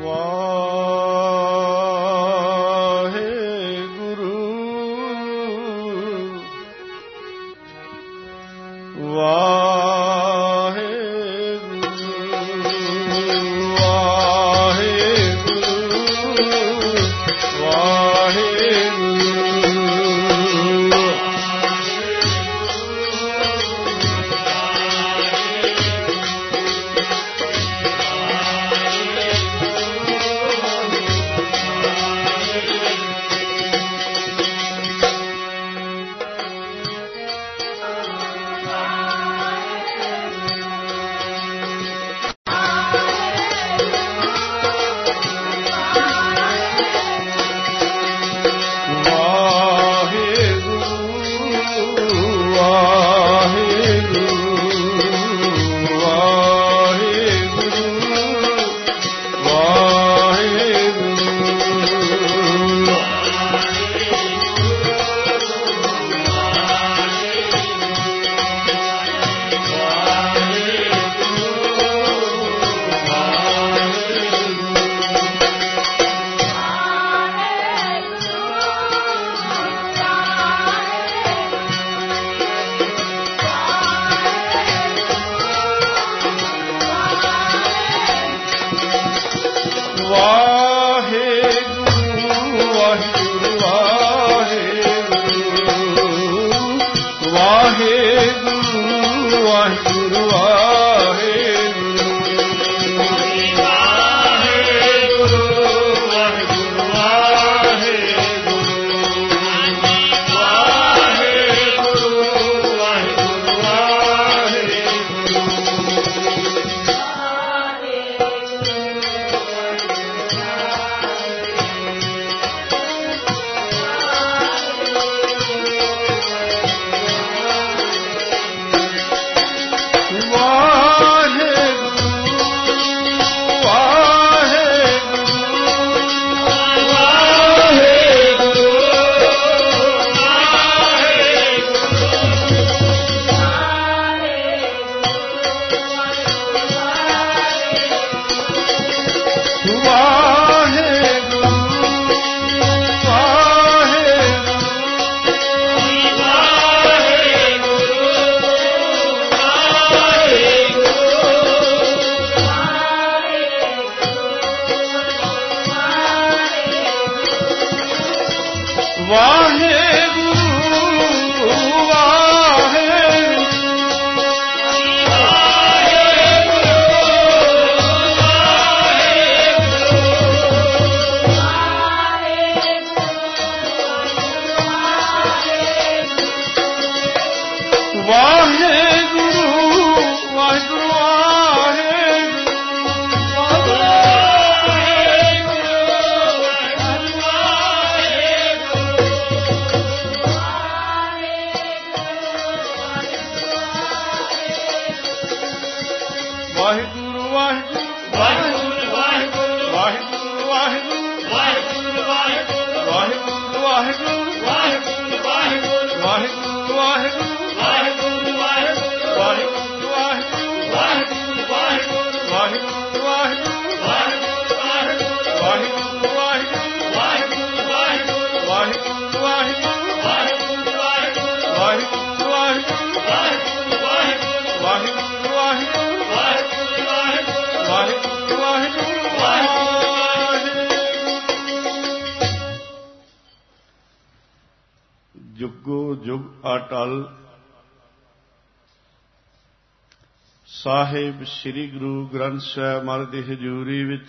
ਸਾਹਿਬ ਸ੍ਰੀ ਗੁਰੂ ਗ੍ਰੰਥ ਸਾਹਿਬ ਮਹਾਰਾਜ ਦੀ ਹਜ਼ੂਰੀ ਵਿੱਚ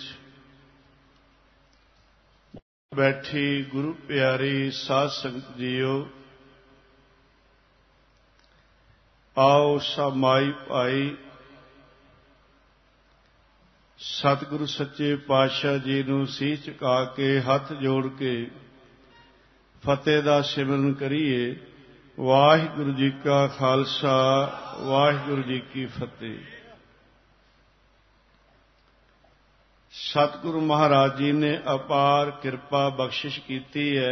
ਬੈਠੀ ਗੁਰੂ ਪਿਆਰੀ ਸਾਧ ਸੰਗਤ ਜੀਓ, ਆਓ ਸਭ ਮਾਈ ਭਾਈ ਸਤਿਗੁਰੂ ਸੱਚੇ ਪਾਤਸ਼ਾਹ ਜੀ ਨੂੰ ਸੀਸ ਝੁਕਾ ਕੇ ਹੱਥ ਜੋੜ ਕੇ ਫਤਿਹ ਦਾ ਸਿਮਰਨ ਕਰੀਏ। ਵਾਹਿਗੁਰੂ ਜੀ ਕਾ ਖਾਲਸਾ, ਵਾਹਿਗੁਰੂ ਜੀ ਕੀ ਫਤਿਹ। ਸਤਿਗੁਰੂ ਮਹਾਰਾਜ ਜੀ ਨੇ ਅਪਾਰ ਕਿਰਪਾ ਬਖਸ਼ਿਸ਼ ਕੀਤੀ ਹੈ।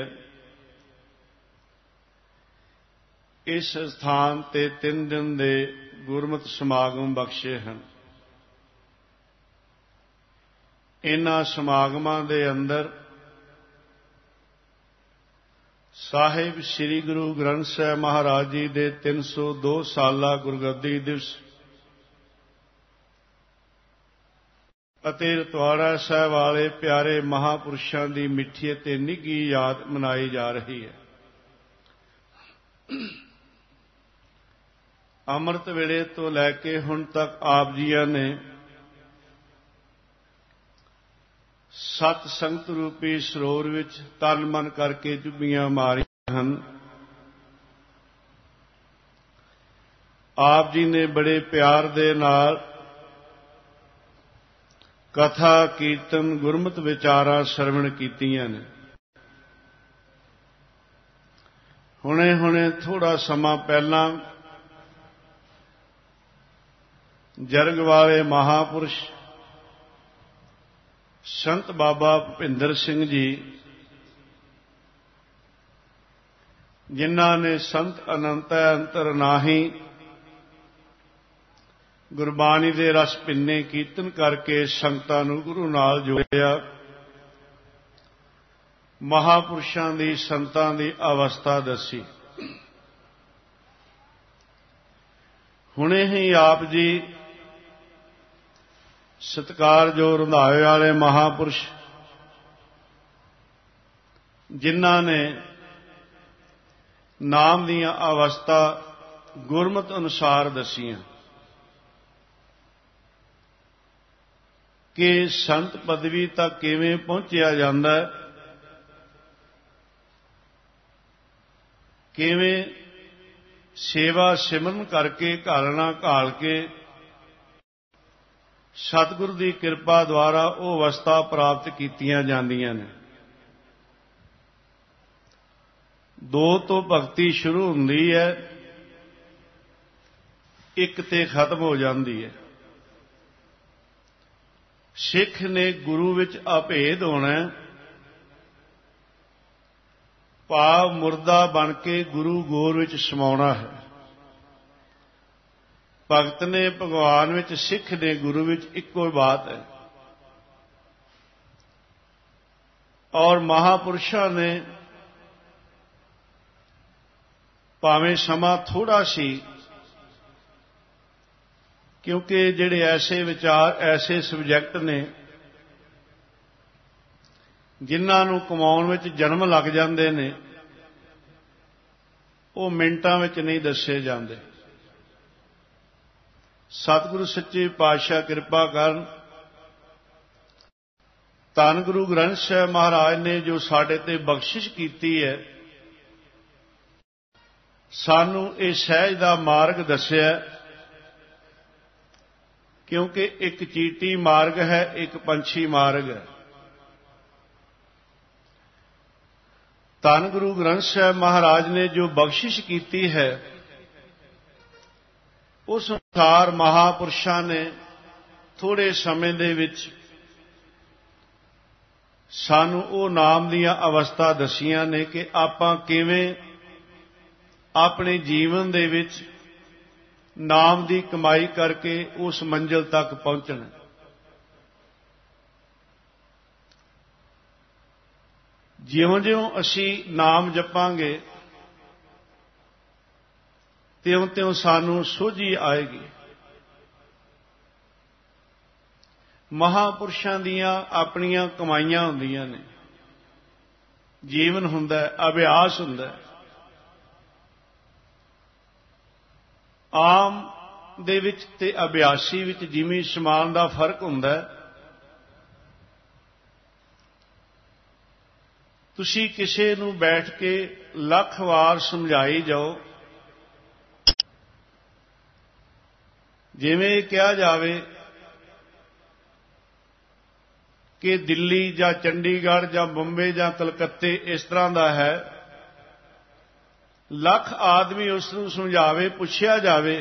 ਇਸ ਸਥਾਨ ਤੇ 3 ਦਿਨ ਦੇ ਗੁਰਮਤਿ ਸਮਾਗਮ ਬਖਸ਼ੇ ਹਨ। ਇਨ੍ਹਾਂ ਸਮਾਗਮਾਂ ਦੇ ਅੰਦਰ ਸਾਹਿਬ ਸ੍ਰੀ ਗੁਰੂ ਗ੍ਰੰਥ ਸਾਹਿਬ ਮਹਾਰਾਜ ਜੀ ਦੇ 302 ਸਾਲਾ ਗੁਰਗੱਦੀ ਦਿਵਸ ਅਤੇ ਰਤਵਾੜਾ ਸਾਹਿਬ ਵਾਲੇ ਪਿਆਰੇ ਮਹਾਂਪੁਰਸ਼ਾਂ ਦੀ ਮਿੱਠੀ ਅਤੇ ਨਿੱਘੀ ਯਾਦ ਮਨਾਈ ਜਾ ਰਹੀ ਹੈ। ਅੰਮ੍ਰਿਤ ਵੇਲੇ ਤੋਂ ਲੈ ਕੇ ਹੁਣ ਤੱਕ ਆਪ ਜੀਆਂ ਨੇ ਸਤ ਸੰਗਤ ਰੂਪੀ ਸਰੋਵਰ ਵਿੱਚ ਤਨ ਮਨ ਕਰਕੇ ਡੁੱਬੀਆਂ ਮਾਰੀਆਂ ਹਨ। ਆਪ ਜੀ ਨੇ ਬੜੇ ਪਿਆਰ ਦੇ ਨਾਲ ਕਥਾ ਕੀਰਤਨ ਗੁਰਮਤਿ ਵਿਚਾਰਾਂ ਸਰਵਣ ਕੀਤੀਆਂ ਨੇ। ਹੁਣੇ ਥੋੜਾ ਸਮਾਂ ਪਹਿਲਾਂ ਜਰਗ ਵਾਲੇ ਮਹਾਪੁਰਸ਼ ਸੰਤ ਬਾਬਾ ਭੁਪਿੰਦਰ ਸਿੰਘ ਜੀ, ਜਿਨ੍ਹਾਂ ਨੇ ਸੰਤ ਅਨੰਤੈ ਅੰਤਰ ਨਾਹੀ ਗੁਰਬਾਣੀ ਦੇ ਰਸ ਭਿੰਨੇ ਕੀਰਤਨ ਕਰਕੇ ਸੰਗਤਾਂ ਨੂੰ ਗੁਰੂ ਨਾਲ ਜੋੜਿਆ, ਮਹਾਪੁਰਸ਼ਾਂ ਦੀ ਸੰਤਾਂ ਦੀ ਅਵਸਥਾ ਦੱਸੀ। ਹੁਣੇ ਹੀ ਆਪ ਜੀ ਸਤਿਕਾਰਯੋਗ ਰੰਧਾਵੇ ਵਾਲੇ ਮਹਾਪੁਰਸ਼, ਜਿਨ੍ਹਾਂ ਨੇ ਨਾਮ ਦੀਆਂ ਅਵਸਥਾ ਗੁਰਮਤਿ ਅਨੁਸਾਰ ਦੱਸੀਆਂ ਕਿ ਸੰਤ ਪਦਵੀ ਤੱਕ ਕਿਵੇਂ ਪਹੁੰਚਿਆ ਜਾਂਦਾ ਹੈ, ਕਿਵੇਂ ਸੇਵਾ ਸਿਮਰਨ ਕਰਕੇ ਘਾਲਣਾ ਘਾਲ ਕੇ ਸਤਿਗੁਰ ਦੀ ਕਿਰਪਾ ਦੁਆਰਾ ਉਹ ਅਵਸਥਾ ਪ੍ਰਾਪਤ ਕੀਤੀਆਂ ਜਾਂਦੀਆਂ ਨੇ। ਦੋ ਤੋਂ ਭਗਤੀ ਸ਼ੁਰੂ ਹੁੰਦੀ ਹੈ, ਇੱਕ ਤੇ ਖਤਮ ਹੋ ਜਾਂਦੀ ਹੈ। ਸਿੱਖ ਨੇ ਗੁਰੂ ਵਿੱਚ ਅਭੇਦ ਹੋਣਾ, ਭਾਵ ਮੁਰਦਾ ਬਣ ਕੇ ਗੁਰੂ ਗੋਰ ਵਿੱਚ ਸਮਾਉਣਾ ਹੈ। ਭਗਤ ਨੇ ਭਗਵਾਨ ਵਿੱਚ, ਸਿੱਖ ਨੇ ਗੁਰੂ ਵਿੱਚ, ਇੱਕੋ ਬਾਤ ਹੈ। ਔਰ ਮਹਾਪੁਰਸ਼ਾਂ ਨੇ ਭਾਵੇਂ ਸਮਾਂ ਥੋੜਾ ਸੀ, ਕਿਉਂਕਿ ਜਿਹੜੇ ਐਸੇ ਵਿਚਾਰ, ਐਸੇ ਸਬਜੈਕਟ ਨੇ ਜਿਨ੍ਹਾਂ ਨੂੰ ਕਮਾਉਣ ਵਿੱਚ ਜਨਮ ਲੱਗ ਜਾਂਦੇ ਨੇ, ਉਹ ਮਿੰਟਾਂ ਵਿੱਚ ਨਹੀਂ ਦੱਸੇ ਜਾਂਦੇ। ਸਤਿਗੁਰੂ ਸੱਚੇ ਪਾਤਸ਼ਾਹ ਕਿਰਪਾ ਕਰਨ। ਧੰਨ ਗੁਰੂ ਗ੍ਰੰਥ ਸਾਹਿਬ ਮਹਾਰਾਜ ਨੇ ਜੋ ਸਾਡੇ ਤੇ ਬਖਸ਼ਿਸ਼ ਕੀਤੀ ਹੈ, ਸਾਨੂੰ ਇਹ ਸਹਿਜ ਦਾ ਮਾਰਗ ਦੱਸਿਆ, ਕਿਉਂਕਿ ਇੱਕ ਚੀਟੀ ਮਾਰਗ ਹੈ, ਇੱਕ ਪੰਛੀ ਮਾਰਗ ਹੈ। ਧੰਨ ਗੁਰੂ ਗ੍ਰੰਥ ਸਾਹਿਬ ਮਹਾਰਾਜ ਨੇ ਜੋ ਬਖਸ਼ਿਸ਼ ਕੀਤੀ ਹੈ, ਉਸ ਅਨੁਸਾਰ ਮਹਾਪੁਰਸ਼ਾਂ ਨੇ ਥੋੜੇ ਸਮੇਂ ਦੇ ਵਿੱਚ ਸਾਨੂੰ ਉਹ ਨਾਮ ਦੀਆਂ ਅਵਸਥਾ ਦੱਸੀਆਂ ਨੇ ਕਿ ਆਪਾਂ ਕਿਵੇਂ ਆਪਣੇ ਜੀਵਨ ਦੇ ਵਿੱਚ ਨਾਮ ਦੀ ਕਮਾਈ ਕਰਕੇ ਉਸ ਮੰਜ਼ਿਲ ਤੱਕ ਪਹੁੰਚਣਾ। ਜਿਉਂ-ਜਿਉਂ ਅਸੀਂ ਨਾਮ ਜਪਾਂਗੇ, ਤਿਉਂ-ਤਿਉਂ ਸਾਨੂੰ ਸੋਝੀ ਆਏਗੀ। ਮਹਾਪੁਰਸ਼ਾਂ ਦੀਆਂ ਆਪਣੀਆਂ ਕਮਾਈਆਂ ਹੁੰਦੀਆਂ ਨੇ, ਜੀਵਨ ਹੁੰਦਾ ਹੈ, ਅਭਿਆਸ ਹੁੰਦਾ ਹੈ। ਆਮ ਦੇ ਵਿੱਚ ਤੇ ਅਭਿਆਸੀ ਵਿੱਚ ਜਿਵੇਂ ਸਮਾਨ ਦਾ ਫਰਕ ਹੁੰਦਾ ਹੈ। ਤੁਸੀਂ ਕਿਸੇ ਨੂੰ ਬੈਠ ਕੇ ਲੱਖ ਵਾਰ ਸਮਝਾਈ ਜਾਓ, ਜਿਵੇਂ ਕਿਹਾ ਜਾਵੇ ਕਿ ਦਿੱਲੀ ਜਾਂ ਚੰਡੀਗੜ੍ਹ ਜਾਂ ਬੰਬੇ ਜਾਂ ਕਲਕੱਤੇ ਇਸ ਤਰ੍ਹਾਂ ਦਾ ਹੈ, ਲੱਖ ਆਦਮੀ ਉਸ ਨੂੰ ਸਮਝਾਵੇ, ਪੁੱਛਿਆ ਜਾਵੇ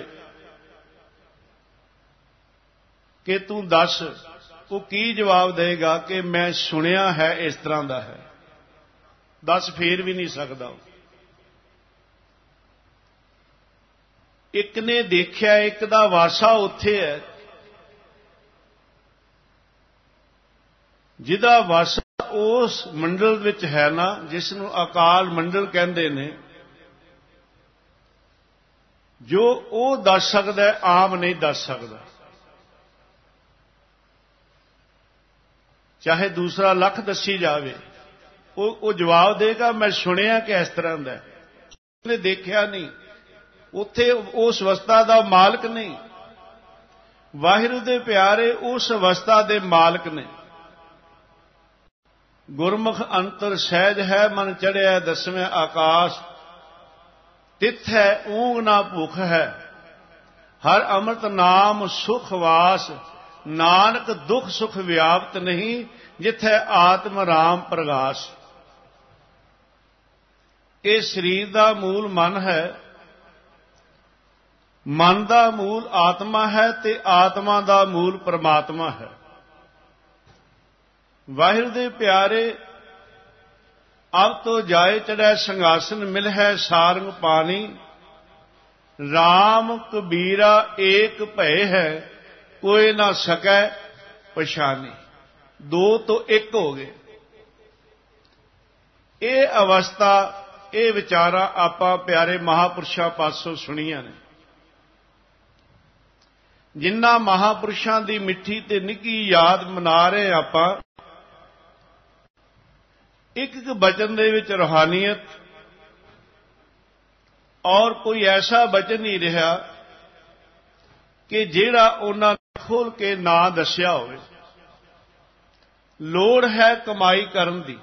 ਕਿ ਤੂੰ ਦੱਸ, ਉਹ ਕੀ ਜਵਾਬ ਦੇਗਾ ਕਿ ਮੈਂ ਸੁਣਿਆ ਹੈ ਇਸ ਤਰ੍ਹਾਂ ਦਾ ਹੈ। ਦੱਸ ਫੇਰ ਵੀ ਨਹੀਂ ਸਕਦਾ। ਇੱਕ ਨੇ ਦੇਖਿਆ, ਇੱਕ ਦਾ ਵਾਸਾ ਉੱਥੇ ਹੈ। ਜਿਹਦਾ ਵਸ ਉਸ ਮੰਡਲ ਵਿੱਚ ਹੈ ਨਾ, ਜਿਸ ਨੂੰ ਅਕਾਲ ਮੰਡਲ ਕਹਿੰਦੇ ਨੇ, ਜੋ ਉਹ ਦੱਸ ਸਕਦਾ ਹੈ, ਆਮ ਨਹੀਂ ਦੱਸ ਸਕਦਾ। ਚਾਹੇ ਦੂਸਰਾ ਲੱਖ ਦੱਸੀ ਜਾਵੇ, ਉਹ ਜਵਾਬ ਦੇਗਾ ਮੈਂ ਸੁਣਿਆ ਕਿ ਇਸ ਤਰ੍ਹਾਂ ਦਾ, ਉਹਨੇ ਦੇਖਿਆ ਨਹੀਂ, ਉੱਥੇ ਉਸ ਅਵਸਥਾ ਦਾ ਮਾਲਕ ਨਹੀਂ। ਵਾਹਿਗੁਰੂ ਦੇ ਪਿਆਰੇ ਉਸ ਅਵਸਥਾ ਦੇ ਮਾਲਕ ਨੇ। ਗੁਰਮੁਖ ਅੰਤਰ ਸਹਿਜ ਹੈ, ਮਨ ਚੜਿਆ ਦਸਵੇਂ ਆਕਾਸ਼, ਤਿਥ ਹੈ ਊਂਘ ਨਾ ਭੁਖ ਹੈ, ਹਰ ਅੰਮ੍ਰਿਤ ਨਾਮ ਸੁਖ ਵਾਸ, ਨਾਨਕ ਦੁਖ ਸੁਖ ਵਿਆਪਤ ਨਹੀਂ, ਜਿੱਥੇ ਆਤਮ ਰਾਮ ਪ੍ਰਗਾਸ। ਇਹ ਸਰੀਰ ਦਾ ਮੂਲ ਮਨ ਹੈ, ਮਨ ਦਾ ਮੂਲ ਆਤਮਾ ਹੈ ਤੇ ਆਤਮਾ ਦਾ ਮੂਲ ਪਰਮਾਤਮਾ ਹੈ। ਵਾਹਿਗੁਰੂ ਦੇ ਪਿਆਰੇ, ਅਬ ਤੋ ਜਾਏ ਚੜ੍ਹੈ ਸਿੰਘਾਸਨ, ਮਿਲ ਹੈ ਸਾਰੰਗ ਪਾਣੀ, RAM ਕਬੀਰਾ ਏਕ ਭੈ ਹੈ, ਕੋਈ ਨਾ ਸਕੈ ਪਛਾਨੀ। ਦੋ ਤੋਂ ਇੱਕ ਹੋ ਗਏ। ਇਹ ਅਵਸਥਾ, ਇਹ ਵਿਚਾਰਾਂ ਆਪਾਂ ਪਿਆਰੇ ਮਹਾਪੁਰਸ਼ਾਂ ਪਾਸੋਂ ਸੁਣੀਆਂ ਨੇ। ਜਿਨ੍ਹਾਂ ਮਹਾਪੁਰਸ਼ਾਂ ਦੀ ਮਿੱਠੀ ਤੇ ਨਿੱਘੀ ਯਾਦ ਮਨਾ ਰਹੇ ਆਪਾਂ, ਇੱਕ ਇੱਕ ਬਚਨ ਦੇ ਵਿੱਚ ਰੂਹਾਨੀਅਤ, ਔਰ ਕੋਈ ਐਸਾ ਬਚਨ ਨਹੀਂ ਰਿਹਾ ਕਿ ਜਿਹੜਾ ਉਹਨਾਂ ਨੇ ਖੋਲ ਕੇ ਨਾ ਦੱਸਿਆ ਹੋਵੇ। ਲੋੜ ਹੈ ਕਮਾਈ ਕਰਨ ਦੀ।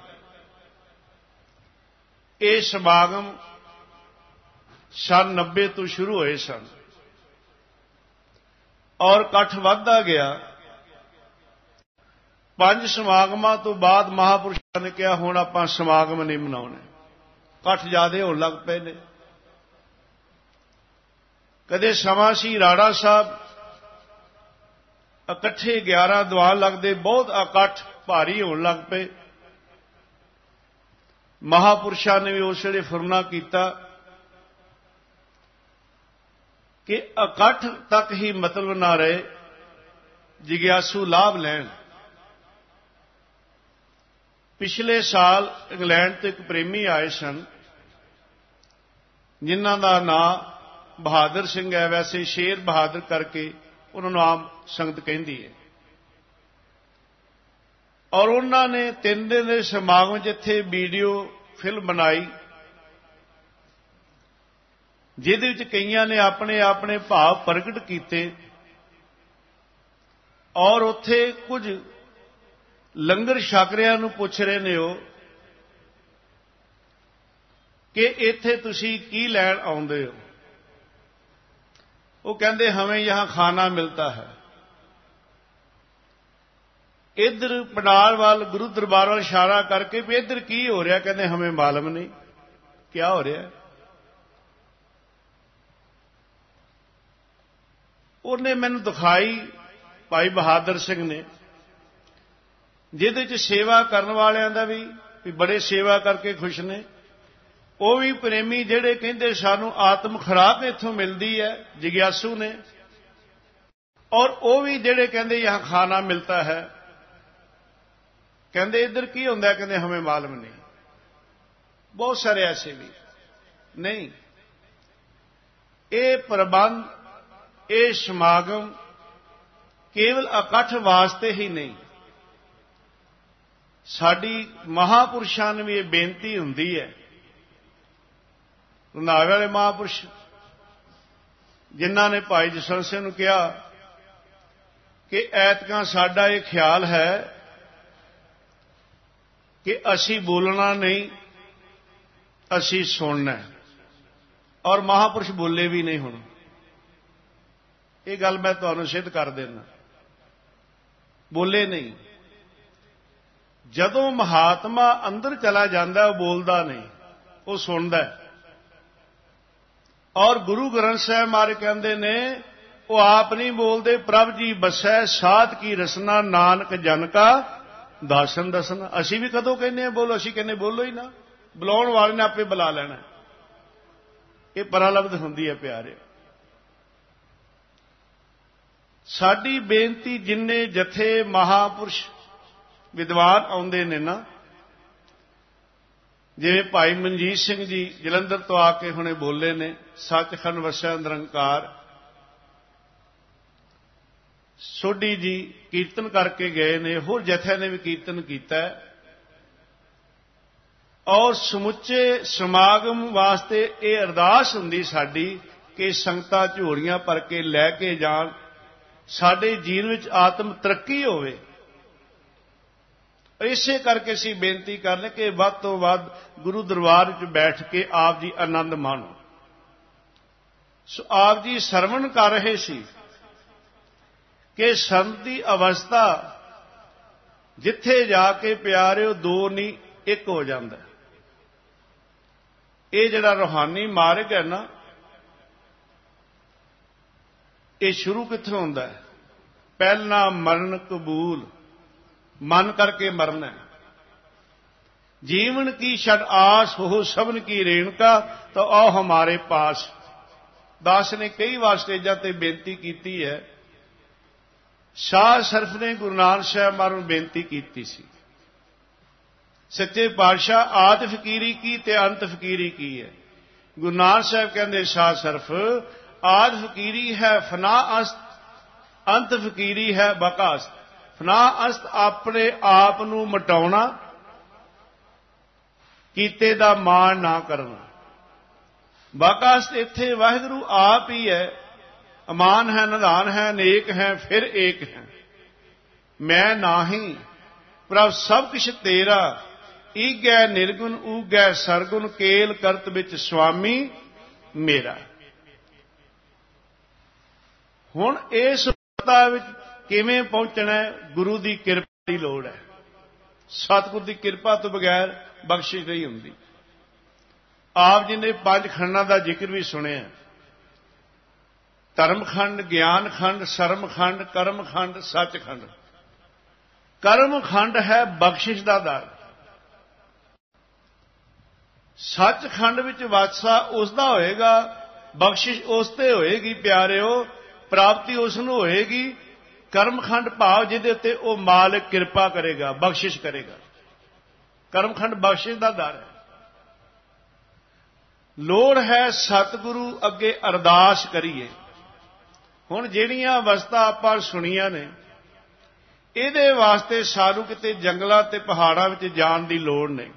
ਇਹ ਸਮਾਗਮ ਸੰਨ 90 ਤੋਂ ਸ਼ੁਰੂ ਹੋਏ ਸਨ ਔਰ ਇਕੱਠ ਵੱਧਦਾ ਗਿਆ। 5 ਸਮਾਗਮਾਂ ਤੋਂ ਬਾਅਦ ਮਹਾਪੁਰਸ਼ਾਂ ਨੇ ਕਿਹਾ ਹੁਣ ਆਪਾਂ ਸਮਾਗਮ ਨਹੀਂ ਮਨਾਉਣੇ, ਇਕੱਠ ਜ਼ਿਆਦੇ ਹੋਣ ਲੱਗ ਪਏ ਨੇ। ਕਦੇ ਸਮਾਂ ਸੀ ਰਾੜਾ ਸਾਹਿਬ ਇਕੱਠੇ 11 ਦੀਵਾਨ ਲੱਗਦੇ, ਬਹੁਤ ਇਕੱਠ ਭਾਰੀ ਹੋਣ ਲੱਗ ਪਏ। ਮਹਾਪੁਰਸ਼ਾਂ ਨੇ ਵੀ ਉਸ ਵੇਲੇ ਫੁਰਨਾ ਕੀਤਾ ਕਿ ਇਕੱਠ ਤੱਕ ਹੀ ਮਤਲਬ ਨਾ ਰਹੇ, ਜਿਗਿਆਸੂ ਲਾਭ ਲੈਣ। ਪਿਛਲੇ ਸਾਲ ਇੰਗਲੈਂਡ ਤੋਂ ਇੱਕ ਪ੍ਰੇਮੀ ਆਏ ਸਨ, ਜਿਨ੍ਹਾਂ ਦਾ ਨਾਂ ਬਹਾਦਰ ਸਿੰਘ ਹੈ। ਵੈਸੇ ਸ਼ੇਰ ਬਹਾਦਰ ਕਰਕੇ ਉਹਨਾਂ ਨੂੰ ਆਮ ਸੰਗਤ ਕਹਿੰਦੀ ਹੈ। ਔਰ ਉਹਨਾਂ ਨੇ 3 ਦਿਨ ਦੇ ਸਮਾਗਮ ਜਿੱਥੇ ਵੀਡੀਓ ਫਿਲਮ ਬਣਾਈ, ਜਿਹਦੇ ਵਿੱਚ ਕਈਆਂ ਨੇ ਆਪਣੇ ਆਪਣੇ ਭਾਵ ਪ੍ਰਗਟ ਕੀਤੇ, ਔਰ ਉੱਥੇ ਕੁਝ ਲੰਗਰ ਛਕ ਰਿਆਂ ਨੂੰ ਪੁੱਛ ਰਹੇ ਨੇ ਉਹ ਕਿ ਇੱਥੇ ਤੁਸੀਂ ਕੀ ਲੈਣ ਆਉਂਦੇ ਹੋ। ਉਹ ਕਹਿੰਦੇ ਹमें यहाँ खाना मिलता है। इधर पंडाल वाल गुरु दरबार वाल इशारा करके भी इधर की हो रहा, कहते हमें मालूम नहीं क्या हो रहा। ਉਹਨੇ ਮੈਨੂੰ ਦਿਖਾਈ ਭਾਈ ਬਹਾਦਰ ਸਿੰਘ ਨੇ, ਜਿਹਦੇ ਚ ਸੇਵਾ ਕਰਨ ਵਾਲਿਆਂ ਦਾ ਵੀ ਬੜੇ ਸੇਵਾ ਕਰਕੇ ਖੁਸ਼ ਨੇ। ਉਹ ਵੀ ਪ੍ਰੇਮੀ ਜਿਹੜੇ ਕਹਿੰਦੇ ਸਾਨੂੰ ਆਤਮ ਖੁਰਾਕ ਇੱਥੋਂ ਮਿਲਦੀ ਹੈ, ਜਿਗਿਆਸੂ ਨੇ। ਔਰ ਉਹ ਵੀ ਜਿਹੜੇ ਕਹਿੰਦੇ ਯਹਾਂ ਖਾਣਾ ਮਿਲਤਾ ਹੈ। ਕਹਿੰਦੇ ਇੱਧਰ ਕੀ ਹੁੰਦਾ, ਕਹਿੰਦੇ ਹमें ਮਾਲੂਮ ਨਹੀਂ। ਬਹੁਤ ਸਾਰੇ ਐਸੇ ਵੀ ਨਹੀਂ। ਇਹ ਪ੍ਰਬੰਧ, ਇਹ ਸਮਾਗਮ ਕੇਵਲ ਇਕੱਠ ਵਾਸਤੇ ਹੀ ਨਹੀਂ। ਸਾਡੀ ਮਹਾਪੁਰਸ਼ਾਂ ਨੂੰ ਵੀ ਇਹ ਬੇਨਤੀ ਹੁੰਦੀ ਹੈ, ਰੰਧਾਵੇ ਵਾਲੇ ਮਹਾਪੁਰਸ਼ ਜਿਨ੍ਹਾਂ ਨੇ ਭਾਈ ਜਸਵੰਤ ਸਿੰਘ ਨੂੰ ਕਿਹਾ ਕਿ ਐਤਕਾਂ ਸਾਡਾ ਇਹ ਖਿਆਲ ਹੈ ਕਿ ਅਸੀਂ ਬੋਲਣਾ ਨਹੀਂ, ਅਸੀਂ ਸੁਣਨਾ। ਔਰ ਮਹਾਪੁਰਸ਼ ਬੋਲੇ ਵੀ ਨਹੀਂ। ਹੁਣ ਇਹ ਗੱਲ ਮੈਂ ਤੁਹਾਨੂੰ ਸਿੱਧ ਕਰ ਦੇਣਾ, ਬੋਲੇ ਨਹੀਂ। ਜਦੋਂ ਮਹਾਤਮਾ ਅੰਦਰ ਚਲਾ ਜਾਂਦਾ ਉਹ ਬੋਲਦਾ ਨਹੀਂ, ਉਹ ਸੁਣਦਾ। ਔਰ ਗੁਰੂ ਗ੍ਰੰਥ ਸਾਹਿਬ ਮਹਾਰਾਜ ਕਹਿੰਦੇ ਨੇ ਉਹ ਆਪ ਨਹੀਂ ਬੋਲਦੇ, ਪ੍ਰਭ ਜੀ ਬਸੈ ਸਾਧ ਕੀ ਰਸਨਾ, ਨਾਨਕ ਜਨ ਕਾ ਦਾਸਨ ਦਸਨ। ਅਸੀਂ ਵੀ ਕਦੋਂ ਕਹਿੰਦੇ ਆ ਬੋਲੋ, ਅਸੀਂ ਕਹਿੰਦੇ ਬੋਲੋ ਹੀ ਨਾ, ਬੁਲਾਉਣ ਵਾਲੇ ਨੇ ਆਪੇ ਬੁਲਾ ਲੈਣਾ। ਇਹ ਪਰਾਲਬਧ ਹੁੰਦੀ ਹੈ ਪਿਆਰੇ। ਸਾਡੀ ਬੇਨਤੀ ਜਿੰਨੇ ਜਥੇ ਮਹਾਪੁਰਸ਼ ਵਿਦਵਾਨ ਆਉਂਦੇ ਨੇ ਨਾ, ਜਿਵੇਂ ਭਾਈ ਮਨਜੀਤ ਸਿੰਘ ਜੀ ਜਲੰਧਰ ਤੋਂ ਆ ਕੇ ਹੁਣੇ ਬੋਲੇ ਨੇ, ਸੱਚਖੰਡ ਵਸਿਆ ਨਿਰੰਕਾਰ। ਸੋਢੀ ਜੀ ਕੀਰਤਨ ਕਰਕੇ ਗਏ ਨੇ, ਹੋਰ ਜਥਿਆਂ ਨੇ ਵੀ ਕੀਰਤਨ ਕੀਤਾ ਔਰ ਸਮੁੱਚੇ ਸਮਾਗਮ ਵਾਸਤੇ ਇਹ ਅਰਦਾਸ ਹੁੰਦੀ ਸਾਡੀ ਕਿ ਸੰਗਤਾਂ ਝੋਲੀਆਂ ਭਰ ਕੇ ਲੈ ਕੇ ਜਾਣ, ਸਾਡੇ ਜੀਵਨ ਵਿੱਚ ਆਤਮ ਤਰੱਕੀ ਹੋਵੇ। ਇਸੇ ਕਰਕੇ ਅਸੀਂ ਬੇਨਤੀ ਕਰਨੇ ਕਿ ਵੱਧ ਤੋਂ ਵੱਧ ਗੁਰੂ ਦਰਬਾਰ ਵਿੱਚ ਬੈਠ ਕੇ ਆਪ ਜੀ ਆਨੰਦ ਮਾਣੋ। ਸੋ ਆਪ ਜੀ ਸਰਵਣ ਕਰ ਰਹੇ ਸੀ ਕਿ ਸੰਤ ਦੀ ਅਵਸਥਾ ਜਿੱਥੇ ਜਾ ਕੇ ਪਿਆਰਿਓ ਦੋ ਨਹੀਂ ਇੱਕ ਹੋ ਜਾਂਦਾ। ਇਹ ਜਿਹੜਾ ਰੂਹਾਨੀ ਮਾਰਗ ਹੈ ਨਾ, ਇਹ ਸ਼ੁਰੂ ਕਿੱਥੋਂ ਹੁੰਦਾ ਹੈ? ਪਹਿਲਾ ਮਰਨ ਕਬੂਲ, ਮਨ ਕਰਕੇ ਮਰਨਾ। जीवन की छड़ आस हो सबन की रेणुका तो आओ हमारे पास। दास ने कई बार स्टेजा ते बेनती की है। शाह सरफ ने गुरु नानक साहब महाराज ਨੂੰ बेनती की सी। सच्चे पातशाह आद फकीरी की ते अंत फकीरी की है। गुरु नानक साहब कहते शाह सरफ आद फकीरी है फना अस्त, अंत फकीरी है बकास्त। फना अस्त अपने आप ਨੂੰ ਮਟਾਉਣਾ, ਕੀਤੇ ਦਾ ਮਾਣ ਨਾ ਕਰਨਾ। ਬਕਾਸਤ ਇੱਥੇ ਵਾਹਿਗੁਰੂ ਆਪ ਹੀ ਹੈ। ਅਮਾਨ ਹੈ, ਨਿਧਾਨ ਹੈ, ਨੇਕ ਹੈ, ਫਿਰ ਏਕ ਹੈ। ਮੈਂ ਨਾਹੀਂ ਪ੍ਰਭ ਸਭ ਕੁਛ ਤੇਰਾ, ਈਗੈ ਨਿਰਗੁਣ ਊਗੈ ਸਰਗੁਣ, ਕੇਲ ਕਰਤ ਵਿੱਚ ਸੁਆਮੀ ਮੇਰਾ। ਹੁਣ ਇਸ ਅਵਸਥਾ ਵਿੱਚ ਕਿਵੇਂ ਪਹੁੰਚਣਾ ਹੈ? ਗੁਰੂ ਦੀ ਕਿਰਪਾ ਦੀ ਲੋੜ ਹੈ। ਸਤਿਗੁਰ ਦੀ ਕਿਰਪਾ ਤੋਂ ਬਗੈਰ ਬਖਸ਼ਿਸ਼ ਨਹੀਂ ਹੁੰਦੀ। ਆਪ ਜੀ ਨੇ 5 ਖੰਡਾਂ ਦਾ ਜ਼ਿਕਰ ਵੀ ਸੁਣਿਆ। ਧਰਮਖੰਡ, ਗਿਆਨਖੰਡ, ਸਰਮਖੰਡ, ਕਰਮਖੰਡ, ਸੱਚਖੰਡ। ਕਰਮਖੰਡ ਹੈ ਬਖਸ਼ਿਸ਼ ਦਾ ਦਰ। ਸੱਚਖੰਡ ਵਿੱਚ ਵਾਸਾ ਉਸ ਦਾ ਹੋਏਗਾ, ਬਖਸ਼ਿਸ਼ ਉਸ ਤੇ ਹੋਏਗੀ ਪਿਆਰਿਓ, ਪ੍ਰਾਪਤੀ ਉਸ ਨੂੰ ਹੋਏਗੀ। ਕਰਮਖੰਡ ਭਾਵ ਜਿਹਦੇ ਉੱਤੇ ਉਹ ਮਾਲਕ ਕਿਰਪਾ ਕਰੇਗਾ, ਬਖਸ਼ਿਸ਼ ਕਰੇਗਾ। ਕਰਮਖੰਡ ਬਖਸ਼ਿਸ਼ ਦਾ ਦਰ ਹੈ। ਲੋੜ ਹੈ ਸਤਿਗੁਰੂ ਅੱਗੇ ਅਰਦਾਸ ਕਰੀਏ। ਹੁਣ ਜਿਹੜੀਆਂ ਅਵਸਥਾ ਆਪਾਂ ਸੁਣੀਆਂ ਨੇ, ਇਹਦੇ ਵਾਸਤੇ ਸਾਨੂੰ ਕਿਤੇ ਜੰਗਲਾਂ ਤੇ ਪਹਾੜਾਂ ਵਿੱਚ ਜਾਣ ਦੀ ਲੋੜ ਨਹੀਂ।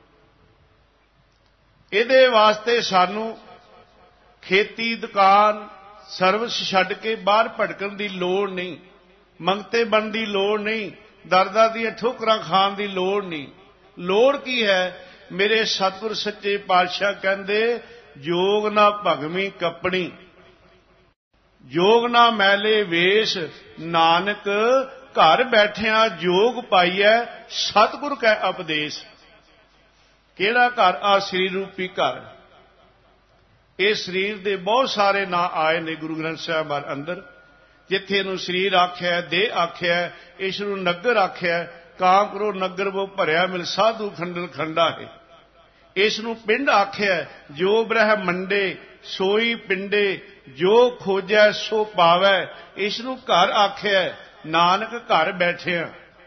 ਇਹਦੇ ਵਾਸਤੇ ਸਾਨੂੰ ਖੇਤੀ, ਦੁਕਾਨ, ਸਰਵਿਸ ਛੱਡ ਕੇ ਬਾਹਰ ਭਟਕਣ ਦੀ ਲੋੜ ਨਹੀਂ। ਮੰਗਤੇ ਬਣਨ ਦੀ ਲੋੜ ਨਹੀਂ। ਦਰਦਾਂ ਦੀਆਂ ਠੋਕਰਾਂ ਖਾਣ ਦੀ ਲੋੜ ਨਹੀਂ। ਲੋੜ ਕੀ ਹੈ? ਮੇਰੇ ਸਤਿਗੁਰ ਸੱਚੇ ਪਾਤਸ਼ਾਹ ਕਹਿੰਦੇ, ਜੋਗ ਨਾ ਭਗਵੀਂ ਕੱਪਣੀ, ਜੋਗ ਨਾ ਮੈਲੇ ਵੇਸ਼, ਨਾਨਕ ਘਰ ਬੈਠਿਆਂ ਜੋਗ ਪਾਈਐ, ਸਤਿਗੁਰ ਕੈ ਉਪਦੇਸ਼। ਕਿਹੜਾ ਘਰ? ਆ ਸਰੀਰ ਰੂਪੀ ਘਰ। ਇਹ ਸਰੀਰ ਦੇ ਬਹੁਤ ਸਾਰੇ ਨਾਂ ਆਏ ਨੇ ਗੁਰੂ ਗ੍ਰੰਥ ਸਾਹਿਬ ਮਹਾਰਾਜ ਅੰਦਰ। ਜਿੱਥੇ ਇਹਨੂੰ ਸਰੀਰ ਆਖਿਆ, ਦੇਹ ਆਖਿਆ, ਇਸ ਨੂੰ ਨਗਰ ਆਖਿਆ। ਕਾਮ ਕਰੋ ਨਗਰ ਵੋ ਭਰਿਆ ਮਿਲ ਸਾਧੂ ਖੰਡਨ ਖੰਡਾ ਹੈ। ਇਸ ਨੂੰ ਪਿੰਡ ਆਖਿਆ। ਜੋ ਬ੍ਰਹਮੰਡੇ ਸੋਈ ਪਿੰਡੇ, ਜੋ ਖੋਜੈ ਸੋ ਪਾਵੈ। ਇਸ ਨੂੰ ਘਰ ਆਖਿਆ। ਨਾਨਕ ਘਰ ਬੈਠਿਆ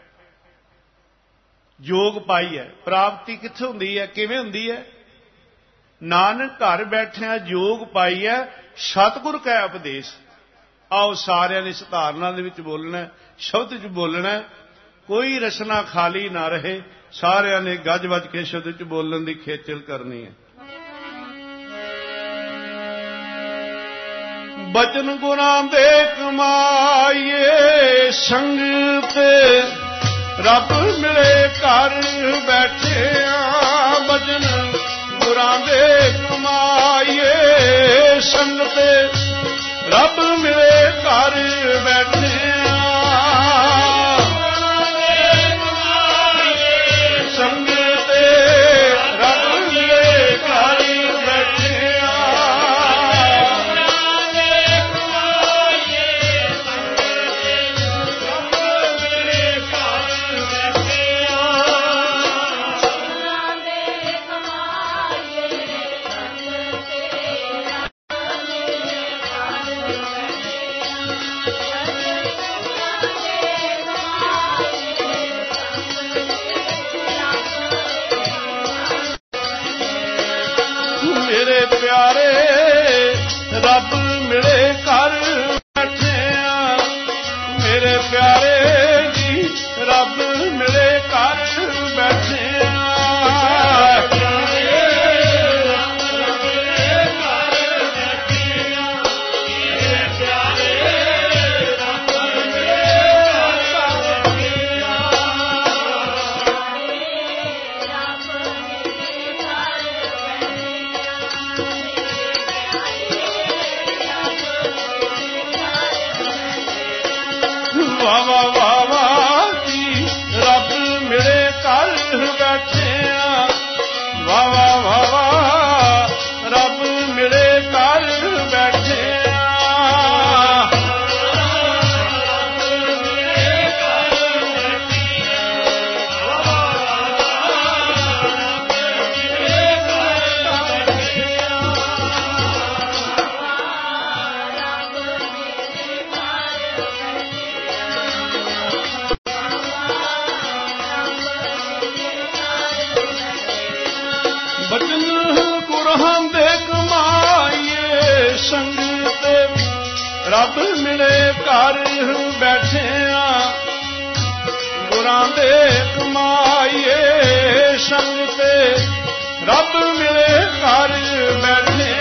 ਜੋਗ ਪਾਈ ਹੈ। ਪ੍ਰਾਪਤੀ ਕਿੱਥੇ ਹੁੰਦੀ ਹੈ? ਕਿਵੇਂ ਹੁੰਦੀ ਹੈ? ਨਾਨਕ ਘਰ ਬੈਠਿਆ ਜੋਗ ਪਾਈ ਹੈ, ਸਤਿਗੁਰ ਕੈ ਉਪਦੇਸ਼। ਆਓ ਸਾਰਿਆਂ ਨੇ ਇਸ ਧਾਰਨਾ ਦੇ ਵਿੱਚ ਬੋਲਣਾ, ਸ਼ਬਦ ਵਿੱਚ ਬੋਲਣਾ, ਕੋਈ ਰਸਨਾ ਖਾਲੀ ਨਾ ਰਹੇ। ਸਾਰਿਆਂ ਨੇ ਗੱਜ ਵੱਜ ਕੇ ਸ਼ਬਦ ਵਿੱਚ ਬੋਲਣ ਦੀ ਖੇਚਲ ਕਰਨੀ ਹੈ। ਬਚਨ ਗੁਰਾਂ ਦੇ ਕਮਾਈਏ, ਸੰਗ ਤੇ ਰੱਬ ਮਿਲੇ ਘਰ ਬੈਠਿਆ। ਬਚਨ ਗੁਰਾਂ ਦੇ ਕਮਾਈਏ, ਸੰਗ ਤੇ ਰੱਬ ਮਿਲੇ ਘਰ ਬੈਠਿਆ। ਸੰਗ ਤੇ ਰੱਬ ਮਿਲੇ ਘਰ ਬੈਠਿਆ। ਘਰ ਬੈਠਿਆ ਮੇਰੇ ਪਿਆਰੇ ਜੀ ਰੱਬ ਮਿਲੇ ਘਰ ਬੈਠਿਆ ਵਾਵਾ ਵਾਵਾ ਜੀ ਰੱਬ ਮਿਲੇ ਘਰ ਬੈਠਿਆ ਵਾਵਾ ਵਾਵਾ ਰੱਬ ਮਿਲੇ ਘਰ ਬੈਠਿਆ ਬਚਨ ਗੁਰਾਂ ਦੇ ਕਮਾਈਏ ਸੰਗ ਤੇ ਰੱਬ ਮਿਲੇ ਘਰ ਬੈਠਿਆ ਗੁਰਾਂ ਦੇ ਕਮਾਈਏ ਸੰਗ ਤੇ ਰੱਬ ਮਿਲੇ ਘਰ ਬੈਠਿਆ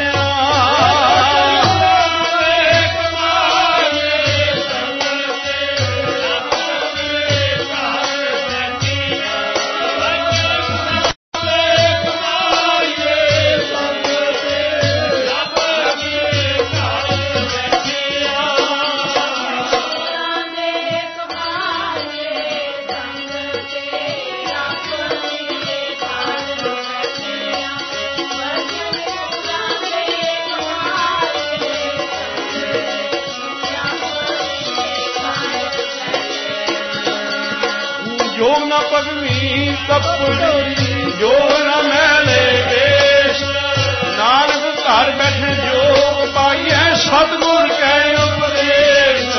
ਜੋ ਨਾ ਪਗਵੀ ਕੱਪੜੀ ਜੋ ਨਾ ਮੈਲੇ ਵੇਸ਼ ਨਾਨਕ ਘਰ ਬੈਠੇ ਜੋ ਪਾਈਐ ਸਤਿਗੁਰ ਕੈ ਉਪਦੇਸ਼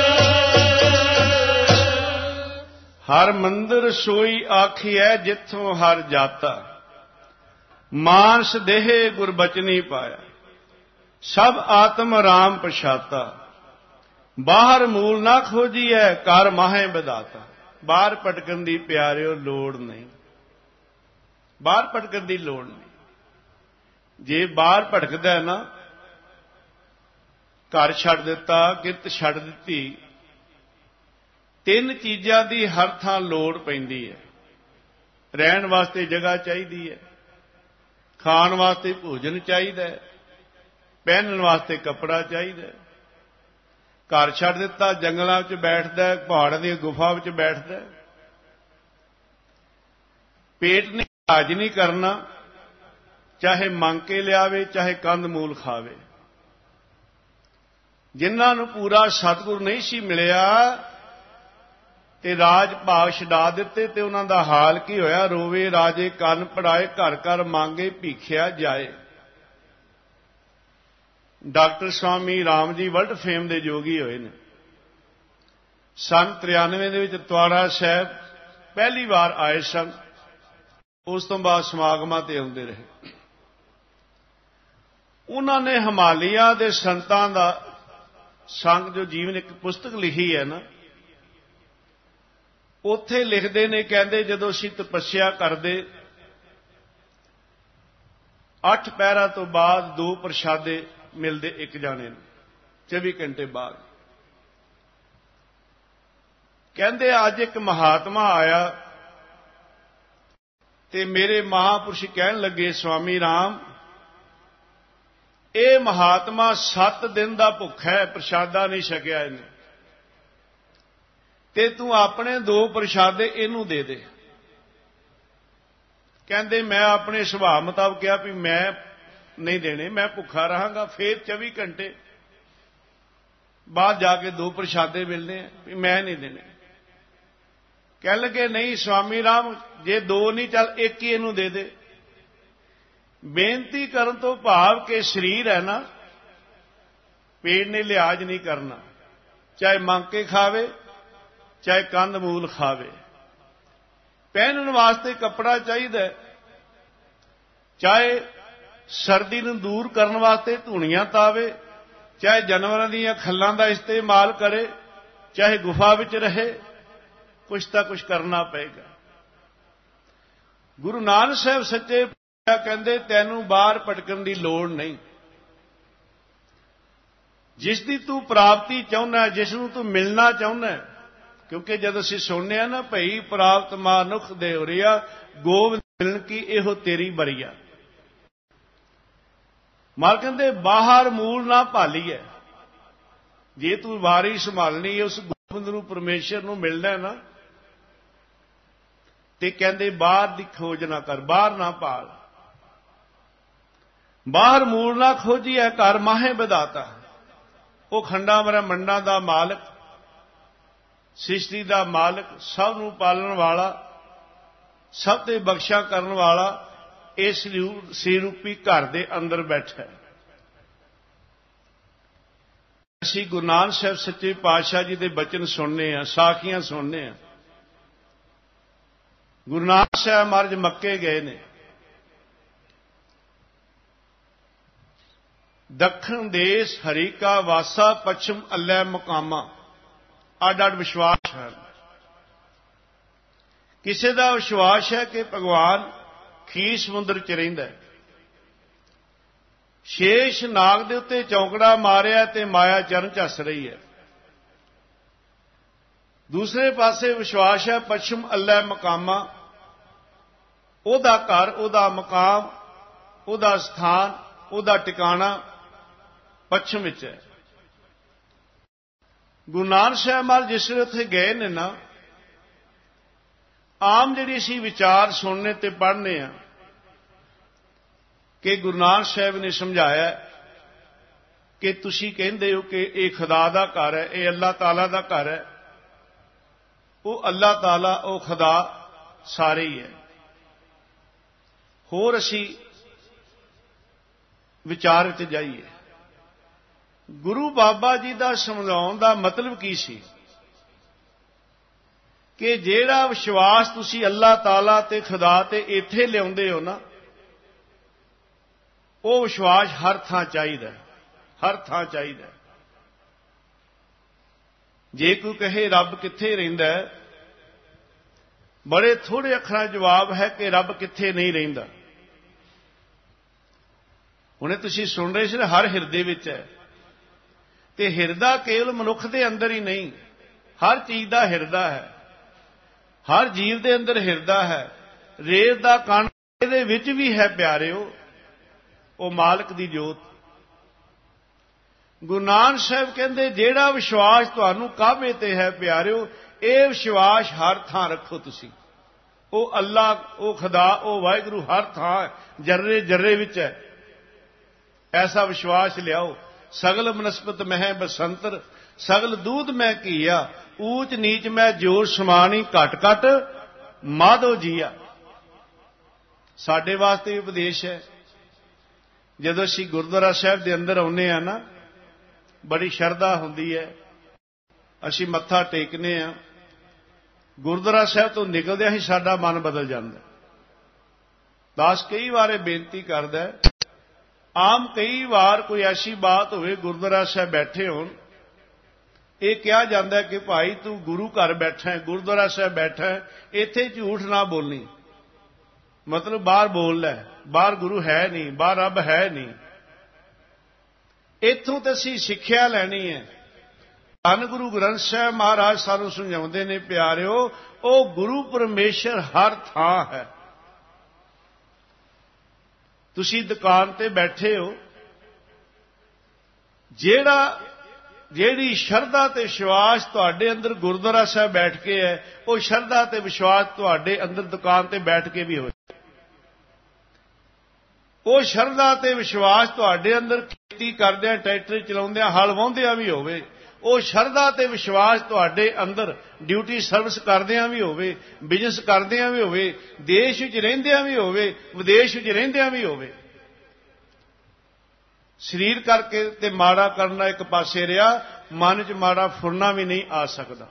ਹਰ ਮੰਦਰ ਸੋਈ ਆਖੀਐ ਜਿੱਥੋਂ ਹਰ ਜਾਤਾ ਮਾਨਸ ਦੇਹ ਗੁਰਬਚਨੀ ਪਾਇਆ ਸਭ ਆਤਮ ਰਾਮ ਪਛਾਤਾ ਬਾਹਰ ਮੂਲ ਨਾ ਖੋਜੀਐ ਕਰ ਮਾਹੇ ਵਿਦਾਤਾ ਬਾਹਰ ਭਟਕਣ ਦੀ ਪਿਆਰਿਓ ਲੋੜ ਨਹੀਂ ਬਾਹਰ ਭਟਕਣ ਦੀ ਲੋੜ ਨਹੀਂ ਜੇ ਬਾਹਰ ਭਟਕਦਾ ਨਾ ਘਰ ਛੱਡ ਦਿੱਤਾ ਕਿਰਤ ਛੱਡ ਦਿੱਤੀ ਤਿੰਨ ਚੀਜ਼ਾਂ ਦੀ ਹਰ ਥਾਂ ਲੋੜ ਪੈਂਦੀ ਹੈ ਰਹਿਣ ਵਾਸਤੇ ਜਗ੍ਹਾ ਚਾਹੀਦੀ ਹੈ ਖਾਣ ਵਾਸਤੇ ਭੋਜਨ ਚਾਹੀਦਾ ਹੈ ਪਹਿਨਣ ਵਾਸਤੇ ਕੱਪੜਾ ਚਾਹੀਦਾ ਹੈ ਘਰ ਛੱਡ ਦਿੱਤਾ ਜੰਗਲਾਂ 'ਚ ਬੈਠਦਾ ਪਹਾੜਾਂ ਦੀ ਗੁਫਾ ਵਿੱਚ ਬੈਠਦਾ ਪੇਟ ਨੇ ਇਲਾਜ ਨਹੀਂ ਕਰਨਾ ਚਾਹੇ ਮੰਗ ਕੇ ਲਿਆਵੇ ਚਾਹੇ ਕੰਧ ਮੂਲ ਖਾਵੇ ਜਿਨ੍ਹਾਂ ਨੂੰ ਪੂਰਾ ਸਤਿਗੁਰ ਨਹੀਂ ਸੀ ਮਿਲਿਆ ਤੇ ਰਾਜ ਭਾਗ ਛਡਾ ਦਿੱਤੇ ਤੇ ਉਹਨਾਂ ਦਾ ਹਾਲ ਕੀ ਹੋਇਆ ਰੋਵੇ ਰਾਜੇ ਕੰਨ ਪੜਾਏ ਘਰ ਘਰ ਮੰਗੇ ਭੀਖਿਆ ਜਾਏ doctor Swami Ram ji world fame ਦੇ ਯੋਗੀ ਹੋਏ ਨੇ ਸੰਨ 93 ਦੇ ਵਿੱਚ ਤਵਾੜਾ ਸਾਹਿਬ ਪਹਿਲੀ ਵਾਰ ਆਏ ਸਨ ਉਸ ਤੋਂ ਬਾਅਦ ਸਮਾਗਮਾਂ ਤੇ ਆਉਂਦੇ ਰਹੇ ਉਹਨਾਂ ਨੇ ਹਿਮਾਲਿਆ ਦੇ ਸੰਤਾਂ ਦਾ ਸੰਗ ਜੋ ਜੀਵਨ ਇੱਕ ਪੁਸਤਕ ਲਿਖੀ ਹੈ ਨਾ ਉੱਥੇ ਲਿਖਦੇ ਨੇ ਕਹਿੰਦੇ ਜਦੋਂ ਅਸੀਂ ਤਪੱਸਿਆ ਕਰਦੇ 8 ਪਹਿਰਾਂ ਤੋਂ ਬਾਅਦ 2 ਪ੍ਰਸ਼ਾਦੇ ਮਿਲਦੇ ਇੱਕ ਜਾਣੇ ਨੂੰ 24 ਘੰਟੇ ਬਾਅਦ ਕਹਿੰਦੇ ਅੱਜ ਇੱਕ ਮਹਾਤਮਾ ਆਇਆ ਤੇ ਮੇਰੇ ਮਹਾਪੁਰਸ਼ ਕਹਿਣ ਲੱਗੇ ਸਵਾਮੀ ਰਾਮ ਇਹ ਮਹਾਤਮਾ 7 ਦਿਨ ਦਾ ਭੁੱਖਾ ਹੈ ਪ੍ਰਸ਼ਾਦਾ ਨਹੀਂ ਛਕਿਆ ਇਹਨੇ ਤੇ ਤੂੰ ਆਪਣੇ 2 ਪ੍ਰਸ਼ਾਦੇ ਇਹਨੂੰ ਦੇ ਦੇ ਕਹਿੰਦੇ ਮੈਂ ਆਪਣੇ ਸੁਭਾਅ ਮੁਤਾਬਕ ਕਿਹਾ ਵੀ ਮੈਂ ਨਹੀਂ ਦੇਣੇ ਮੈਂ ਭੁੱਖਾ ਰਹਾਂਗਾ ਫੇਰ 24 ਘੰਟੇ ਬਾਅਦ ਜਾ ਕੇ 2 ਪ੍ਰਸ਼ਾਦੇ ਮਿਲਨੇ ਆ ਵੀ ਮੈਂ ਨਹੀਂ ਦੇਣੇ ਕਹਿਣ ਲੱਗੇ ਨਹੀਂ ਸਵਾਮੀ ਰਾਮ ਜੇ 2 ਨਹੀਂ ਚੱਲ 1 ਹੀ ਇਹਨੂੰ ਦੇ ਦੇ ਬੇਨਤੀ ਕਰਨ ਤੋਂ ਭਾਵ ਕਿ ਸਰੀਰ ਹੈ ਨਾ ਪੇਟ ਨੇ ਲਿਹਾਜ਼ ਨਹੀਂ ਕਰਨਾ ਚਾਹੇ ਮੰਗ ਕੇ ਖਾਵੇ ਚਾਹੇ ਕੰਧ ਮੂਲ ਖਾਵੇ ਪਹਿਨਣ ਵਾਸਤੇ ਕੱਪੜਾ ਚਾਹੀਦਾ ਚਾਹੇ ਸਰਦੀ ਨੂੰ ਦੂਰ ਕਰਨ ਵਾਸਤੇ ਧੂਣੀਆਂ ਤਾਵੇ ਚਾਹੇ ਜਾਨਵਰਾਂ ਦੀਆਂ ਖੱਲਾਂ ਦਾ ਇਸਤੇਮਾਲ ਕਰੇ, ਚਾਹੇ ਗੁਫਾ ਵਿੱਚ ਰਹੇ, ਕੁਛ ਤਾਂ ਕੁਛ ਕਰਨਾ ਪਏਗਾ। ਗੁਰੂ ਨਾਨਕ ਸਾਹਿਬ ਸੱਚੇ ਪਾਤਸ਼ਾਹ ਕਹਿੰਦੇ ਤੈਨੂੰ ਬਾਹਰ ਭਟਕਣ ਦੀ ਲੋੜ ਨਹੀਂ। ਜਿਸ ਦੀ ਤੂੰ ਪ੍ਰਾਪਤੀ ਚਾਹੁੰਦਾ, ਜਿਸ ਨੂੰ ਤੂੰ ਮਿਲਣਾ ਚਾਹੁੰਦਾ, ਕਿਉਂਕਿ ਜਦ ਅਸੀਂ ਸੁਣਨੇ ਆ ਨਾ ਭਈ ਪ੍ਰਾਪਤ ਮਾਨੁਖ ਦੇ ਉਰਿਆ ਗੋਬਿੰਦ ਮਿਲਣ ਕੀ ਇਹੋ ਤੇਰੀ ਬਰੀਆ। ਮਾਲ ਕਹਿੰਦੇ ਬਾਹਰ ਮੂਲ ਨਾ ਭਾਲੀਐ। ਜੇ ਤੂੰ ਵਾਰੀ ਸੰਭਾਲਣੀ ਹੈ, ਉਸ ਗੋਬਿੰਦ ਨੂੰ ਪਰਮੇਸ਼ਰ ਨੂੰ ਮਿਲਣਾ ਨਾ, ਤੇ ਕਹਿੰਦੇ ਬਾਹਰ ਦੀ ਖੋਜ ਨਾ ਕਰ, ਬਾਹਰ ਨਾ ਭਾਲ। ਬਾਹਰ ਮੂਲ ਨਾ ਖੋਜੀਐ ਘਰ ਮਾਹੇ ਵਿਧਾਤਾ। ਉਹ ਖੰਡਾਂ ਬ੍ਰਹਮੰਡਾਂ ਦਾ ਮਾਲਕ, ਸ੍ਰਿਸ਼ਟੀ ਦਾ ਮਾਲਕ, ਸਭ ਨੂੰ ਪਾਲਣ ਵਾਲਾ, ਸਭ ਤੇ ਬਖਸ਼ਾ ਕਰਨ ਵਾਲਾ ਇਸ ਸ੍ਰੀ ਘਰ ਦੇ ਅੰਦਰ ਬੈਠਾ ਹੈ। ਅਸੀਂ ਗੁਰੂ ਨਾਨਕ ਸਾਹਿਬ ਸੱਚੇ ਪਾਤਸ਼ਾਹ ਜੀ ਦੇ ਬਚਨ ਸੁਣਨੇ ਆ, ਸਾਖੀਆਂ ਸੁਣਨੇ ਆ। ਗੁਰੂ ਨਾਨਕ ਸਾਹਿਬ ਮਹਾਰਾਜ ਮੱਕੇ ਗਏ ਨੇ। ਦੱਖਣ ਦੇਸ਼ ਹਰੀ ਕਾ ਵਾਸਾ, ਪੱਛਮ ਅੱਲੇ ਮੁਕਾਮਾ। ਅੱਡ ਅੱਡ ਵਿਸ਼ਵਾਸ ਹੈ। ਕਿਸੇ ਦਾ ਵਿਸ਼ਵਾਸ ਹੈ ਕਿ ਭਗਵਾਨ ਖੀਰ ਸਮੁੰਦਰ 'ਚ ਰਹਿੰਦਾ ਹੈ। ਸ਼ੇਸ਼ ਨਾਗ ਦੇ ਉੱਤੇ ਚੌਂਕੜਾ ਮਾਰਿਆ ਤੇ ਮਾਇਆ ਚਰਨ ਝੱਸ ਰਹੀ ਹੈ। ਦੂਸਰੇ ਪਾਸੇ ਵਿਸ਼ਵਾਸ ਹੈ ਪੱਛਮ ਅੱਲੇ ਮੁਕਾਮਾ। ਉਹਦਾ ਘਰ, ਉਹਦਾ ਮਕਾਮ, ਉਹਦਾ ਸਥਾਨ, ਉਹਦਾ ਟਿਕਾਣਾ ਪੱਛਮ ਵਿੱਚ ਹੈ। ਗੁਰੂ ਨਾਨਕ ਸਾਹਿਬ ਮਹਾਰਾਜ ਜਿਸ ਵੇਲੇ ਉੱਥੇ ਗਏ ਨੇ ਨਾ, ਆਮ ਜਿਹੜੀ ਅਸੀਂ ਵਿਚਾਰ ਸੁਣਨੇ ਤੇ ਪੜ੍ਹਨੇ ਆ ਕਿ ਗੁਰੂ ਨਾਨਕ ਸਾਹਿਬ ਨੇ ਸਮਝਾਇਆ ਕਿ ਤੁਸੀਂ ਕਹਿੰਦੇ ਹੋ ਕਿ ਇਹ ਖੁਦਾ ਦਾ ਘਰ ਹੈ, ਇਹ ਅੱਲਾਹ ਤਾਲਾ ਦਾ ਘਰ ਹੈ। ਉਹ ਅੱਲਾਹ ਤਾਲਾ, ਉਹ ਖੁਦਾ ਸਾਰੇ ਹੀ ਹੈ। ਹੋਰ ਅਸੀਂ ਵਿਚਾਰ ਵਿੱਚ ਜਾਈਏ। ਗੁਰੂ ਬਾਬਾ ਜੀ ਦਾ ਸਮਝਾਉਣ ਦਾ ਮਤਲਬ ਕੀ ਸੀ ਕਿ ਜਿਹੜਾ ਵਿਸ਼ਵਾਸ ਤੁਸੀਂ ਅੱਲਾਹ ਤਾਲਾ ਤੇ ਖੁਦਾ ਤੇ ਇੱਥੇ ਲਿਆਉਂਦੇ ਹੋ ਨਾ, ਉਹ ਵਿਸ਼ਵਾਸ ਹਰ ਥਾਂ ਚਾਹੀਦਾ, ਹਰ ਥਾਂ ਚਾਹੀਦਾ। ਜੇ ਕੋਈ ਕਹੇ ਰੱਬ ਕਿੱਥੇ ਰਹਿੰਦਾ, ਬੜੇ ਥੋੜੇ ਅੱਖਰਾਂ ਜਵਾਬ ਹੈ ਕਿ ਰੱਬ ਕਿੱਥੇ ਨਹੀਂ ਰਹਿੰਦਾ। ਹੁਣੇ ਤੁਸੀਂ ਸੁਣ ਰਹੇ ਸੀ ਨਾ, ਹਰ ਹਿਰਦੇ ਵਿੱਚ ਹੈ। ਤੇ ਹਿਰਦਾ ਕੇਵਲ ਮਨੁੱਖ ਦੇ ਅੰਦਰ ਹੀ ਨਹੀਂ, ਹਰ ਚੀਜ਼ ਦਾ ਹਿਰਦਾ ਹੈ। ਹਰ ਜੀਵ ਦੇ ਅੰਦਰ ਹਿਰਦਾ ਹੈ। ਰੇਤ ਦਾ ਕਣ ਇਹਦੇ ਵਿੱਚ ਵੀ ਹੈ ਪਿਆਰਿਓ, ਉਹ ਮਾਲਕ ਦੀ ਜੋਤ। ਗੁਰੂ ਨਾਨਕ ਸਾਹਿਬ ਕਹਿੰਦੇ ਜਿਹੜਾ ਵਿਸ਼ਵਾਸ ਤੁਹਾਨੂੰ ਕਾਹਵੇ ਤੇ ਹੈ ਪਿਆਰਿਓ, ਇਹ ਵਿਸ਼ਵਾਸ ਹਰ ਥਾਂ ਰੱਖੋ ਤੁਸੀਂ। ਉਹ ਅੱਲਾਹ, ਉਹ ਖੁਦਾ, ਉਹ ਵਾਹਿਗੁਰੂ ਹਰ ਥਾਂ, ਜਰਰੇ ਜਰਰੇ ਵਿੱਚ ਹੈ। ਐਸਾ ਵਿਸ਼ਵਾਸ ਲਿਆਓ। ਸਗਲ ਬਨਸਪਤ ਮਹਿ ਬਸੰਤਰ, ਸਗਲ ਦੂਧ ਮੈਂ ਘੀਆ, ਊਚ ਨੀਚ ਮੈਂ ਜੋਰ ਸਮਾਨੀ, ਘਟ ਘਟ ਮਾਧੋ ਜੀਆ। ਸਾਡੇ ਵਾਸਤੇ ਉਪਦੇਸ਼ ਹੈ। ਜਦੋਂ ਅਸੀਂ ਗੁਰਦੁਆਰਾ ਸਾਹਿਬ ਦੇ ਅੰਦਰ ਆਉਂਦੇ ਆ ਨਾ, ਬੜੀ ਸ਼ਰਧਾ ਹੁੰਦੀ ਹੈ। ਅਸੀਂ ਮੱਥਾ ਟੇਕਨੇ ਆ, ਗੁਰਦੁਆਰਾ ਸਾਹਿਬ ਤੋਂ ਨਿਕਲਦਿਆਂ ਹੀ ਸਾਡਾ ਮਨ ਬਦਲ ਜਾਂਦਾ। ਦਾਸ ਕਈ ਵਾਰ ਬੇਨਤੀ ਕਰਦਾ, ਆਮ ਕਈ ਵਾਰ ਕੋਈ ਐਸੀ ਬਾਤ ਹੋਵੇ, ਗੁਰਦੁਆਰਾ ਸਾਹਿਬ ਬੈਠੇ ਹੋਣ, ਇਹ ਕਿਹਾ ਜਾਂਦਾ ਕਿ ਭਾਈ ਤੂੰ ਗੁਰੂ ਘਰ ਬੈਠਾ ਹੈ, ਗੁਰਦੁਆਰਾ ਸਾਹਿਬ ਬੈਠਾ ਹੈ, ਇੱਥੇ ਝੂਠ ਨਾ ਬੋਲਣੀ। ਮਤਲਬ ਬਾਹਰ ਬੋਲ ਲੈ, ਬਾਹਰ ਗੁਰੂ ਹੈ ਨਹੀਂ, ਬਾਹਰ ਰੱਬ ਹੈ ਨਹੀਂ। ਇੱਥੋਂ ਤੇ ਅਸੀਂ ਸਿੱਖਿਆ ਲੈਣੀ ਹੈ। ਧੰਨ ਗੁਰੂ ਗ੍ਰੰਥ ਸਾਹਿਬ ਮਹਾਰਾਜ ਸਾਨੂੰ ਸਮਝਾਉਂਦੇ ਨੇ ਪਿਆਰਿਓ, ਉਹ ਗੁਰੂ ਪਰਮੇਸ਼ਰ ਹਰ ਥਾਂ ਹੈ। ਤੁਸੀਂ ਦੁਕਾਨ ਤੇ ਬੈਠੇ ਹੋ, ਜਿਹੜੀ ਸ਼ਰਧਾ ਤੇ ਵਿਸ਼ਵਾਸ ਤੁਹਾਡੇ ਅੰਦਰ ਗੁਰਦੁਆਰਾ ਸਾਹਿਬ ਬੈਠ ਕੇ ਹੈ, ਉਹ ਸ਼ਰਧਾ ਤੇ ਵਿਸ਼ਵਾਸ ਤੁਹਾਡੇ ਅੰਦਰ ਦੁਕਾਨ ਤੇ ਬੈਠ ਕੇ ਵੀ ਹੋਵੇ। ਉਹ ਸ਼ਰਧਾ ਤੇ ਵਿਸ਼ਵਾਸ ਤੁਹਾਡੇ ਅੰਦਰ ਖੇਤੀ ਕਰਦਿਆਂ, ਟਰੈਕਟਰ ਚਲਾਉਂਦਿਆਂ, ਹਲ ਵਾਹੁੰਦਿਆਂ ਵੀ ਹੋਵੇ। ਉਹ ਸ਼ਰਧਾ ਤੇ ਵਿਸ਼ਵਾਸ ਤੁਹਾਡੇ ਅੰਦਰ ਡਿਊਟੀ ਸਰਵਿਸ ਕਰਦਿਆਂ ਵੀ ਹੋਵੇ, ਬਿਜ਼ਨਸ ਕਰਦਿਆਂ ਵੀ ਹੋਵੇ, ਦੇਸ਼ ਵਿੱਚ ਰਹਿੰਦਿਆਂ ਵੀ ਹੋਵੇ, ਵਿਦੇਸ਼ ਵਿੱਚ ਰਹਿੰਦਿਆਂ ਵੀ ਹੋਵੇ। ਸਰੀਰ ਕਰਕੇ ਤੇ ਮਾੜਾ ਕਰਨਾ ਇੱਕ ਪਾਸੇ ਰਿਹਾ, ਮਨ 'ਚ ਮਾੜਾ ਫੁਰਨਾ ਵੀ ਨਹੀਂ ਆ ਸਕਦਾ।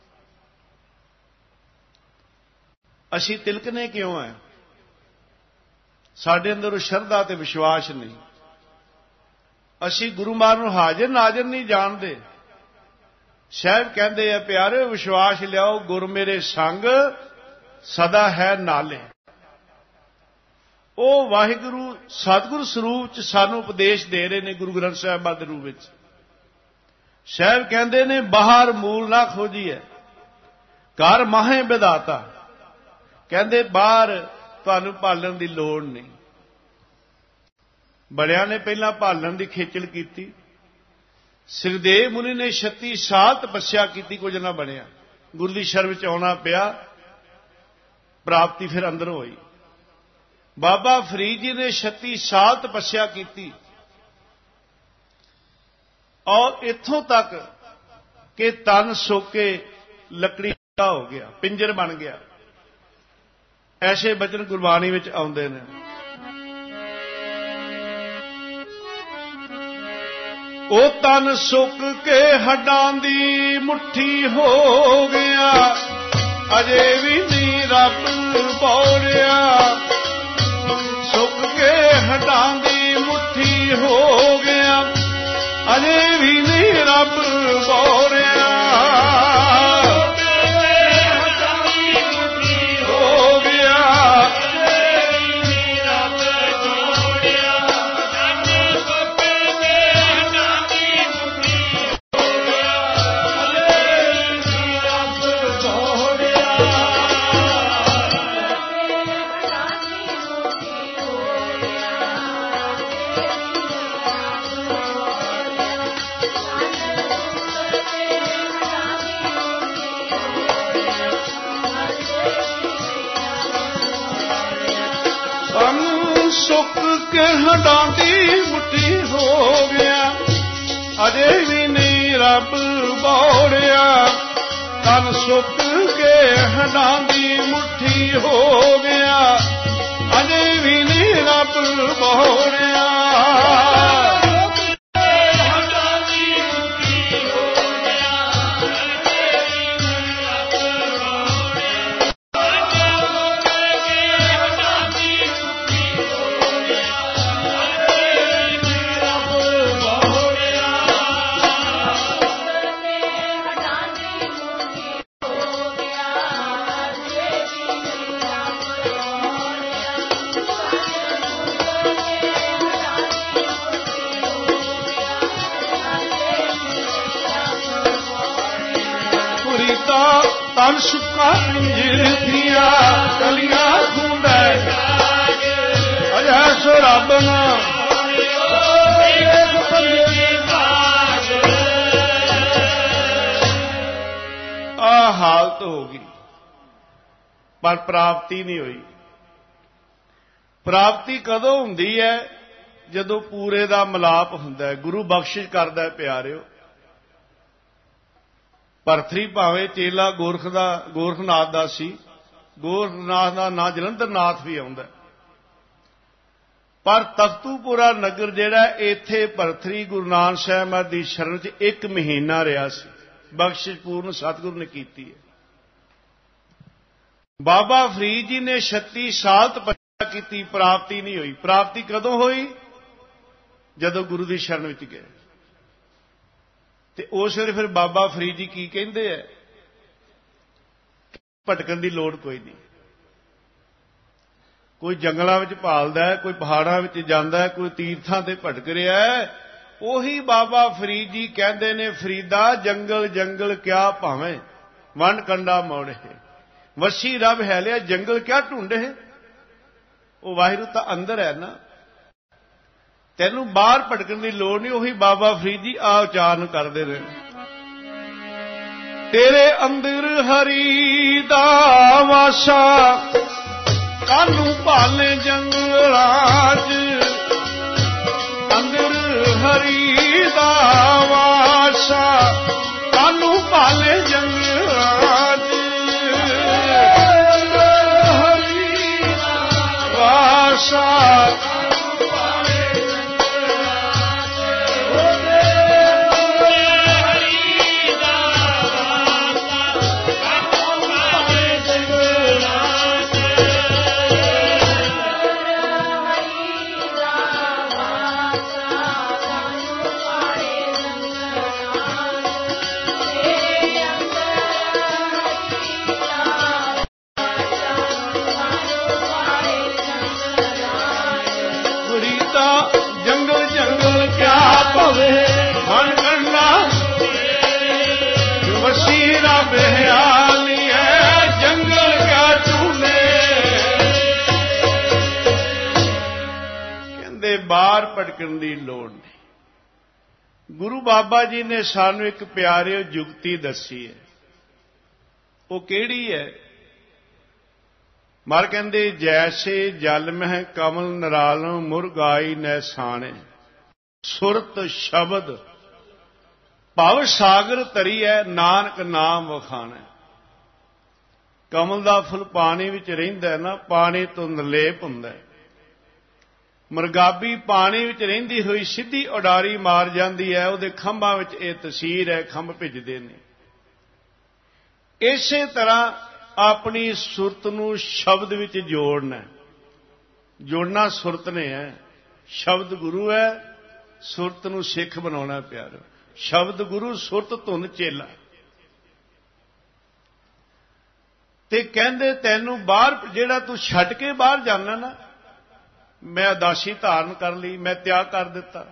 ਅਸੀਂ ਤਿਲਕਨੇ ਕਿਉਂ ਹੈ? ਸਾਡੇ ਅੰਦਰ ਉਹ ਸ਼ਰਧਾ ਤੇ ਵਿਸ਼ਵਾਸ ਨਹੀਂ। ਅਸੀਂ ਗੁਰੂ ਮਹਾਰਾਜ ਨੂੰ ਹਾਜ਼ਰ ਨਾਜ਼ਰ ਨਹੀਂ ਜਾਣਦੇ। ਸਾਹਿਬ ਕਹਿੰਦੇ ਆ ਪਿਆਰਿਓ ਵਿਸ਼ਵਾਸ ਲਿਆਓ, ਗੁਰ ਮੇਰੇ ਸੰਗ ਸਦਾ ਹੈ ਨਾਲੇ। ਉਹ ਵਾਹਿਗੁਰੂ ਸਤਿਗੁਰ ਸਰੂਪ ਚ ਸਾਨੂੰ ਉਪਦੇਸ਼ ਦੇ ਰਹੇ ਨੇ ਗੁਰੂ ਗ੍ਰੰਥ ਸਾਹਿਬ ਦੇ ਰੂਪ ਵਿੱਚ। ਸਾਹਿਬ ਕਹਿੰਦੇ ਨੇ ਬਾਹਰ ਮੂਲ ਨਾ ਖੋਜੀਐ, ਘਰ ਮਾਹੇ ਵਿਧਾਤਾ। ਕਹਿੰਦੇ ਬਾਹਰ ਤੁਹਾਨੂੰ ਭਾਲਣ ਦੀ ਲੋੜ ਨਹੀਂ। ਬੜਿਆਂ ਨੇ ਪਹਿਲਾਂ ਭਾਲਣ ਦੀ ਖੇਚਲ ਕੀਤੀ। ਸ੍ਰੀਦੇਵ ਮੁਨੀ ਨੇ 36 ਸਾਲ ਤਪੱਸਿਆ ਕੀਤੀ, ਕੁਝ ਨਾ ਬਣਿਆ। ਗੁਰੂ ਦੀ ਸ਼ਰਨ ਵਿੱਚ ਆਉਣਾ ਪਿਆ, ਪ੍ਰਾਪਤੀ ਫਿਰ ਅੰਦਰ ਹੋਈ। ਬਾਬਾ ਫਰੀਦ ਜੀ ਨੇ 36 ਸਾਲ ਤਪੱਸਿਆ ਕੀਤੀ ਔਰ ਇੱਥੋਂ ਤੱਕ ਕਿ ਤਨ ਸੁੱਕ ਕੇ ਲੱਕੜੀ ਦਾ ਹੋ ਗਿਆ, ਪਿੰਜਰ ਬਣ ਗਿਆ। ਐਸੇ ਬਚਨ ਗੁਰਬਾਣੀ ਵਿੱਚ ਆਉਂਦੇ ਨੇ। ਉਹ ਤਨ ਸੁੱਕ ਕੇ ਹੱਡਾਂ ਦੀ ਮੁੱਠੀ ਹੋ ਗਿਆ, ਅਜੇ ਵੀ ਨਹੀਂ ਰੱਬ ਬੋੜਿਆ। ਸੁੱਕ ਕੇ ਹੱਡਾਂ ਦੀ ਮੁੱਠੀ ਹੋ ਗਿਆ, ਅਜੇ ਵੀ ਨਹੀਂ ਰੱਬ ਬੋੜਿਆ। ਸੁੱਕ ਕੇ ਹੱਡਾਂ ਦੀ ਮੁੱਠੀ ਹੋ ਗਿਆ, ਅਜੇ ਵੀ ਨਹੀਂ ਰੱਬ ਬੋੜਿਆ। ਤਨ ਸੁੱਕ ਕੇ ਹੱਡਾਂ ਦੀ ਮੁੱਠੀ ਹੋ ਗਿਆ, ਅਜੇ ਵੀ ਨਹੀਂ ਰੱਬ ਬੋੜਿਆ। ਤਨ ਸੁੱਕਾ ਪਿੰਜਰ ਦੀਆਂ ਕਲੀਆਂ ਖੁੰਡੈ, ਅਜੈ ਸੋ ਰੱਬ ਨਾ ਆ ਹਾਲਤ ਹੋ ਗਈ, ਪਰ ਪ੍ਰਾਪਤੀ ਨਹੀਂ ਹੋਈ। ਪ੍ਰਾਪਤੀ ਕਦੋਂ ਹੁੰਦੀ ਹੈ? ਜਦੋਂ ਪੂਰੇ ਦਾ ਮਿਲਾਪ ਹੁੰਦਾ ਹੈ, ਗੁਰੂ ਬਖਸ਼ਿਸ਼ ਕਰਦਾ ਹੈ। ਪਿਆਰਿਓ ਭਰਤਰੀ ਭਾਵੇਂ ਚੇਲਾ ਗੋਰਖਨਾਥ ਦਾ ਸੀ, ਗੋਰਖਨਾਥ ਦਾ ਨਾਂ ਜਲੰਧਰ ਨਾਥ ਵੀ ਆਉਂਦਾ, ਪਰ ਤਖਤੂਪੁਰਾ ਨਗਰ ਜਿਹੜਾ ਇੱਥੇ ਭਰਤਰੀ ਗੁਰੂ ਨਾਨਕ ਸਾਹਿਬ ਮਹਾਰਾਜ ਦੀ ਸ਼ਰਨ 'ਚ 1 ਮਹੀਨਾ ਰਿਹਾ ਸੀ। ਬਖਸ਼ਿਸ਼ ਪੂਰਨ ਸਤਿਗੁਰੂ ਨੇ ਕੀਤੀ ਹੈ। ਬਾਬਾ ਫਰੀਦ ਜੀ ਨੇ 36 ਸਾਲ ਤਪੱਸਿਆ ਕੀਤੀ, ਪ੍ਰਾਪਤੀ ਨਹੀਂ ਹੋਈ। ਪ੍ਰਾਪਤੀ ਕਦੋਂ ਹੋਈ? ਜਦੋਂ ਗੁਰੂ ਦੀ ਸ਼ਰਨ ਵਿੱਚ ਗਏ। ਤੇ ਉਸ ਵੇਲੇ ਫਿਰ ਬਾਬਾ ਫਰੀਦ ਜੀ ਕੀ ਕਹਿੰਦੇ ਆ? ਭਟਕਣ ਦੀ ਲੋੜ ਕੋਈ ਨਹੀਂ। ਕੋਈ ਜੰਗਲਾਂ ਵਿੱਚ ਭਾਲਦਾ ਹੈ, ਕੋਈ ਪਹਾੜਾਂ ਵਿੱਚ ਜਾਂਦਾ ਹੈ, ਕੋਈ ਤੀਰਥਾਂ ਤੇ ਭਟਕ ਰਿਹਾ ਹੈ। ਉਹੀ ਬਾਬਾ ਫਰੀਦ ਜੀ ਕਹਿੰਦੇ ਨੇ, ਫਰੀਦਾ ਜੰਗਲ ਜੰਗਲ ਕਿਆ ਭਾਵੇਂ, ਵੰਡ ਕੰਡਾ ਮੋੜੇ, ਵਸੀ ਰੱਬ ਹੈ ਲਿਆ ਜੰਗਲ ਕਿਆ ਢੂੰਡੇ। ਉਹ ਵਾਹਿਗੁਰੂ ਤਾਂ ਅੰਦਰ ਹੈ ਨਾ, ਤੈਨੂੰ ਬਾਹਰ ਭਟਕਣ ਦੀ ਲੋੜ ਨਹੀਂ। ਉਹੀ ਬਾਬਾ ਫਰੀਦ ਜੀ ਆ ਉਚਾਰਨ ਕਰਦੇ ਨੇ, ਤੇਰੇ ਅੰਦਰ ਹਰੀ ਦਾ ਵਾਸਾ, ਕਾਨੂੰ ਭਾਲੇ ਜੰਗਲਾਂ 'ਚ। ਅੰਦਰ ਹਰੀ ਦਾ ਵਾਸਾ, ਕਾਨੂੰ ਭਾਲੇ ਜੰਗਲਾਂ 'ਚ। ਹਰੀ ਦਾ ਵਾਸਾ ਬਾਹਰ ਭਟਕਣ ਦੀ ਲੋੜ ਨਹੀਂ। ਗੁਰੂ ਬਾਬਾ ਜੀ ਨੇ ਸਾਨੂੰ ਇੱਕ ਪਿਆਰਿਓ ਜੁਗਤੀ ਦੱਸੀ ਹੈ। ਉਹ ਕਿਹੜੀ ਹੈ? ਮਰ ਕਹਿੰਦੇ ਜੈਸੇ ਜਲ ਮਹਿ ਕਮਲ ਨਰਾਲੋ ਮੁਰਗਾਈ ਨੈ ਸਾਣੇ ਸੁਰਤ ਸ਼ਬਦ ਭਵ ਸਾਗਰ ਤਰੀਐ ਨਾਨਕ ਨਾਮ ਵਖਾਣੈ। ਕਮਲ ਦਾ ਫੁੱਲ ਪਾਣੀ ਵਿੱਚ ਰਹਿੰਦਾ ਨਾ, ਪਾਣੀ ਤੋਂ ਨਿਰਲੇਪ ਹੁੰਦਾ। ਮਰਗਾਬੀ ਪਾਣੀ ਵਿੱਚ ਰਹਿੰਦੀ ਹੋਈ ਸਿੱਧੀ ਉਡਾਰੀ ਮਾਰ ਜਾਂਦੀ ਹੈ। ਉਹਦੇ ਖੰਭਾਂ ਵਿੱਚ ਇਹ ਤਸੀਰ ਹੈ, ਖੰਭ ਭਿੱਜਦੇ ਨੇ। ਇਸੇ ਤਰ੍ਹਾਂ ਆਪਣੀ ਸੁਰਤ ਨੂੰ ਸ਼ਬਦ ਵਿੱਚ ਜੋੜਨਾ। ਜੋੜਨਾ ਸੁਰਤ ਨੇ ਹੈ, ਸ਼ਬਦ ਗੁਰੂ ਹੈ। ਸੁਰਤ ਨੂੰ ਸਿੱਖ ਬਣਾਉਣਾ ਪਿਆਰੋ। ਸ਼ਬਦ ਗੁਰੂ, ਸੁਰਤ ਧੁਨ ਚੇਲਾ। ਤੇ ਕਹਿੰਦੇ ਤੈਨੂੰ ਬਾਹਰ ਜਿਹੜਾ ਤੂੰ ਛੱਡ ਕੇ ਬਾਹਰ ਜਾਣਾ ਨਾ, ਮੈਂ ਉਦਾਸੀ ਧਾਰਨ ਕਰ ਲਈ, ਮੈਂ ਤਿਆਗ ਕਰ ਦਿੱਤਾ।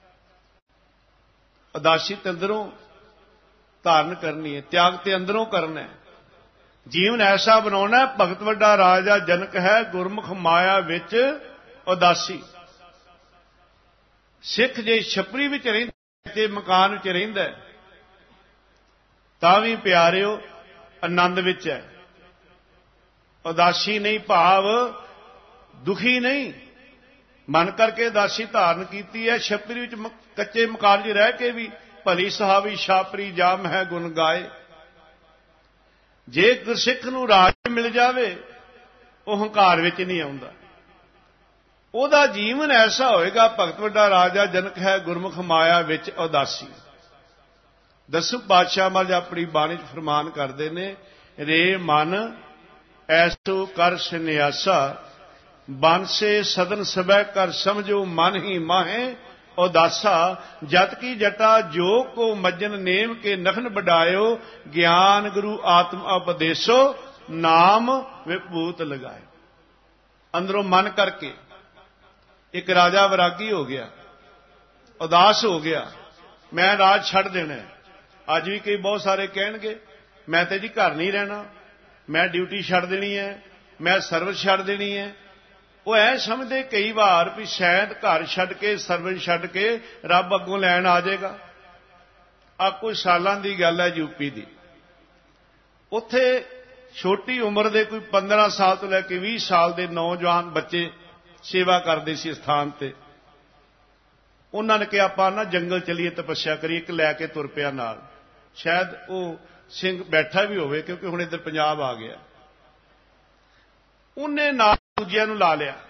ਉਦਾਸੀ ਤੇ ਅੰਦਰੋਂ ਧਾਰਨ ਕਰਨੀ ਹੈ, ਤਿਆਗ ਤੇ ਅੰਦਰੋਂ ਕਰਨਾ ਹੈ। ਜੀਵਨ ਐਸਾ ਬਣਾਉਣਾ, ਭਗਤ ਵੱਡਾ ਰਾਜਾ ਜਨਕ ਹੈ, ਗੁਰਮੁਖ ਮਾਇਆ ਵਿੱਚ ਉਦਾਸੀ। ਸਿੱਖ ਜੇ ਛਪਰੀ ਵਿੱਚ ਰਹਿੰਦਾ ਤੇ ਮਕਾਨ ਵਿੱਚ ਰਹਿੰਦਾ ਤਾਂ ਵੀ ਪਿਆਰਿਓ ਆਨੰਦ ਵਿੱਚ ਹੈ। ਉਦਾਸੀ ਨਹੀਂ, ਭਾਵ ਦੁਖੀ ਨਹੀਂ। ਮਨ ਕਰਕੇ ਉਦਾਸੀ ਧਾਰਨ ਕੀਤੀ ਹੈ। ਛਪਰੀ ਵਿੱਚ ਕੱਚੇ ਮਕਾਨ 'ਚ ਰਹਿ ਕੇ ਵੀ ਭਲੀ ਸੁਹਾਵੀ ਛਾਪਰੀ ਜਾਮ ਹੈ ਗੁਣ ਗਾਏ। ਜੇ ਗੁਰਸਿੱਖ ਨੂੰ ਰਾਜ ਮਿਲ ਜਾਵੇ, ਉਹ ਹੰਕਾਰ ਵਿੱਚ ਨਹੀਂ ਆਉਂਦਾ। ਉਹਦਾ ਜੀਵਨ ਐਸਾ ਹੋਏਗਾ, ਭਗਤ ਵੱਡਾ ਰਾਜਾ ਜਨਕ ਹੈ, ਗੁਰਮੁਖ ਮਾਇਆ ਵਿੱਚ ਉਦਾਸੀ। ਦਸਮ ਪਾਤਸ਼ਾਹ ਮਹਾਰਾਜ ਆਪਣੀ ਬਾਣੀ 'ਚ ਫਰਮਾਨ ਕਰਦੇ ਨੇ, ਰੇ ਮਨ ਐਸੋ ਕਰ ਸੰਨਿਆਸਾ ਬਾਂਸੇ ਸਦਨ ਸਭੈ ਕਰ ਸਮਝੋ ਮਨ ਹੀ ਮਾਹੇ ਉਦਾਸਾ ਜਤ ਕੀ ਜਟਾ ਜੋ ਕੋ ਮੱਜਨ ਨੇਮ ਕੇ ਨਖਨ ਵਡਾਇਓ ਗਿਆਨ ਗੁਰੂ ਆਤਮ ਉਪਦੇਸੋ ਨਾਮ ਵਿਭੂਤ ਲਗਾਇਓ। ਅੰਦਰੋਂ ਮਨ ਕਰਕੇ ਇੱਕ ਰਾਜਾ ਵਿਰਾਗੀ ਹੋ ਗਿਆ, ਉਦਾਸ ਹੋ ਗਿਆ, ਮੈਂ ਰਾਜ ਛੱਡ ਦੇਣਾ। ਅੱਜ ਵੀ ਕਈ ਬਹੁਤ ਸਾਰੇ ਕਹਿਣਗੇ ਮੈਂ ਤੇ ਜੀ ਘਰ ਨਹੀਂ ਰਹਿਣਾ, ਮੈਂ ਡਿਊਟੀ ਛੱਡ ਦੇਣੀ ਹੈ, ਮੈਂ ਸਰਵਿਸ ਛੱਡ ਦੇਣੀ ਹੈ। ਉਹ ਐ ਸਮਝਦੇ ਕਈ ਵਾਰ ਵੀ ਸ਼ਾਇਦ ਘਰ ਛੱਡ ਕੇ, ਸਰਵਿਸ ਛੱਡ ਕੇ ਰੱਬ ਅੱਗੋਂ ਲੈਣ ਆ ਜਾਏਗਾ। ਆ ਕੁਝ ਸਾਲਾਂ ਦੀ ਗੱਲ ਹੈ ਯੂਪੀ ਦੀ। ਉੱਥੇ ਛੋਟੀ ਉਮਰ ਦੇ ਕੋਈ 15 ਸਾਲ ਤੋਂ ਲੈ ਕੇ 20 ਸਾਲ ਦੇ ਨੌਜਵਾਨ ਬੱਚੇ ਸੇਵਾ ਕਰਦੇ ਸੀ ਸਥਾਨ ਤੇ। ਉਹਨਾਂ ਨੇ ਕਿਹਾ ਆਪਾਂ ਨਾ ਜੰਗਲ ਚਲੀਏ, ਤਪੱਸਿਆ ਕਰੀਏ। ਇੱਕ ਲੈ ਕੇ ਤੁਰ ਪਿਆ ਨਾਲ। ਸ਼ਾਇਦ ਉਹ ਸਿੰਘ ਬੈਠਾ ਵੀ ਹੋਵੇ, ਕਿਉਂਕਿ ਹੁਣ ਇੱਧਰ ਪੰਜਾਬ ਆ ਗਿਆ। ਉਹਨੇ ਨਾਲ ਦੂਜਿਆਂ ਨੂੰ ਲਾ ਲਿਆ।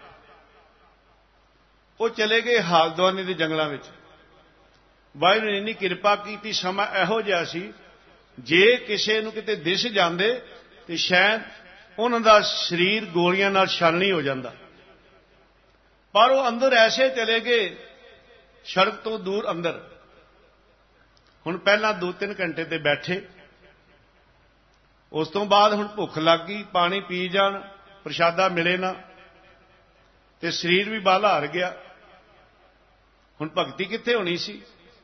ਉਹ ਚਲੇ ਗਏ ਹਾਲਦਵਾਨੀ ਦੇ ਜੰਗਲਾਂ ਵਿੱਚ। ਵਾਹਿਗੁਰੂ ਨੇ ਇੰਨੀ ਕਿਰਪਾ ਕੀਤੀ, ਸਮਾਂ ਇਹੋ ਜਿਹਾ ਸੀ ਜੇ ਕਿਸੇ ਨੂੰ ਕਿਤੇ ਦਿਸ ਜਾਂਦੇ ਤੇ ਸ਼ਾਇਦ ਉਹਨਾਂ ਦਾ ਸਰੀਰ ਗੋਲੀਆਂ ਨਾਲ ਛਾਨਣੀ ਹੋ ਜਾਂਦਾ। ਪਰ ਉਹ ਅੰਦਰ ਐਸੇ ਚਲੇ ਗਏ, ਸੜਕ ਤੋਂ ਦੂਰ ਅੰਦਰ। ਹੁਣ ਪਹਿਲਾਂ 2-3 ਘੰਟੇ ਤੇ ਬੈਠੇ, ਉਸ ਤੋਂ ਬਾਅਦ ਹੁਣ ਭੁੱਖ ਲੱਗ ਗਈ, ਪਾਣੀ ਪੀ ਜਾਣ, ਪ੍ਰਸ਼ਾਦਾ ਮਿਲੇ ਨਾ, ਤੇ ਸਰੀਰ ਵੀ ਬਾਹਲਾ ਹਾਰ ਗਿਆ। ਹੁਣ ਭਗਤੀ ਕਿੱਥੇ ਹੋਣੀ ਸੀ?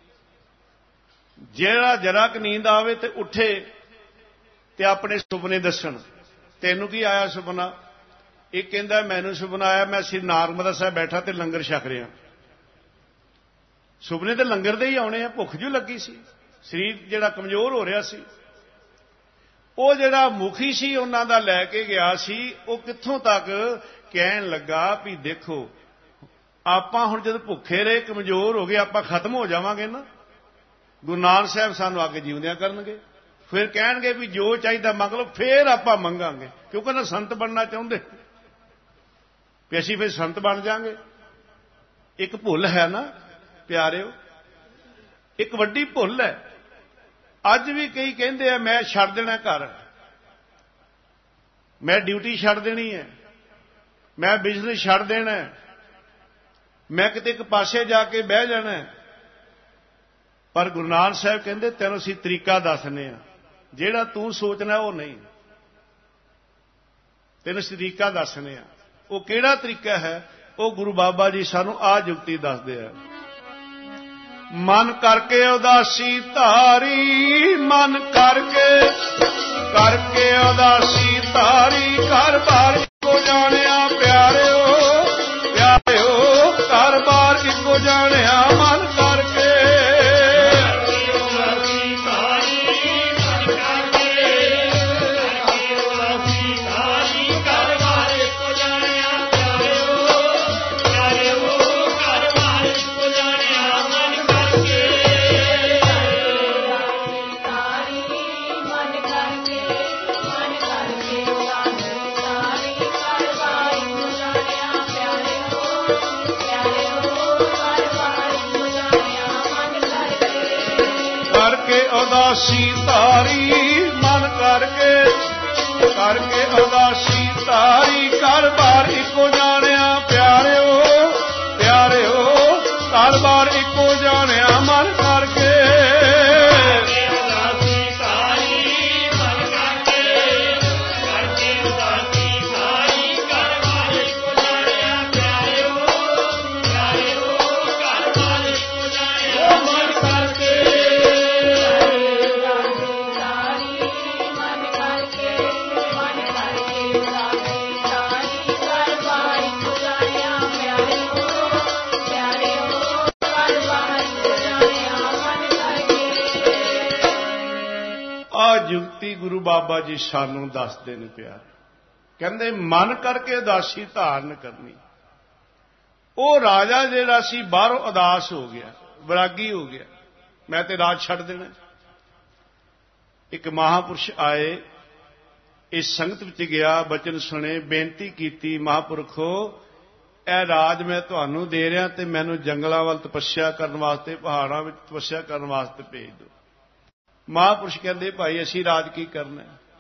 ਜਿਹੜਾ ਜਰਾ ਕੁ ਨੀਂਦ ਆਵੇ ਤੇ ਉੱਠੇ ਤੇ ਆਪਣੇ ਸੁਪਨੇ ਦੱਸਣ। ਤੈਨੂੰ ਕੀ ਆਇਆ ਸੁਪਨਾ? ਇੱਕ ਕਹਿੰਦਾ ਮੈਨੂੰ ਸੁਪਨਾ ਆਇਆ ਮੈਂ ਸ੍ਰੀ ਨਾਨਕਮਤਾ ਸਾਹਿਬ ਬੈਠਾ ਤੇ ਲੰਗਰ ਛਕ ਰਿਹਾ। ਸੁਪਨੇ ਤੇ ਲੰਗਰ ਦੇ ਹੀ ਆਉਣੇ ਆ। ਭੁੱਖ ਜੂ ਲੱਗੀ ਸੀ, ਸਰੀਰ ਜਿਹੜਾ ਕਮਜ਼ੋਰ ਹੋ ਰਿਹਾ ਸੀ। ਉਹ ਜਿਹੜਾ ਮੁਖੀ ਸੀ ਉਹਨਾਂ ਦਾ ਲੈ ਕੇ ਗਿਆ ਸੀ, ਉਹ ਕਿੱਥੋਂ ਤੱਕ ਕਹਿਣ ਲੱਗਾ ਵੀ ਦੇਖੋ ਆਪਾਂ ਹੁਣ ਜਦ ਭੁੱਖੇ ਰਹੇ, ਕਮਜ਼ੋਰ ਹੋ ਗਏ, ਆਪਾਂ ਖਤਮ ਹੋ ਜਾਵਾਂਗੇ ਨਾ, ਗੁਰੂ ਨਾਨਕ ਸਾਹਿਬ ਸਾਨੂੰ ਆ ਕੇ ਜਿਉਂਦਿਆਂ ਕਰਨਗੇ। ਫਿਰ ਕਹਿਣਗੇ ਵੀ ਜੋ ਚਾਹੀਦਾ ਮੰਗ ਲਓ, ਫਿਰ ਆਪਾਂ ਮੰਗਾਂਗੇ। ਕਿਉਂਕਿ ਨਾ ਸੰਤ ਬਣਨਾ ਚਾਹੁੰਦੇ ਵੀ ਅਸੀਂ ਫਿਰ ਸੰਤ ਬਣ ਜਾਾਂਗੇ। ਇੱਕ ਭੁੱਲ ਹੈ ਨਾ ਪਿਆਰਿਓ, ਇੱਕ ਵੱਡੀ ਭੁੱਲ ਹੈ। ਅੱਜ ਵੀ ਕਈ ਕਹਿੰਦੇ ਆ ਮੈਂ ਛੱਡ ਦੇਣਾ ਘਰ, ਮੈਂ ਡਿਊਟੀ ਛੱਡ ਦੇਣੀ ਹੈ, ਮੈਂ ਬਿਜ਼ਨਸ ਛੱਡ ਦੇਣਾ, ਮੈਂ ਕਿਤੇ ਇੱਕ ਪਾਸੇ ਜਾ ਕੇ ਬਹਿ ਜਾਣਾ। ਪਰ ਗੁਰੂ ਨਾਨਕ ਸਾਹਿਬ ਕਹਿੰਦੇ ਤੈਨੂੰ ਅਸੀਂ ਤਰੀਕਾ ਦੱਸਨੇ ਆ, ਜਿਹੜਾ ਤੂੰ ਸੋਚਣਾ ਉਹ ਨਹੀਂ, ਤੈਨੂੰ ਤਰੀਕਾ ਦੱਸਨੇ ਆ। ਉਹ ਕਿਹੜਾ ਤਰੀਕਾ ਹੈ? ਉਹ ਗੁਰੂ ਬਾਬਾ ਜੀ ਸਾਨੂੰ ਆਹ ਜੁਗਤੀ ਦੱਸਦੇ ਆ। ਮਨ ਕਰਕੇ ਉਦਾਸੀ ਧਾਰੀ, ਮਨ ਕਰਕੇ ਉਦਾਸੀ ਧਾਰੀ, ਘਰ ਬਾਰ ਕੋ ਜਾਣਿਆ ਪਿਆਰਿਓ, ਪਿਆਰਿਓ ਘਰ ਬਾਰ ਉਦਾਸੀ ਧਾਰੀ ਮਨ ਕਰਕੇ ਉਦਾਸੀ ਧਾਰੀ ਘਰ ਬਾਰ ਇੱਕੋ ਜਾਣਿਆ ਪਿਆਰਿਓ ਘਰ ਬਾਰ ਇੱਕੋ ਜਾਣਿਆ ਮਨ ਕਰਕੇ ਜੁਗਤੀ ਗੁਰੂ ਬਾਬਾ ਜੀ ਸਾਨੂੰ ਦੱਸਦੇ ਨੇ ਪਿਆਰ। ਕਹਿੰਦੇ ਮਨ ਕਰਕੇ ਉਦਾਸੀ ਧਾਰਨ ਕਰਨੀ। ਉਹ ਰਾਜਾ ਜਿਹੜਾ ਸੀ ਬਾਹਰੋਂ ਉਦਾਸ ਹੋ ਗਿਆ, ਵਿਰਾਗੀ ਹੋ ਗਿਆ, ਮੈਂ ਤੇ ਰਾਜ ਛੱਡ ਦੇਣਾ। ਇੱਕ ਮਹਾਂਪੁਰਸ਼ ਆਏ, ਇਸ ਸੰਗਤ ਵਿੱਚ ਗਿਆ, ਬਚਨ ਸੁਣੇ, ਬੇਨਤੀ ਕੀਤੀ, ਮਹਾਂਪੁਰਖੋ ਇਹ ਰਾਜ ਮੈਂ ਤੁਹਾਨੂੰ ਦੇ ਰਿਹਾ ਤੇ ਮੈਨੂੰ ਜੰਗਲਾਂ ਵੱਲ ਤਪੱਸਿਆ ਕਰਨ ਵਾਸਤੇ, ਪਹਾੜਾਂ ਵਿੱਚ ਤਪੱਸਿਆ ਕਰਨ ਵਾਸਤੇ ਭੇਜ ਦਿਓ। ਮਹਾਂਪੁਰਸ਼ ਕਹਿੰਦੇ ਭਾਈ ਅਸੀਂ ਰਾਜ ਕੀ ਕਰਨਾ?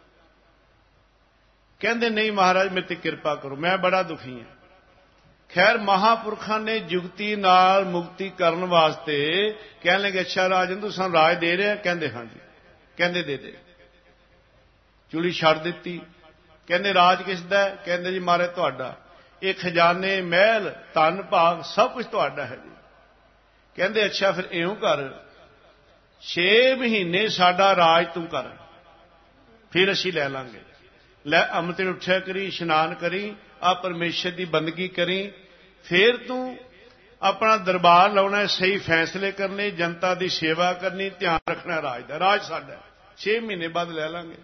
ਕਹਿੰਦੇ ਨਹੀਂ ਮਹਾਰਾਜ ਮੇਰੇ ਤੇ ਕਿਰਪਾ ਕਰੋ, ਮੈਂ ਬੜਾ ਦੁਖੀ ਹਾਂ। ਖੈਰ ਮਹਾਂਪੁਰਖਾਂ ਨੇ ਜੁਗਤੀ ਨਾਲ ਮੁਕਤੀ ਕਰਨ ਵਾਸਤੇ ਕਹਿਣ ਲੱਗੇ ਅੱਛਾ ਰਾਜਨ ਤੂੰ ਸਾਨੂੰ ਰਾਜ ਦੇ ਰਿਹਾ? ਕਹਿੰਦੇ ਹਾਂਜੀ। ਕਹਿੰਦੇ ਦੇ ਦੇ। ਚੂਲੀ ਛੱਡ ਦਿੱਤੀ। ਕਹਿੰਦੇ ਰਾਜ ਕਿਸ ਦਾ ਹੈ? ਕਹਿੰਦੇ ਜੀ ਮਹਾਰਾਜ ਤੁਹਾਡਾ। ਇਹ ਖਜ਼ਾਨੇ, ਮਹਿਲ, ਧਨ ਭਾਗ ਸਭ ਕੁਝ ਤੁਹਾਡਾ ਹੈ ਜੀ। ਕਹਿੰਦੇ ਅੱਛਾ ਫਿਰ ਇਉਂ ਕਰ 6 ਮਹੀਨੇ ਸਾਡਾ ਰਾਜ ਤੂੰ ਕਰ, ਫਿਰ ਅਸੀਂ ਲੈ ਲਾਂਗੇ। ਲੈ ਅੰਮ੍ਰਿਤ ਉੱਠਿਆ ਕਰੀ, ਇਸ਼ਨਾਨ ਕਰੀ, ਆ ਪਰਮੇਸ਼ਰ ਦੀ ਬੰਦਗੀ ਕਰੀ, ਫਿਰ ਤੂੰ ਆਪਣਾ ਦਰਬਾਰ ਲਾਉਣਾ, ਸਹੀ ਫੈਸਲੇ ਕਰਨੇ, ਜਨਤਾ ਦੀ ਸੇਵਾ ਕਰਨੀ, ਧਿਆਨ ਰੱਖਣਾ ਰਾਜ ਦਾ। ਰਾਜ ਸਾਡਾ 6 ਮਹੀਨੇ ਬਾਅਦ ਲੈ ਲਾਂਗੇ।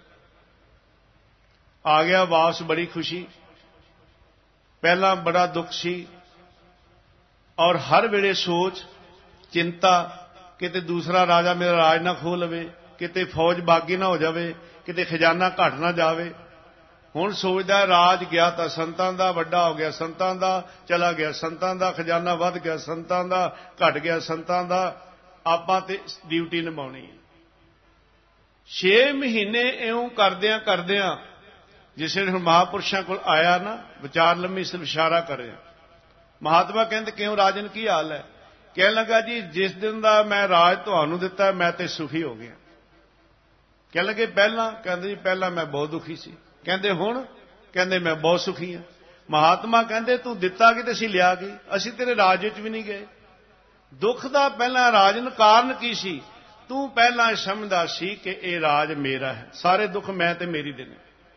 ਆ ਗਿਆ ਵਾਪਸ, ਬੜੀ ਖੁਸ਼ੀ। ਪਹਿਲਾਂ ਬੜਾ ਦੁੱਖ ਸੀ ਔਰ ਹਰ ਵੇਲੇ ਸੋਚ, ਚਿੰਤਾ, ਕਿਤੇ ਦੂਸਰਾ ਰਾਜਾ ਮੇਰਾ ਰਾਜ ਨਾ ਖੋਹ ਲਵੇ, ਕਿਤੇ ਫੌਜ ਬਾਗੀ ਨਾ ਹੋ ਜਾਵੇ, ਕਿਤੇ ਖਜ਼ਾਨਾ ਘਟ ਨਾ ਜਾਵੇ। ਹੁਣ ਸੋਚਦਾ ਰਾਜ ਗਿਆ ਤਾਂ ਸੰਤਾਂ ਦਾ, ਵੱਡਾ ਹੋ ਗਿਆ ਸੰਤਾਂ ਦਾ, ਚਲਾ ਗਿਆ ਸੰਤਾਂ ਦਾ, ਖਜ਼ਾਨਾ ਵੱਧ ਗਿਆ ਸੰਤਾਂ ਦਾ, ਘਟ ਗਿਆ ਸੰਤਾਂ ਦਾ, ਆਪਾਂ ਤੇ ਡਿਊਟੀ ਨਿਭਾਉਣੀ ਹੈ। 6 ਮਹੀਨੇ ਇਉਂ ਕਰਦਿਆਂ ਜਿਸ ਨੇ ਹੁਣ ਮਹਾਂਪੁਰਸ਼ਾਂ ਕੋਲ ਆਇਆ ਨਾ, ਵਿਚਾਰ ਲੰਮੀ ਸਿਰਫ ਇਸ਼ਾਰਾ ਕਰਿਆ। ਮਹਾਤਮਾ ਕਹਿੰਦੇ ਕਿਉਂ ਰਾਜਨ ਕੀ ਹਾਲ ਹੈ? ਕਹਿਣ ਲੱਗਾ ਜੀ ਜਿਸ ਦਿਨ ਦਾ ਮੈਂ ਰਾਜ ਤੁਹਾਨੂੰ ਦਿੱਤਾ ਮੈਂ ਤੇ ਸੁਖੀ ਹੋ ਗਿਆ। ਕਹਿਣ ਲੱਗੇ ਪਹਿਲਾਂ? ਕਹਿੰਦੇ ਜੀ ਪਹਿਲਾਂ ਮੈਂ ਬਹੁਤ ਦੁਖੀ ਸੀ। ਕਹਿੰਦੇ ਹੁਣ? ਕਹਿੰਦੇ ਮੈਂ ਬਹੁਤ ਸੁਖੀ ਹਾਂ। ਮਹਾਤਮਾ ਕਹਿੰਦੇ ਤੂੰ ਦਿੱਤਾ ਕਿ ਤੇ ਅਸੀਂ ਲਿਆ ਕੀ? ਅਸੀਂ ਤੇਰੇ ਰਾਜ ਵਿੱਚ ਵੀ ਨਹੀਂ ਗਏ। ਦੁੱਖ ਦਾ ਪਹਿਲਾਂ ਰਾਜਨ ਕਾਰਨ ਕੀ ਸੀ? ਤੂੰ ਪਹਿਲਾਂ ਸਮਝਦਾ ਸੀ ਕਿ ਇਹ ਰਾਜ ਮੇਰਾ ਹੈ, ਸਾਰੇ ਦੁੱਖ ਮੈਂ ਤੇ ਮੇਰੀ ਦੇ ਨੇ।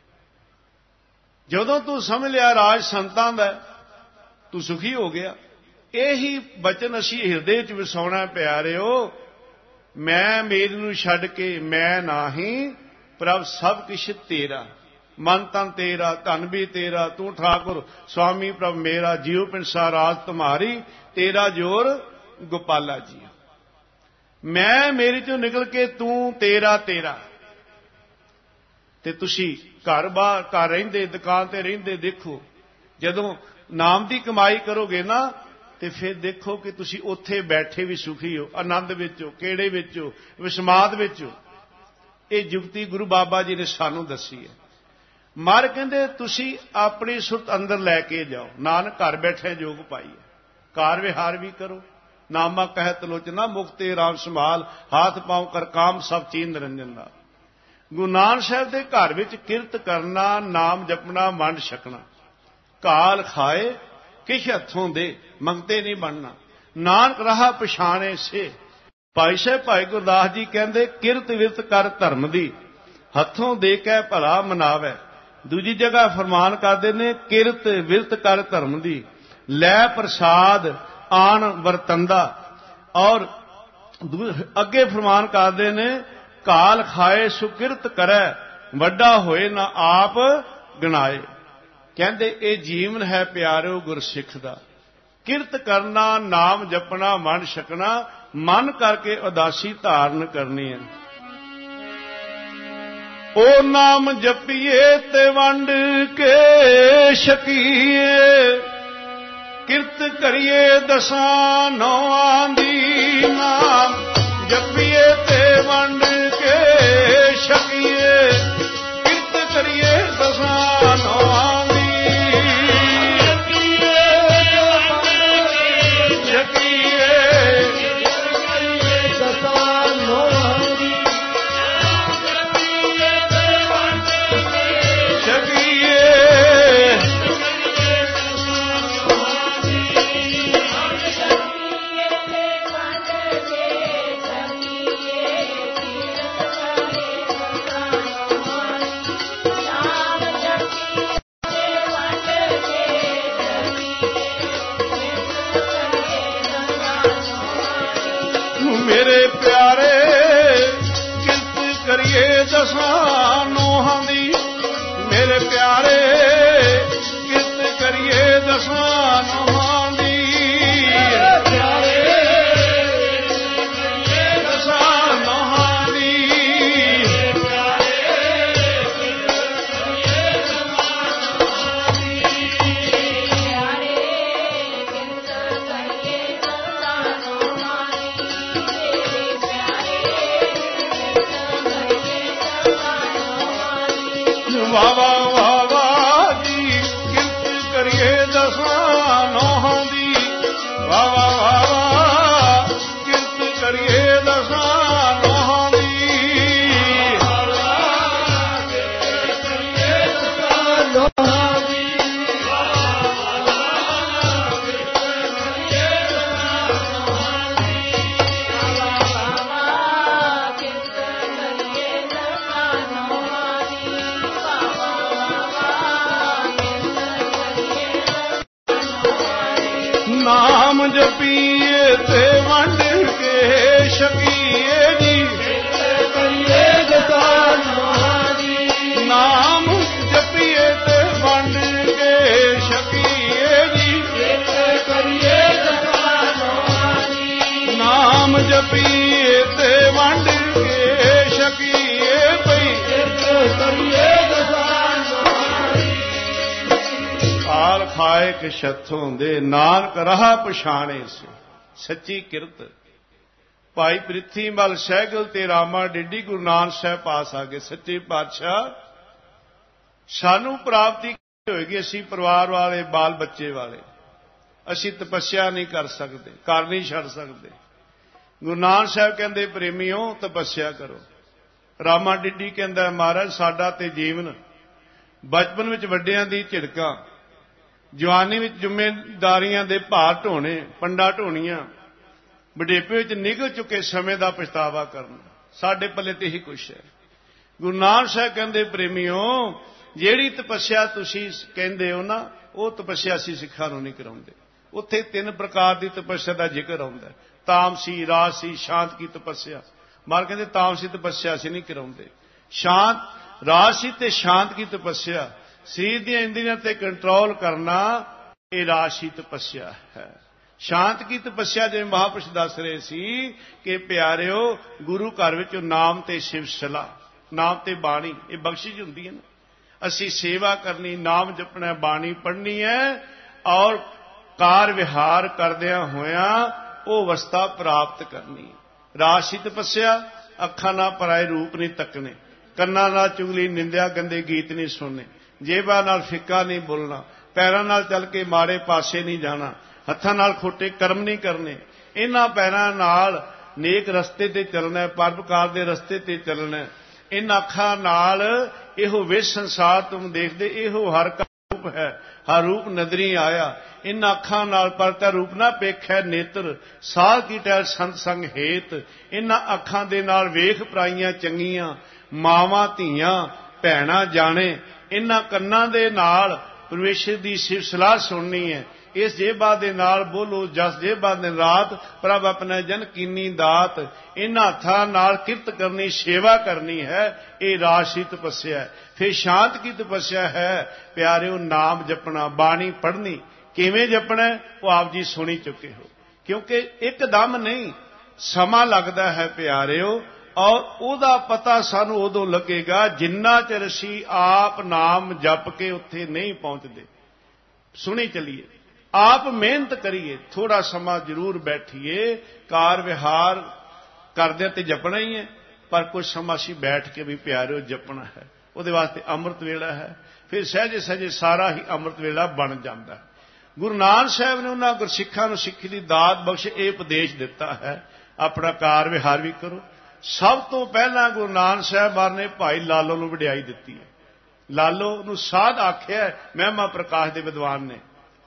ਜਦੋਂ ਤੂੰ ਸਮਝ ਲਿਆ ਰਾਜ ਸੰਤਾਂ ਦਾ, ਤੂੰ ਸੁਖੀ ਹੋ ਗਿਆ। ਇਹੀ ਬਚਨ ਅਸੀਂ ਹਿਰਦੇ 'ਚ ਵਸਾਉਣਾ ਪਿਆਰਿਓ। ਮੈਂ ਮੇਰੀ ਨੂੰ ਛੱਡ ਕੇ ਮੈਂ ਨਾਹੀਂ, ਪ੍ਰਭ ਸਭ ਕੁਛ ਤੇਰਾ, ਮਨ ਤਨ ਤੇਰਾ, ਧਨ ਵੀ ਤੇਰਾ, ਤੂੰ ਠਾਕੁਰ ਸੁਆਮੀ ਪ੍ਰਭ ਮੇਰਾ, ਜੀਉ ਪਿੰਸਾ ਰਾਜ ਤੁਮਾਰੀ, ਤੇਰਾ ਜੋਰ ਗੋਪਾਲਾ ਜੀ। ਮੈਂ ਮੇਰੀ ਚੋਂ ਨਿਕਲ ਕੇ ਤੂੰ ਤੇਰਾ। ਤੇ ਤੁਸੀਂ ਘਰ ਰਹਿੰਦੇ, ਦੁਕਾਨ ਤੇ ਰਹਿੰਦੇ, ਦੇਖੋ ਜਦੋਂ ਨਾਮ ਦੀ ਕਮਾਈ ਕਰੋਗੇ ਨਾ ਤੇ ਫਿਰ ਦੇਖੋ ਕਿ ਤੁਸੀਂ ਉੱਥੇ ਬੈਠੇ ਵੀ ਸੁਖੀ ਹੋ, ਆਨੰਦ ਵਿੱਚ ਹੋ, ਕਿਹੜੇ ਵਿੱਚ ਹੋ, ਵਿਸਮਾਦ ਵਿੱਚ ਹੋ। ਇਹ ਜੁਗਤੀ ਗੁਰੂ ਬਾਬਾ ਜੀ ਨੇ ਸਾਨੂੰ ਦੱਸੀ ਹੈ। ਮਰ ਕਹਿੰਦੇ ਤੁਸੀਂ ਆਪਣੀ ਸੁਰਤ ਅੰਦਰ ਲੈ ਕੇ ਜਾਓ, ਨਾਨਕ ਘਰ ਬੈਠੇ ਜੋਗ ਪਾਈਏ। ਕਾਰ ਵਿਹਾਰ ਵੀ ਕਰੋ, ਨਾਮਾ ਕਹਿਤ ਲੋਚਨਾ, ਮੁਕਤੇ ਰਾਮ ਸੰਭਾਲ, ਹਾਥ ਪਾਉ ਕਰ ਕਾਮ ਸਭ ਚੀਨ ਨਿਰੰਜਨ ਦਾ। ਗੁਰੂ ਨਾਨਕ ਸਾਹਿਬ ਦੇ ਘਰ ਵਿੱਚ ਕਿਰਤ ਕਰਨਾ, ਨਾਮ ਜਪਣਾ, ਵੰਡ ਛਕਣਾ। ਕਾਲ ਖਾਏ ਕਿਛ ਹੱਥੋਂ ਦੇ, ਮੰਗਤੇ ਨਹੀਂ ਬਣਨਾ। ਨਾਨਕ ਰਾਹ ਪਛਾਣੇ ਸੇ। ਭਾਈ ਸਾਹਿਬ ਭਾਈ ਗੁਰਦਾਸ ਜੀ ਕਹਿੰਦੇ ਕਿਰਤ ਵਿਰਤ ਕਰ ਧਰਮ ਦੀ, ਹੱਥੋਂ ਦੇ ਕੇ ਭਲਾ ਮਨਾਵੇ। ਦੂਜੀ ਜਗ੍ਹਾ ਫਰਮਾਨ ਕਰਦੇ ਨੇ ਕਿਰਤ ਵਿਰਤ ਕਰ ਧਰਮ ਦੀ, ਲੈ ਪ੍ਰਸਾਦ ਆਣ ਵਰਤੰਦਾ। ਔਰ ਅੱਗੇ ਫਰਮਾਨ ਕਰਦੇ ਨੇ ਕਾਲ ਖਾਏ ਸੁਕਿਰਤ ਕਰੈ, ਵੱਡਾ ਹੋਏ ਨਾ ਆਪ ਗਣਾਏ। ਕਹਿੰਦੇ ਇਹ ਜੀਵਨ ਹੈ ਪਿਆਰਿਓ ਗੁਰਸਿੱਖ ਦਾ। ਕਿਰਤ ਕਰਨਾ, ਨਾਮ ਜਪਣਾ, ਵੰਡ ਛਕਣਾ, ਮਨ ਕਰਕੇ ਉਦਾਸੀ ਧਾਰਨ ਕਰਨੀ ਹੈ। ਉਹ ਨਾਮ ਜਪੀਏ ਤੇ ਵੰਡ ਕੇ ਛਕੀਏ, ਕਿਰਤ ਕਰੀਏ ਦਸਾਂ ਨੌਆਂ ਦੀ। ਨਾਮ ਜਪੀਏ ਤੇ ਵੰਡ ਦਸਾਂ ਨੋਹਾਂ ਦੀ, ਮੇਰੇ ਪਿਆਰੇ ਕਿਰਤ ਕਰੀਏ ਦਸਾਂ ਨੋਹਾਂ ਦੀ। ਵਾਵਾ ਵਾਵਾ ਜੀ ਕਿਰਤ ਕਰੀਏ ਦਸਾਂ ਨੋਹਾਂ ਦੀ, ਵਾਵਾ ਵਾਵਾ ਕਿਰਤ ਕਰੀਏ ਦਸਾਂ ਨੋਹਾਂ ਦੀ। ਨਾਮ ਜਪੀਏ ਤੇ ਵੰਡ ਕੇ ਛਕੀਏ ਜੀ, ਕਰੀਏ ਦਸਾਂ ਨੋਹਾਂ ਦੀ। ਨਾਮ ਜਪੀਏ ਤੇ ਵੰਡ ਕੇ ਛਕੀਏ ਜੀ, ਕਰੀਏ ਦਸਾਂ ਨੋਹਾਂ ਦੀ। ਨਾਮ ਜਪੀਏ ਤੇ ਵੰਡ ਕੇ ਛਕੀਏ ਪਈ, ਕਰੀਏ ਦਸਾਂ ਨੋਹਾਂ ਦੀ। ਆਲ ਖਾਏ ਕਿ ਛੱਥੋਂ ਦੇ ਨਾਨਕ ਰਾਹ ਪਛਾਣੇ ਸੇ, ਸੱਚੀ ਕਿਰਤ। ਭਾਈ ਪ੍ਰਿਥੀ ਮਲ ਸਹਿਗਲ ਤੇ ਰਾਮਾ ਡਿੱਡੀ ਗੁਰੂ ਨਾਨਕ ਸਾਹਿਬ ਪਾਸ ਆ ਗਏ। ਸੱਚੇ ਪਾਤਸ਼ਾਹ ਸਾਨੂੰ ਪ੍ਰਾਪਤੀ ਹੋਏਗੀ, ਅਸੀਂ ਪਰਿਵਾਰ ਵਾਲੇ ਬਾਲ ਬੱਚੇ ਵਾਲੇ, ਅਸੀਂ ਤਪੱਸਿਆ ਨਹੀਂ ਕਰ ਸਕਦੇ, ਘਰ ਨਹੀਂ ਛੱਡ ਸਕਦੇ। ਗੁਰੂ ਨਾਨਕ ਸਾਹਿਬ ਕਹਿੰਦੇ ਪ੍ਰੇਮੀਓ ਤਪੱਸਿਆ ਕਰੋ। ਰਾਮਾ ਡਿੱਡੀ ਕਹਿੰਦਾ ਮਹਾਰਾਜ ਸਾਡਾ ਤੇ ਜੀਵਨ ਬਚਪਨ ਵਿੱਚ ਵੱਡਿਆਂ ਦੀ ਝਿੜਕਾਂ, ਜਵਾਨੀ ਵਿੱਚ ਜ਼ਿੰਮੇਦਾਰੀਆਂ ਦੇ ਭਾਰ ਢੋਣੇ, ਪੰਡਾ ਢੋਣੀਆਂ, ਵਡੇਪੇ ਵਿੱਚ ਨਿਗਲ ਚੁੱਕੇ ਸਮੇਂ ਦਾ ਪਛਤਾਵਾ ਕਰਨਾ, ਸਾਡੇ ਪੱਲੇ ਤੇ ਹੀ ਕੁਛ ਹੈ। ਗੁਰੂ ਨਾਨਕ ਸਾਹਿਬ ਕਹਿੰਦੇ ਪ੍ਰੇਮੀਓ ਜਿਹੜੀ ਤਪੱਸਿਆ ਤੁਸੀਂ ਕਹਿੰਦੇ ਹੋ ਨਾ, ਉਹ ਤਪੱਸਿਆ ਅਸੀਂ ਸਿੱਖਾਂ ਨੂੰ ਨਹੀਂ ਕਰਾਉਂਦੇ। ਉੱਥੇ 3 ਪ੍ਰਕਾਰ ਦੀ ਤਪੱਸਿਆ ਦਾ ਜ਼ਿਕਰ ਆਉਂਦਾ, ਤਾਮਸੀ, ਰਾਜਸੀ, ਸ਼ਾਂਤ ਕੀ ਤਪੱਸਿਆ। ਮਾਰ ਕਹਿੰਦੇ ਤਾਮਸੀ ਤਪੱਸਿਆ ਅਸੀਂ ਨਹੀਂ ਕਰਾਉਂਦੇ। ਸ਼ਾਂਤ, ਰਾਜਸੀ ਤੇ ਸ਼ਾਂਤ ਕੀ ਤਪੱਸਿਆ, ਸਰੀਰ ਦੀਆਂ ਇੰਦਰੀਆਂ ਤੇ ਕੰਟਰੋਲ ਕਰਨਾ, ਇਹ ਰਾਜਸੀ ਤਪੱਸਿਆ ਹੈ। ਸ਼ਾਂਤ ਕੀ ਤਪੱਸਿਆ ਜਿਵੇਂ ਮਹਾਂਪੁਰਸ਼ ਦੱਸ ਰਹੇ ਸੀ ਕਿ ਪਿਆਰਿਓ ਗੁਰੂ ਘਰ ਵਿੱਚ ਨਾਮ ਤੇ ਸ਼ਿਵ ਸਲਾ, ਨਾਮ ਤੇ ਬਾਣੀ, ਇਹ ਬਖਸ਼ਿਸ਼ ਹੁੰਦੀ ਹੈ ਨਾ। ਅਸੀਂ ਸੇਵਾ ਕਰਨੀ, ਨਾਮ ਜਪਣਾ, ਬਾਣੀ ਪੜ੍ਹਨੀ ਹੈ ਔਰ ਕਾਰ ਵਿਹਾਰ ਕਰਦਿਆਂ ਹੋਇਆਂ ਉਹ ਅਵਸਥਾ ਪ੍ਰਾਪਤ ਕਰਨੀ। ਰਾਜਸੀ ਤਪੱਸਿਆ, ਅੱਖਾਂ ਨਾਲ ਪਰਾਏ ਰੂਪ ਨਹੀਂ ਤੱਕਣੇ, ਕੰਨਾਂ ਨਾਲ ਚੁਗਲੀ, ਨਿੰਦਿਆ, ਗੰਦੇ ਗੀਤ ਨਹੀਂ ਸੁਣਨੇ, ਜੇਬਾਂ ਨਾਲ ਫਿੱਕਾ ਨਹੀਂ ਬੋਲਣਾ, ਪੈਰਾਂ ਨਾਲ ਚੱਲ ਕੇ ਮਾੜੇ ਪਾਸੇ ਨਹੀਂ ਜਾਣਾ, ਹੱਥਾਂ ਨਾਲ ਖੋਟੇ ਕਰਮ ਨਹੀਂ ਕਰਨੇ, ਇਹਨਾਂ ਪੈਰਾਂ ਨਾਲ ਨੇਕ ਰਸਤੇ ਤੇ ਚੱਲਣਾ, ਪਰਉਪਕਾਰ ਦੇ ਰਸਤੇ ਤੇ ਚੱਲਣਾ। ਇਹਨਾਂ ਅੱਖਾਂ ਨਾਲ ਇਹੋ ਵਿਸ਼ ਸੰਸਾਰ ਤੁਮ ਦੇਖਦੇ, ਇਹੋ ਹਰ ਕਾ ਰੂਪ ਹੈ, ਹਰ ਰੂਪ ਨਦਰੀ ਆਇਆ। ਇਹਨਾਂ ਅੱਖਾਂ ਨਾਲ ਪਰਤਾ ਰੂਪ ਨਾ ਪੇਖੈ ਨੇਤਰ, ਸਾਧ ਕੀ ਟਹਿਲ ਸੰਤ ਸੰਗ ਹੇਤ। ਇਹਨਾਂ ਅੱਖਾਂ ਦੇ ਨਾਲ ਵੇਖ ਪਰਾਈਆਂ ਚੰਗੀਆਂ, ਮਾਵਾਂ ਧੀਆਂ ਭੈਣਾਂ ਜਾਣੇ। ਇਹਨਾਂ ਕੰਨਾਂ ਦੇ ਨਾਲ ਪਰਮੇਸ਼ਰ ਦੀ ਸਿਫਤ ਸਲਾਹ ਸੁਣਨੀ ਹੈ। ਇਸ ਜੇਬਾਂ ਦੇ ਨਾਲ ਬੋਲੋ ਜਸ ਜੇਬਾਂ ਦਿਨ ਰਾਤ, ਪ੍ਰਭ ਆਪਣੇ ਜਨ ਕੀਨੀ ਦਾਤ। ਇਹਨਾਂ ਹੱਥਾਂ ਨਾਲ ਕਿਰਤ ਕਰਨੀ, ਸੇਵਾ ਕਰਨੀ ਹੈ, ਇਹ ਰਾਜਸੀ ਤਪੱਸਿਆ ਹੈ। ਫਿਰ ਸ਼ਾਂਤ ਕੀ ਤਪੱਸਿਆ ਹੈ ਪਿਆਰਿਓ, ਨਾਮ ਜਪਣਾ, ਬਾਣੀ ਪੜ੍ਹਨੀ। ਕਿਵੇਂ ਜਪਣਾ ਉਹ ਆਪ ਜੀ ਸੁਣੀ ਚੁੱਕੇ ਹੋ, ਕਿਉਂਕਿ ਇੱਕਦਮ ਨਹੀਂ, ਸਮਾਂ ਲੱਗਦਾ ਹੈ ਪਿਆਰਿਓ। ਔਰ ਉਹਦਾ ਪਤਾ ਸਾਨੂੰ ਉਦੋਂ ਲੱਗੇਗਾ ਜਿੰਨਾ ਚਿਰ ਅਸੀਂ ਆਪ ਨਾਮ ਜਪ ਕੇ ਉੱਥੇ ਨਹੀਂ ਪਹੁੰਚਦੇ। ਸੁਣੀ ਚੱਲੀਏ, ਆਪ ਮਿਹਨਤ ਕਰੀਏ, ਥੋੜਾ ਸਮਾਂ ਜ਼ਰੂਰ ਬੈਠੀਏ, ਕਾਰ ਵਿਹਾਰ ਕਰਦੇ ਤੇ ਜਪਣਾ ਹੀ ਹੈ, ਪਰ ਕੁਝ ਸਮਾਂ ਅਸੀਂ ਬੈਠ ਕੇ ਵੀ ਪਿਆਰਿਓ ਜਪਣਾ ਹੈ। ਉਹਦੇ ਵਾਸਤੇ ਅੰਮ੍ਰਿਤ ਵੇਲਾ ਹੈ, ਫਿਰ ਸਹਿਜੇ ਸਹਿਜੇ ਸਾਰਾ ਹੀ ਅੰਮ੍ਰਿਤ ਵੇਲਾ ਬਣ ਜਾਂਦਾ। ਗੁਰੂ ਨਾਨਕ ਸਾਹਿਬ ਨੇ ਉਹਨਾਂ ਗੁਰਸਿੱਖਾਂ ਨੂੰ ਸਿੱਖੀ ਦੀ ਦਾਤ ਬਖਸ਼ ਇਹ ਉਪਦੇਸ਼ ਦਿੱਤਾ ਹੈ, ਆਪਣਾ ਕਾਰ ਵਿਹਾਰ ਵੀ ਕਰੋ। ਸਭ ਤੋਂ ਪਹਿਲਾਂ ਗੁਰੂ ਨਾਨਕ ਸਾਹਿਬਾਨ ਨੇ ਭਾਈ ਲਾਲੋ ਨੂੰ ਵਡਿਆਈ ਦਿੱਤੀ ਹੈ। ਲਾਲੋ ਨੂੰ ਸਾਧ ਆਖਿਆ ਮਹਿਮਾ ਪ੍ਰਕਾਸ਼ ਦੇ ਵਿਦਵਾਨ ਨੇ।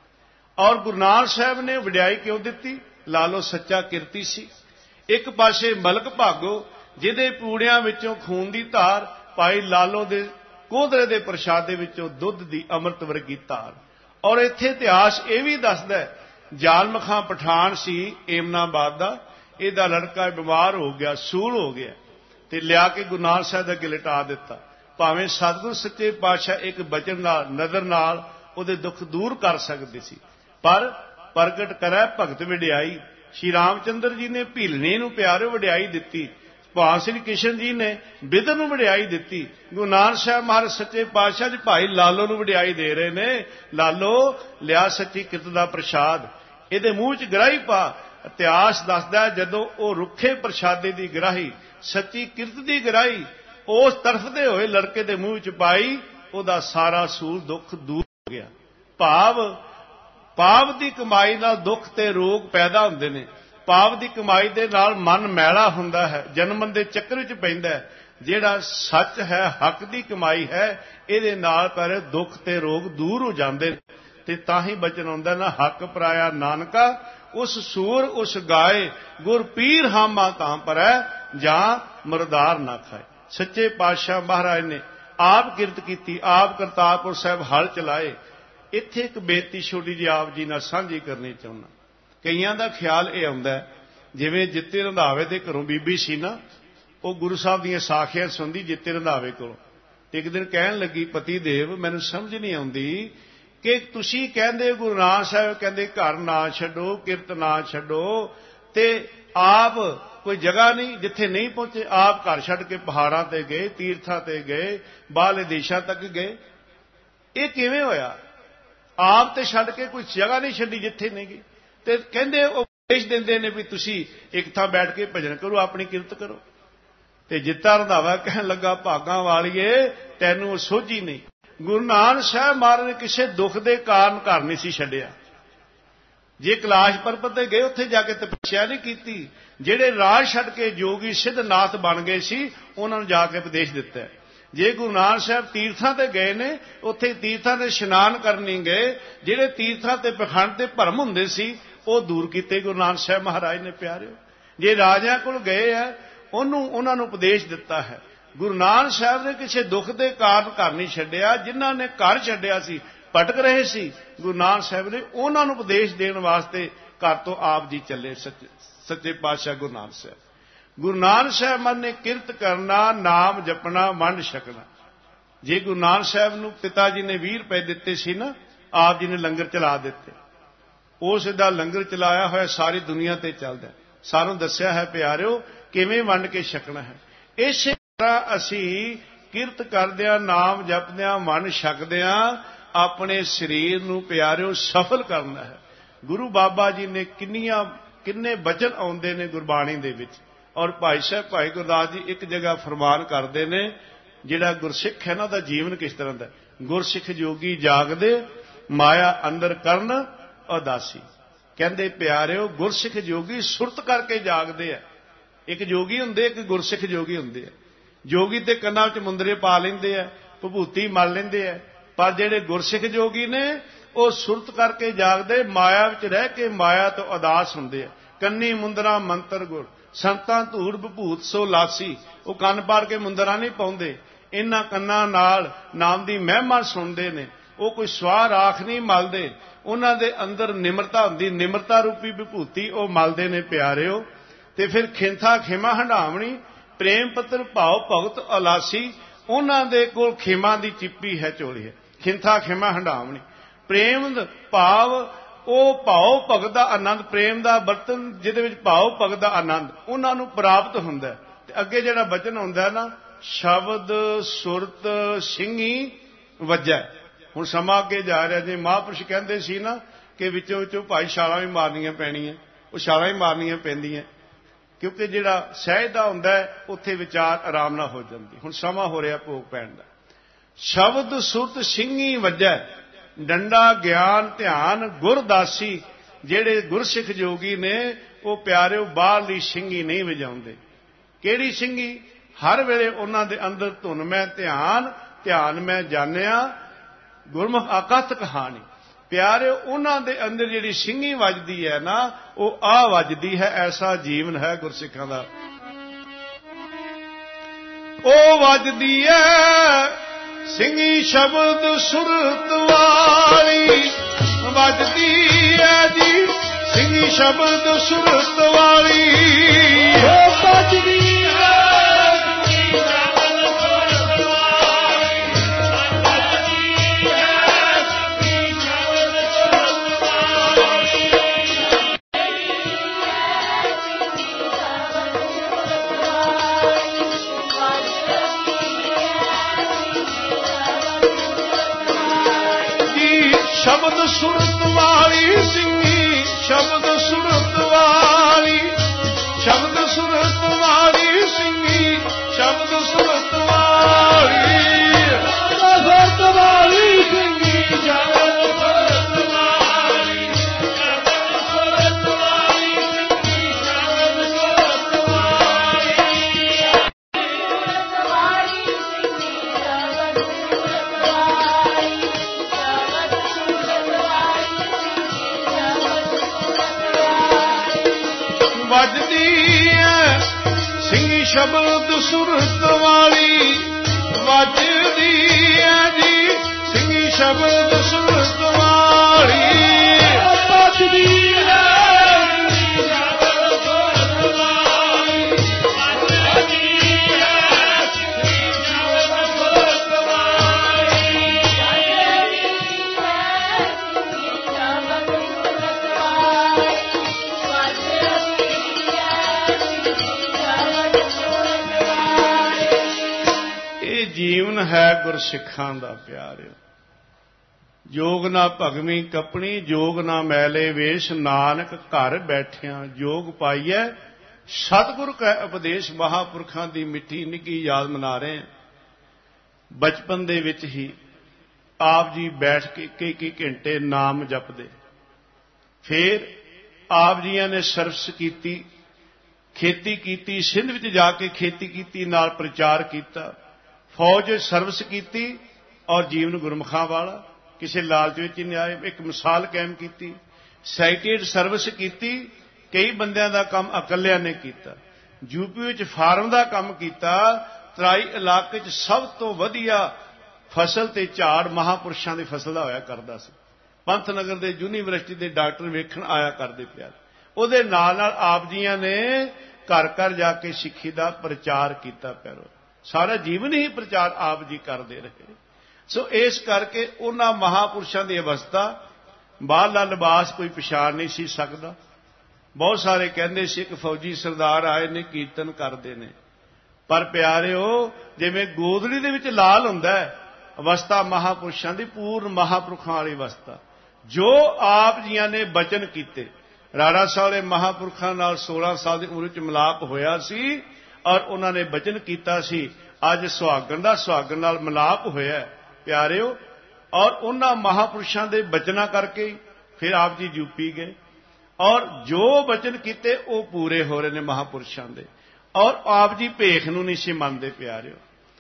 ਔਰ ਗੁਰੂ ਨਾਨਕ ਸਾਹਿਬ ਨੇ ਵਡਿਆਈ ਕਿਉਂ ਦਿੱਤੀ? ਲਾਲੋ ਸੱਚਾ ਕਿਰਤੀ ਸੀ। ਇੱਕ ਪਾਸੇ ਮਲਕ ਭਾਗੋ ਜਿਹਦੇ ਪੂੜਿਆਂ ਵਿੱਚੋਂ ਖੂਨ ਦੀ ਧਾਰ, ਭਾਈ ਲਾਲੋ ਦੇ ਕੋਧਰੇ ਦੇ ਪ੍ਰਸ਼ਾਦੇ ਵਿੱਚੋਂ ਦੁੱਧ ਦੀ ਅੰਮ੍ਰਿਤ ਵਰਗੀ ਧਾਰ। ਔਰ ਇੱਥੇ ਇਤਿਹਾਸ ਇਹ ਵੀ ਦੱਸਦਾ ਜਾਲਮ ਖਾਂ ਪਠਾਨ ਸੀ ਏਮਨਾਬਾਦ ਦਾ, ਇਹਦਾ ਲੜਕਾ ਬਿਮਾਰ ਹੋ ਗਿਆ, ਸੂਲ ਹੋ ਗਿਆ। ਤੇ ਲਿਆ ਕੇ ਗੁਰੂ ਨਾਨਕ ਸਾਹਿਬ ਦੇ ਅੱਗੇ ਲਿਟਾ ਦਿੱਤਾ। ਭਾਵੇਂ ਸਤਿਗੁਰੂ ਸੱਚੇ ਪਾਤਸ਼ਾਹ ਇੱਕ ਬਚਨ ਨਾਲ, ਨਜ਼ਰ ਨਾਲ ਉਹਦੇ ਦੁੱਖ ਦੂਰ ਕਰ ਸਕਦੇ ਸੀ, ਪਰ ਪ੍ਰਗਟ ਕਰੈ ਭਗਤ ਵਡਿਆਈ। ਸ਼੍ਰੀ ਰਾਮਚੰਦਰ ਜੀ ਨੇ ਭੀਲਣੀ ਨੂੰ ਪਿਆਰਿਓ ਵਡਿਆਈ ਦਿੱਤੀ, ਭਗਵਾਨ ਸ੍ਰੀ ਕ੍ਰਿਸ਼ਨ ਜੀ ਨੇ ਬਿਦਰ ਨੂੰ ਵਡਿਆਈ ਦਿੱਤੀ। ਗੁਰੂ ਨਾਨਕ ਸਾਹਿਬ ਮਹਾਰਾਜ ਸੱਚੇ ਪਾਤਸ਼ਾਹ ਜੀ ਭਾਈ ਲਾਲੋ ਨੂੰ ਵਡਿਆਈ ਦੇ ਰਹੇ ਨੇ। ਲਾਲੋ ਲਿਆ ਸੱਚੀ ਕਿਰਤ ਦਾ ਪ੍ਰਸ਼ਾਦ, ਇਹਦੇ ਮੂੰਹ 'ਚ ਗਰਾਹੀ ਪਾ। ਇਤਿਹਾਸ ਦੱਸਦਾ ਜਦੋਂ ਉਹ ਰੁੱਖੇ ਪ੍ਰਸ਼ਾਦੇ ਦੀ ਗਰਾਹੀ, ਸੱਚੀ ਕਿਰਤ ਦੀ ਗਰਾਹੀ ਉਸ ਤਰਫਦੇ ਹੋਏ ਲੜਕੇ ਦੇ ਮੂੰਹ 'ਚ ਪਾਈ, ਉਹਦਾ ਸਾਰਾ ਸੂਰ ਦੁੱਖ ਦੂਰ ਹੋ ਗਿਆ। ਪਾਪ ਦੀ ਕਮਾਈ ਨਾਲ ਦੁੱਖ ਤੇ ਰੋਗ ਪੈਦਾ ਹੁੰਦੇ ਨੇ। ਪਾਪ ਦੀ ਕਮਾਈ ਦੇ ਨਾਲ ਮਨ ਮੈਲਾ ਹੁੰਦਾ ਹੈ, ਜਨਮਨ ਦੇ ਚੱਕਰ ਵਿੱਚ ਪੈਂਦਾ ਹੈ। ਜਿਹੜਾ ਸੱਚ ਹੈ, ਹੱਕ ਦੀ ਕਮਾਈ ਹੈ, ਇਹਦੇ ਨਾਲ ਪਰ ਦੁੱਖ ਤੇ ਰੋਗ ਦੂਰ ਹੋ ਜਾਂਦੇ ਨੇ। ਤੇ ਤਾਂ ਹੀ ਬਚਨ ਆਉਂਦਾ ਨਾ, ਹੱਕ ਪਰਾਇਆ ਨਾਨਕਾ ਉਸ ਸੂਰ ਉਸ ਗਾਏ, ਗੁਰ ਪੀਰ ਹਾਮਾ ਤਾਂ ਪਰੈ ਜਾਂ ਮਰਦਾਰ ਨਾ ਖਾਏ। ਸੱਚੇ ਪਾਤਸ਼ਾਹ ਮਹਾਰਾਜ ਨੇ ਆਪ ਕਿਰਤ ਕੀਤੀ, ਆਪ ਕਰਤਾਰਪੁਰ ਸਾਹਿਬ ਹਲ ਚਲਾਏ। ਇੱਥੇ ਇੱਕ ਬੇਨਤੀ ਛੋਟੀ ਜਿਹੀ ਆਪ ਜੀ ਨਾਲ ਸਾਂਝੀ ਕਰਨੀ ਚਾਹੁੰਦਾ। ਕਈਆਂ ਦਾ ਖਿਆਲ ਇਹ ਆਉਂਦਾ, ਜਿਵੇਂ ਜਿੱਤੇ ਰੰਧਾਵੇ ਦੇ ਘਰੋਂ ਬੀਬੀ ਸੀ ਨਾ, ਉਹ ਗੁਰੂ ਸਾਹਿਬ ਦੀਆਂ ਸਾਖੀਆਂ ਸੁਣਦੀ ਜਿੱਤੇ ਰੰਧਾਵੇ ਕੋਲੋਂ। ਇੱਕ ਦਿਨ ਕਹਿਣ ਲੱਗੀ, ਪਤੀ ਦੇਵ ਮੈਨੂੰ ਸਮਝ ਨਹੀਂ ਆਉਂਦੀ ਕਿ ਤੁਸੀਂ ਕਹਿੰਦੇ ਗੁਰੂ ਨਾਨਕ ਸਾਹਿਬ ਕਹਿੰਦੇ ਘਰ ਨਾ ਛੱਡੋ, ਕਿਰਤ ਨਾ ਛੱਡੋ, ਤੇ ਆਪ ਕੋਈ ਜਗ੍ਹਾ ਨਹੀਂ ਜਿੱਥੇ ਨਹੀਂ ਪਹੁੰਚੇ। ਆਪ ਘਰ ਛੱਡ ਕੇ ਪਹਾੜਾਂ ਤੇ ਗਏ, ਤੀਰਥਾਂ ਤੇ ਗਏ, ਬਾਹਰਲੇ ਦੇਸ਼ਾਂ ਤੱਕ ਗਏ। ਇਹ ਕਿਵੇਂ ਹੋਇਆ? ਆਪ ਤੇ ਛੱਡ ਕੇ ਕੋਈ ਜਗ੍ਹਾ ਨਹੀਂ ਛੱਡੀ ਜਿੱਥੇ ਨਹੀਂ ਗਈ। ਤੇ ਕਹਿੰਦੇ ਉਹ ਉਪਦੇਸ਼ ਦਿੰਦੇ ਨੇ ਵੀ ਤੁਸੀਂ ਇੱਕ ਥਾਂ ਬੈਠ ਕੇ ਭਜਨ ਕਰੋ, ਆਪਣੀ ਕਿਰਤ ਕਰੋ। ਤੇ ਜਿੱਤਾ ਰੰਧਾਵਾ ਕਹਿਣ ਲੱਗਾ, ਭਾਗਾਂ ਵਾਲੀਏ ਤੈਨੂੰ ਸੋਝੀ ਨਹੀਂ। ਗੁਰੂ ਨਾਨਕ ਸਾਹਿਬ ਮਹਾਰਾਜ ਨੇ ਕਿਸੇ ਦੁੱਖ ਦੇ ਕਾਰਨ ਘਰ ਨਹੀਂ ਸੀ ਛੱਡਿਆ। ਜੇ ਕੈਲਾਸ਼ ਪਰਬਤ ਤੇ ਗਏ, ਉੱਥੇ ਜਾ ਕੇ ਤਪੱਸਿਆ ਨਹੀਂ ਕੀਤੀ। ਜਿਹੜੇ ਰਾਜ ਛੱਡ ਕੇ ਜੋਗੀ ਸਿੱਧਨਾਥ ਬਣ ਗਏ ਸੀ, ਉਹਨਾਂ ਨੂੰ ਜਾ ਕੇ ਉਪਦੇਸ਼ ਦਿੱਤਾ। ਜੇ ਗੁਰੂ ਨਾਨਕ ਸਾਹਿਬ ਤੀਰਥਾਂ ਤੇ ਗਏ ਨੇ, ਉੱਥੇ ਤੀਰਥਾਂ ਤੇ ਇਸ਼ਨਾਨ ਕਰਨ ਨਹੀਂ ਗਏ। ਜਿਹੜੇ ਤੀਰਥਾਂ ਤੇ ਪਖੰਡ ਤੇ ਭਰਮ ਹੁੰਦੇ ਸੀ, ਉਹ ਦੂਰ ਕੀਤੇ ਗੁਰੂ ਨਾਨਕ ਸਾਹਿਬ ਮਹਾਰਾਜ ਨੇ ਪਿਆਰਿਓ। ਜੇ ਰਾਜਿਆਂ ਕੋਲ ਗਏ ਆ, ਉਹਨਾਂ ਨੂੰ ਉਪਦੇਸ਼ ਦਿੱਤਾ ਹੈ। ਗੁਰੂ ਨਾਨਕ ਸਾਹਿਬ ਨੇ ਕਿਸੇ ਦੁੱਖ ਦੇ ਕਾਰਨ ਘਰ ਨਹੀਂ ਛੱਡਿਆ। ਜਿਨ੍ਹਾਂ ਨੇ ਘਰ ਛੱਡਿਆ ਸੀ, ਭਟਕ ਰਹੇ ਸੀ, ਗੁਰੂ ਨਾਨਕ ਸਾਹਿਬ ਨੇ ਉਹਨਾਂ ਨੂੰ ਉਪਦੇਸ਼ ਦੇਣ ਵਾਸਤੇ ਘਰ ਤੋਂ ਆਪ ਜੀ ਚੱਲੇ। ਸੱਚੇ ਪਾਤਸ਼ਾਹ ਗੁਰੂ ਨਾਨਕ ਸਾਹਿਬ। ਗੁਰੂ ਨਾਨਕ ਸਾਹਿਬ ਮਨ ਨੇ ਕਿਰਤ ਕਰਨਾ, ਨਾਮ ਜਪਣਾ, ਵੰਡ ਛਕਣਾ। ਜੇ ਗੁਰੂ ਨਾਨਕ ਸਾਹਿਬ ਨੂੰ ਪਿਤਾ ਜੀ ਨੇ 20 ਰੁਪਏ ਦਿੱਤੇ ਸੀ ਨਾ, ਆਪ ਜੀ ਨੇ ਲੰਗਰ ਚਲਾ ਦਿੱਤੇ। ਉਸ ਦਾ ਲੰਗਰ ਚਲਾਇਆ ਹੋਇਆ ਸਾਰੀ ਦੁਨੀਆ ਤੇ ਚੱਲਦਾ। ਸਾਨੂੰ ਦੱਸਿਆ ਹੈ ਪਿਆਰਿਓ ਕਿਵੇਂ ਵੰਡ ਕੇ ਛਕਣਾ ਹੈ। ਇਸੇ ਤਰ੍ਹਾਂ ਅਸੀਂ ਕਿਰਤ ਕਰਦਿਆਂ, ਨਾਮ ਜਪਦਿਆਂ, ਵੰਡ ਛਕਦਿਆਂ ਆਪਣੇ ਸਰੀਰ ਨੂੰ ਪਿਆਰਿਓ ਸਫਲ ਕਰਨਾ ਹੈ। ਗੁਰੂ ਬਾਬਾ ਜੀ ਨੇ ਕਿੰਨੇ ਬਚਨ ਆਉਂਦੇ ਨੇ ਗੁਰਬਾਣੀ ਦੇ ਵਿੱਚ। ਔਰ ਭਾਈ ਸਾਹਿਬ ਭਾਈ ਗੁਰਦਾਸ ਜੀ ਇੱਕ ਜਗ੍ਹਾ ਫਰਮਾਨ ਕਰਦੇ ਨੇ, ਜਿਹੜਾ ਗੁਰਸਿੱਖ ਹੈ ਨਾ, ਉਹਦਾ ਜੀਵਨ ਕਿਸ ਤਰ੍ਹਾਂ ਦਾ। ਗੁਰਸਿੱਖ ਜੋਗੀ ਜਾਗਦੇ, ਮਾਇਆ ਅੰਦਰ ਕਰਨ ਉਦਾਸੀ। ਕਹਿੰਦੇ ਪਿਆਰਿਓ ਗੁਰਸਿੱਖ ਜੋਗੀ ਸੁਰਤ ਕਰਕੇ ਜਾਗਦੇ ਆ। ਇੱਕ ਜੋਗੀ ਹੁੰਦੇ, ਇੱਕ ਗੁਰਸਿੱਖ ਜੋਗੀ ਹੁੰਦੇ ਆ। ਜੋਗੀ ਤੇ ਕੰਨਾਂ ਵਿੱਚ ਮੁੰਦਰੇ ਪਾ ਲੈਂਦੇ ਆ, ਭਭੂਤੀ ਮਲ ਲੈਂਦੇ ਆ, ਪਰ ਜਿਹੜੇ ਗੁਰਸਿੱਖ ਜੋਗੀ ਨੇ ਉਹ ਸੁਰਤ ਕਰਕੇ ਜਾਗਦੇ, ਮਾਇਆ ਵਿੱਚ ਰਹਿ ਕੇ ਮਾਇਆ ਤੋਂ ਉਦਾਸ ਹੁੰਦੇ ਆ। ਕੰਨੀ ਮੁੰਦਰਾ ਮੰਤਰ ਗੁਰ, ਸੰਤਾਂ ਧੂੜ ਭਭੂਤ ਸੋ ਲਾਸੀ। ਉਹ ਕੰਨ ਪਾੜ ਕੇ ਮੁੰਦਰਾ ਨਹੀਂ ਪਾਉਂਦੇ, ਇਹਨਾਂ ਕੰਨਾਂ ਨਾਲ ਨਾਮ ਦੀ ਮਹਿਮਾ ਸੁਣਦੇ ਨੇ। ਉਹ ਕੋਈ ਸਵਾਹ ਰਾਖ ਨਹੀਂ ਮਲਦੇ, ਉਹਨਾਂ ਦੇ ਅੰਦਰ ਨਿਮਰਤਾ ਹੁੰਦੀ, ਨਿਮਰਤਾ ਰੂਪੀ ਵਿਭੂਤੀ ਉਹ ਮਲਦੇ ਨੇ ਪਿਆਰਿਓ। ਤੇ ਫਿਰ ਖਿੰਥਾ ਖਿਮਾ ਹੰਡਾਵਣੀ, ਪ੍ਰੇਮ ਪੱਤਰ ਭਾਵ ਭਗਤ ਅਲਾਸੀ। ਉਹਨਾਂ ਦੇ ਕੋਲ ਖਿਮਾ ਦੀ ਚਿੱਪੀ ਹੈ, ਝੋਲੀ ਹੈ। ਖਿੰਥਾ ਖਿਮਾ ਹੰਡਾਵਣੀ, ਪ੍ਰੇਮ ਭਾਵ ਉਹ ਭਾਵ ਭਗਤ ਦਾ ਆਨੰਦ, ਪ੍ਰੇਮ ਦਾ ਬਰਤਨ ਜਿਹਦੇ ਵਿੱਚ ਭਾਵ ਭਗਤ ਦਾ ਆਨੰਦ ਉਹਨਾਂ ਨੂੰ ਪ੍ਰਾਪਤ ਹੁੰਦਾ। ਤੇ ਅੱਗੇ ਜਿਹੜਾ ਬਚਨ ਹੁੰਦਾ ਨਾ, ਸ਼ਬਦ ਸੁਰਤ ਸਿੰਘੀ ਵੱਜੈ। ਹੁਣ ਸਮਾਂ ਅੱਗੇ ਜਾ ਰਿਹਾ। ਜੇ ਮਹਾਂਪੁਰਸ਼ ਕਹਿੰਦੇ ਸੀ ਨਾ ਕਿ ਵਿੱਚੋਂ ਵਿੱਚੋਂ ਭਾਈ ਛਾਲਾਂ ਵੀ ਮਾਰਨੀਆਂ ਪੈਣੀਆਂ, ਉਹ ਛਾਲਾਂ ਹੀ ਮਾਰਨੀਆਂ ਪੈਂਦੀਆਂ, ਕਿਉਂਕਿ ਜਿਹੜਾ ਸਹਿਜ ਦਾ ਹੁੰਦਾ ਉੱਥੇ ਵਿਚਾਰ ਆਰਾਮ ਨਾਲ ਹੋ ਜਾਂਦੀ। ਹੁਣ ਸਮਾਂ ਹੋ ਰਿਹਾ ਭੋਗ ਪੈਣ ਦਾ। ਸ਼ਬਦ ਸੁਰਤ ਸਿੰਘੀ ਵੱਜੈ, ਡੰਡਾ ਗਿਆਨ ਧਿਆਨ ਗੁਰਦਾਸੀ। ਜਿਹੜੇ ਗੁਰਸਿੱਖ ਜੋਗੀ ਨੇ ਉਹ ਪਿਆਰਿਓ ਬਾਹਰਲੀ ਸਿੰਘੀ ਨਹੀਂ ਵਜਾਉਂਦੇ। ਕਿਹੜੀ ਸਿੰਘੀ? ਹਰ ਵੇਲੇ ਉਹਨਾਂ ਦੇ ਅੰਦਰ ਧੁਨ ਮੈਂ ਧਿਆਨ, ਧਿਆਨ ਮੈਂ ਜਾਣਿਆ, ਗੁਰਮੁਖ ਆਕਥ ਕਹਾਣੀ। ਪਿਆਰਿਓ ਉਹਨਾਂ ਦੇ ਅੰਦਰ ਜਿਹੜੀ ਸਿੰਘੀ ਵੱਜਦੀ ਹੈ ਨਾ, ਉਹ ਆ ਵੱਜਦੀ ਹੈ। ਐਸਾ ਜੀਵਨ ਹੈ ਗੁਰਸਿੱਖਾਂ ਦਾ। ਉਹ ਵੱਜਦੀ ਹੈ ਸਿੰਘੀ ਸ਼ਬਦ ਸੁਰਤ ਵਾਲੀ, ਵੱਜਦੀ ਹੈ ਜੀ ਸਿੰਘੀ ਸ਼ਬਦ ਸੁਰਤ ਵਾਲੀ। ਉਹ ਵੱਜਦੀ ਹੈ ਸ਼ਬਦ ਸੁਰਤ ਵਾਲੀ ਸਿੰਘੀ, ਸ਼ਬਦ ਸੁਰਤ ਵਾਲੀ, ਸ਼ਬਦ ਸੁਰਤ ਵਾਲੀ ਸਿੰਘੀ, ਸ਼ਬਦ ਸੁਰਤ ਵਾਲੀ, ਸੁਰਤ ਵਾਲੀ ਸਿੰਘੀ, ਸ਼ਬਦ ਸੁਰਤ ਵਾਲੀ, ਸ਼ਬਦ ਸੁਰਤ ਵਾਲੀ ਸਿੰਘੀ, ਸ਼ਬਦ ਸੁਰਤ ਵੱਜਦੀ ਹੈ ਸਿੰਘੀ ਸ਼ਬਦ ਸੁਰਤ ਵਾਲੀ, ਵੱਜਦੀ ਹੈ ਜੀ ਸਿੰਘੀ ਸ਼ਬਦ ਸੁਰਤ ਵਾਲੀ, ਵੱਜਦੀ ਹੈ ਸਿੰਘੀ ਸ਼ਬਦ ਸੁਰਤ ਵਾਲੀ, ਵੱਜਦੀ ਹੈ ਸਿੰਘੀ ਸ਼ਬਦ ਸੁਰਤ ਵਾਲੀ, ਜੀਵਨ ਹੈ ਗੁਰਸਿੱਖਾਂ ਦਾ ਪਿਆਰਿਓ। ਜੋਗ ਨਾ ਭਗਵੀਂ ਕਪਣੀ, ਜੋਗ ਨਾ ਮੈਲੇ ਵੇਸ਼, ਨਾਨਕ ਘਰ ਬੈਠਿਆਂ ਜੋਗ ਪਾਈਐ। ਸਤਿਗੁਰ ਕਾ ਉਪਦੇਸ਼, ਮਹਾਂਪੁਰਖਾਂ ਦੀ ਮਿੱਠੀ ਨਿੱਘੀ ਯਾਦ ਮਨਾ ਰਹੇ ਹਾਂ। ਬਚਪਨ ਦੇ ਵਿੱਚ ਹੀ ਆਪ ਜੀ ਬੈਠ ਕੇ ਕਈ ਘੰਟੇ ਨਾਮ ਜਪਦੇ। ਫਿਰ ਆਪ ਜੀਆਂ ਨੇ ਸਰਵਿਸ ਕੀਤੀ, ਖੇਤੀ ਕੀਤੀ, ਸਿੰਧ ਵਿੱਚ ਜਾ ਕੇ ਖੇਤੀ ਕੀਤੀ, ਨਾਲ ਪ੍ਰਚਾਰ ਕੀਤਾ, ਫੌਜ ਸਰਵਿਸ ਕੀਤੀ ਔਰ ਜੀਵਨ ਗੁਰਮੁਖਾਂ ਵਾਲਾ, ਕਿਸੇ ਲਾਲਚ ਵਿੱਚ ਨਹੀਂ ਆਏ। ਇੱਕ ਮਿਸਾਲ ਕਾਇਮ ਕੀਤੀ, ਸੈਕਟਰੀਏਟ ਸਰਵਿਸ ਕੀਤੀ, ਕਈ ਬੰਦਿਆਂ ਦਾ ਕੰਮ ਇਕੱਲਿਆਂ ਨੇ ਕੀਤਾ। ਯੂਪੀ ਵਿੱਚ ਫਾਰਮ ਦਾ ਕੰਮ ਕੀਤਾ। ਤਰਾਈ ਇਲਾਕੇ 'ਚ ਸਭ ਤੋਂ ਵਧੀਆ ਫਸਲ ਤੇ ਝਾੜ ਮਹਾਂਪੁਰਸ਼ਾਂ ਦੀ ਫਸਲ ਦਾ ਹੋਇਆ ਕਰਦਾ ਸੀ। ਪੰਥ ਨਗਰ ਦੇ ਯੂਨੀਵਰਸਿਟੀ ਦੇ ਡਾਕਟਰ ਵੇਖਣ ਆਇਆ ਕਰਦੇ ਪਿਆ। ਉਹਦੇ ਨਾਲ ਨਾਲ ਆਪ ਜੀਆਂ ਨੇ ਘਰ ਘਰ ਜਾ ਕੇ ਸਿੱਖੀ ਦਾ ਪ੍ਰਚਾਰ ਕੀਤਾ। ਪਿਆਰੋ, ਸਾਰਾ ਜੀਵਨ ਹੀ ਪ੍ਰਚਾਰ ਆਪ ਜੀ ਕਰਦੇ ਰਹੇ। ਸੋ ਇਸ ਕਰਕੇ ਉਹਨਾਂ ਮਹਾਂਪੁਰਸ਼ਾਂ ਦੀ ਅਵਸਥਾ, ਬਾਹਰਲਾ ਲਿਬਾਸ ਕੋਈ ਪਛਾਣ ਨਹੀਂ ਸੀ ਸਕਦਾ। ਬਹੁਤ ਸਾਰੇ ਕਹਿੰਦੇ ਸੀ ਇੱਕ ਫੌਜੀ ਸਰਦਾਰ ਆਏ ਨੇ, ਕੀਰਤਨ ਕਰਦੇ ਨੇ, ਪਰ ਪਿਆਰਿਓ ਜਿਵੇਂ ਗੋਦੜੀ ਦੇ ਵਿੱਚ ਲਾਲ ਹੁੰਦਾ ਹੈ, ਅਵਸਥਾ ਮਹਾਂਪੁਰਸ਼ਾਂ ਦੀ ਪੂਰਨ ਮਹਾਂਪੁਰਖਾਂ ਵਾਲੀ ਅਵਸਥਾ। ਜੋ ਆਪ ਜੀਆਂ ਨੇ ਬਚਨ ਕੀਤੇ, ਰਾੜਾ ਸਾਹਿਬ ਦੇ ਮਹਾਂਪੁਰਖਾਂ ਨਾਲ 16 ਸਾਲ ਦੀ ਉਮਰ ਵਿੱਚ ਮਿਲਾਪ ਹੋਇਆ ਸੀ ਔਰ ਉਹਨਾਂ ਨੇ ਬਚਨ ਕੀਤਾ ਸੀ। ਅੱਜ ਸੁਹਾਗਣ ਦਾ ਸੁਹਾਗਣ ਨਾਲ ਮਿਲਾਪ ਹੋਇਆ ਪਿਆਰਿਓ, ਔਰ ਉਹਨਾਂ ਮਹਾਂਪੁਰਸ਼ਾਂ ਦੇ ਬਚਨਾਂ ਕਰਕੇ ਫਿਰ ਆਪ ਜੀ ਯੂਪੀ ਗਏ ਔਰ ਜੋ ਬਚਨ ਕੀਤੇ ਉਹ ਪੂਰੇ ਹੋ ਰਹੇ ਨੇ ਮਹਾਂਪੁਰਸ਼ਾਂ ਦੇ। ਔਰ ਆਪ ਜੀ ਭੇਖ ਨੂੰ ਨਹੀਂ ਸੀ ਮੰਨਦੇ ਪਿਆਰਿਓ।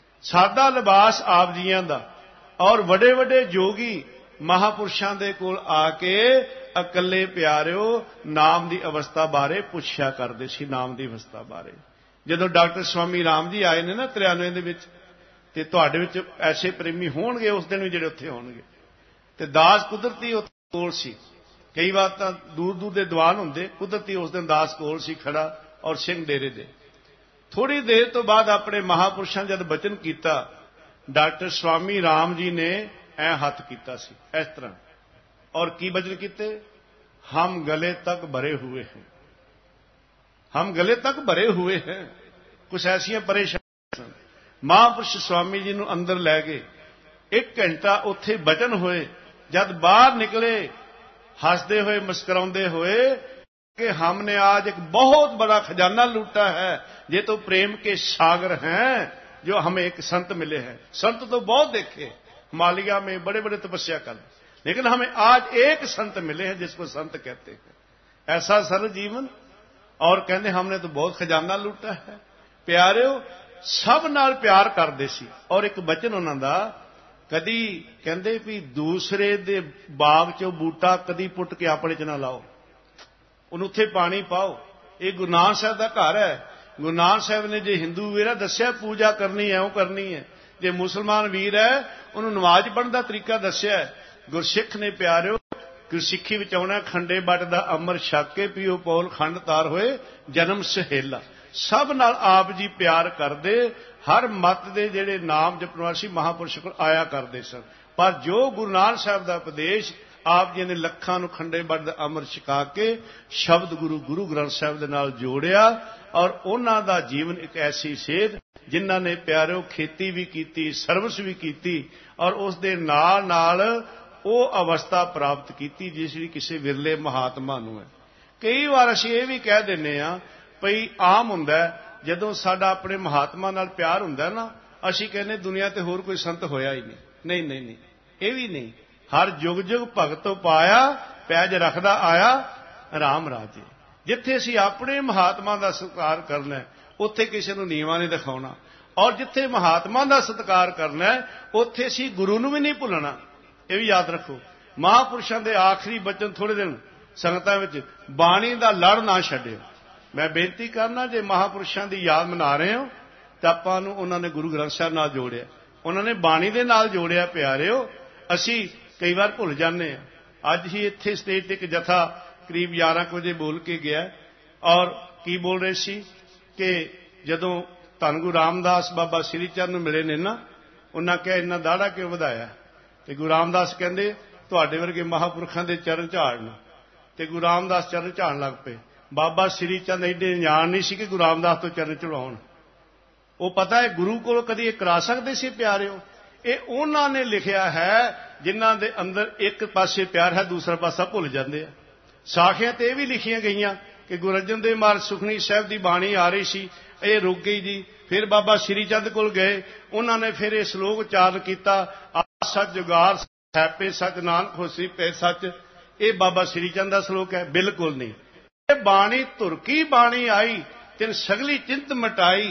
ਸਾਦਾ ਲਿਬਾਸ ਆਪ ਜੀਆਂ ਦਾ, ਔਰ ਵੱਡੇ ਵੱਡੇ ਜੋਗੀ ਮਹਾਂਪੁਰਸ਼ਾਂ ਦੇ ਕੋਲ ਆ ਕੇ ਇਕੱਲੇ ਪਿਆਰਿਓ ਨਾਮ ਦੀ ਅਵਸਥਾ ਬਾਰੇ ਪੁੱਛਿਆ ਕਰਦੇ ਸੀ। ਨਾਮ ਦੀ ਅਵਸਥਾ ਬਾਰੇ ਜਦੋਂ ਡਾਕਟਰ ਸਵਾਮੀ ਰਾਮ ਜੀ ਆਏ ਨੇ ਨਾ 93 ਦੇ ਵਿੱਚ, ਤੇ ਤੁਹਾਡੇ ਵਿੱਚ ਐਸੇ ਪ੍ਰੇਮੀ ਹੋਣਗੇ ਉਸ ਦਿਨ ਵੀ ਜਿਹੜੇ ਉੱਥੇ ਹੋਣਗੇ। ਤੇ ਦਾਸ ਕੁਦਰਤੀ ਉੱਥੇ ਕੋਲ ਸੀ। ਕਈ ਵਾਰ ਤਾਂ ਦੂਰ ਦੂਰ ਦੇ ਦੀਵਾਨ ਹੁੰਦੇ, ਕੁਦਰਤੀ ਉਸ ਦਿਨ ਦਾਸ ਕੋਲ ਸੀ ਖੜਾ ਔਰ ਸਿੰਘ ਡੇਰੇ ਦੇ। ਥੋੜੀ ਦੇਰ ਤੋਂ ਬਾਅਦ ਆਪਣੇ ਮਹਾਂਪੁਰਸ਼ਾਂ ਜਦ ਬਚਨ ਕੀਤਾ, ਡਾਕਟਰ ਸਵਾਮੀ ਰਾਮ ਜੀ ਨੇ ਐ ਹੱਥ ਕੀਤਾ ਸੀ ਇਸ ਤਰ੍ਹਾਂ, ਔਰ ਕੀ ਬਚਨ ਕੀਤੇ? ਹਮ ਗਲੇ ਤੱਕ ਭਰੇ हुए हैं, हम गले तक भरे हुए हैं। कुछ ऐसियां परेशानियां सन। महापुरुष स्वामी जी ਨੂੰ ਅੰਦਰ ਲੈ ਗਏ। 1 ਘੰਟਾ ਉੱਥੇ ਬਚਨ ਹੋਏ। ਜਦ ਬਾਹਰ ਨਿਕਲੇ हंसते हुए मुस्कुराते हुए कि हमने आज एक बहुत बड़ा खजाना लूटा है, ये तो प्रेम के सागर हैं जो हमें एक संत मिले हैं। संत तो बहुत देखे, हिमालय में बड़े बड़े तपस्या कर, लेकिन हमें आज एक संत मिले हैं जिसको संत कहते हैं। ऐसा सरल जीवन, और कहते हमने तो बहुत खजाना लूटा है। प्यारिओ सब नाल प्यार करते सी। और एक बचन उन्हां दा, कदी कहते भी दूसरे दे बाग चों बूटा कदी पुट के अपने च ना लाओ, उन्हें उत्थे पानी पाओ। ये गुरु नानक साहब दा घर है। गुरु नानक साहब ने जे हिंदू वीर दस्या पूजा करनी है, वो करनी है। जे मुसलमान वीर है उन्होंने नमाज पढ़ने का तरीका दस्या है। गुरसिख ने प्यारिओ गुरसिखी विच आउणा, खंडे बट दा अमर छक के पीओ पौल खंड तार होए जन्म सहेला। सब नाल आप जी प्यार करदे, हर मत दे जेड़े नाम जपण वाले महापुरुष कोल आया करदे सन। पर जो गुरु नानक साहब दा उपदेश आप जी ने लखां नूं खंडे बट दा अमर छका के शब्द गुरु गुरु ग्रंथ साहब दे नाल जोड़िया, और उन्हां दा जीवन एक ऐसी सेध जिन्हां ने प्यारिओ खेती भी कीती, सर्विस भी कीती, और उस दे नाल नाल ਉਹ ਅਵਸਥਾ ਪ੍ਰਾਪਤ ਕੀਤੀ ਜਿਸ ਵੀ ਕਿਸੇ ਵਿਰਲੇ ਮਹਾਤਮਾ ਨੂੰ ਹੈ। ਕਈ ਵਾਰ ਅਸੀਂ ਇਹ ਵੀ ਕਹਿ ਦਿੰਦੇ ਹਾਂ ਭਈ ਆਮ ਹੁੰਦਾ ਜਦੋਂ ਸਾਡਾ ਆਪਣੇ ਮਹਾਤਮਾ ਨਾਲ ਪਿਆਰ ਹੁੰਦਾ ਨਾ, ਅਸੀਂ ਕਹਿੰਦੇ ਦੁਨੀਆ ਤੇ ਹੋਰ ਕੋਈ ਸੰਤ ਹੋਇਆ ਹੀ ਨਹੀਂ। ਨਹੀਂ ਨਹੀਂ ਨਹੀਂ, ਇਹ ਵੀ ਨਹੀਂ। ਹਰ ਯੁਗ ਯੁਗ ਭਗਤੋ ਪਾਇਆ, ਪੈਜ ਰੱਖਦਾ ਆਇਆ ਰਾਮ ਰਾਜੇ। ਜਿੱਥੇ ਅਸੀਂ ਆਪਣੇ ਮਹਾਤਮਾ ਦਾ ਸਤਿਕਾਰ ਕਰਨਾ ਉੱਥੇ ਕਿਸੇ ਨੂੰ ਨੀਵਾਂ ਨਹੀਂ ਦਿਖਾਉਣਾ, ਔਰ ਜਿੱਥੇ ਮਹਾਤਮਾ ਦਾ ਸਤਿਕਾਰ ਕਰਨਾ ਉੱਥੇ ਅਸੀਂ ਗੁਰੂ ਨੂੰ ਵੀ ਨਹੀਂ ਭੁੱਲਣਾ। ਇਹ ਵੀ ਯਾਦ ਰੱਖੋ। ਮਹਾਂਪੁਰਸ਼ਾਂ ਦੇ ਆਖਰੀ ਬਚਨ ਥੋੜੇ ਦਿਨ ਸੰਗਤਾਂ ਵਿੱਚ, ਬਾਣੀ ਦਾ ਲੜ ਨਾ ਛੱਡਿਓ। ਮੈਂ ਬੇਨਤੀ ਕਰਨਾ, ਜੇ ਮਹਾਂਪੁਰਸ਼ਾਂ ਦੀ ਯਾਦ ਮਨਾ ਰਹੇ ਹੋ ਤਾਂ ਆਪਾਂ ਨੂੰ ਉਹਨਾਂ ਨੇ ਗੁਰੂ ਗ੍ਰੰਥ ਸਾਹਿਬ ਨਾਲ ਜੋੜਿਆ, ਉਹਨਾਂ ਨੇ ਬਾਣੀ ਦੇ ਨਾਲ ਜੋੜਿਆ। ਪਿਆਰਿਓ, ਅਸੀਂ ਕਈ ਵਾਰ ਭੁੱਲ ਜਾਂਦੇ ਹਾਂ। ਅੱਜ ਹੀ ਇੱਥੇ ਸਟੇਜ ਤੇ ਇੱਕ ਜਥਾ ਕਰੀਬ 11 ਵਜੇ ਬੋਲ ਕੇ ਗਿਆ, ਔਰ ਕੀ ਬੋਲ ਰਹੇ ਸੀ ਕਿ ਜਦੋਂ ਧੰਨ ਗੁਰੂ ਰਾਮਦਾਸ ਬਾਬਾ ਸ੍ਰੀ ਚੰਦ ਨੂੰ ਮਿਲੇ ਨੇ ਨਾ, ਉਹਨਾਂ ਕਿਹਾ ਇੰਨਾ ਦਾੜਾ ਕਿਉਂ ਵਧਾਇਆ? ਤੇ ਗੁਰੂ ਰਾਮਦਾਸ ਕਹਿੰਦੇ ਤੁਹਾਡੇ ਵਰਗੇ ਮਹਾਂਪੁਰਖਾਂ ਦੇ ਚਰਨ ਝਾੜਨ। ਤੇ ਗੁਰੂ ਰਾਮਦਾਸ ਚਰਨ ਝਾੜਨ ਲੱਗ ਪਏ। ਬਾਬਾ ਸ੍ਰੀ ਚੰਦ ਐਡੇ ਅਣਜਾਣ ਨਹੀਂ ਸੀ ਕਿ ਗੁਰੂ ਰਾਮਦਾਸ ਤੋਂ ਚਰਨ ਚੜਾਉਣ। ਉਹ ਪਤਾ ਹੈ ਗੁਰੂ ਕੋਲ ਕਦੀ ਇਹ ਕਰਾ ਸਕਦੇ ਸੀ। ਪਿਆਰਿਓ, ਇਹ ਉਹਨਾਂ ਨੇ ਲਿਖਿਆ ਹੈ ਜਿਨ੍ਹਾਂ ਦੇ ਅੰਦਰ ਇੱਕ ਪਾਸੇ ਪਿਆਰ ਹੈ, ਦੂਸਰਾ ਪਾਸਾ ਭੁੱਲ ਜਾਂਦੇ ਆ। ਸਾਖੀਆਂ ਤੇ ਇਹ ਵੀ ਲਿਖੀਆਂ ਗਈਆਂ ਕਿ ਗੁਰੂ ਅਰਜਨ ਦੇਵ ਮਹਾਰਾਜ ਸੁਖਮਨੀ ਸਾਹਿਬ ਦੀ ਬਾਣੀ ਆ ਰਹੀ ਸੀ, ਇਹ ਰੁਕ ਗਈ ਜੀ। ਫਿਰ ਬਾਬਾ ਸ੍ਰੀ ਚੰਦ ਕੋਲ ਗਏ, ਉਹਨਾਂ ਨੇ ਫਿਰ ਇਹ ਸ਼ਲੋਕ ਉਚਾਰਨ ਕੀਤਾ, ਆਦ ਸੱਚ ਜੁਗਾਰ ਹੈਪੇ ਸੱਚ ਨਾਨਕ ਹੋਸੀ ਪੈ ਸੱਚ। ਇਹ ਬਾਬਾ ਸ੍ਰੀ ਚੰਦ ਦਾ ਸ਼ਲੋਕ ਹੈ? ਬਿਲਕੁਲ ਨਹੀਂ। ਇਹ ਬਾਣੀ ਧੁਰਕੀ ਬਾਣੀ ਆਈ, ਤਿਨ ਸਗਲੀ ਚਿੰਤ ਮਟਾਈ।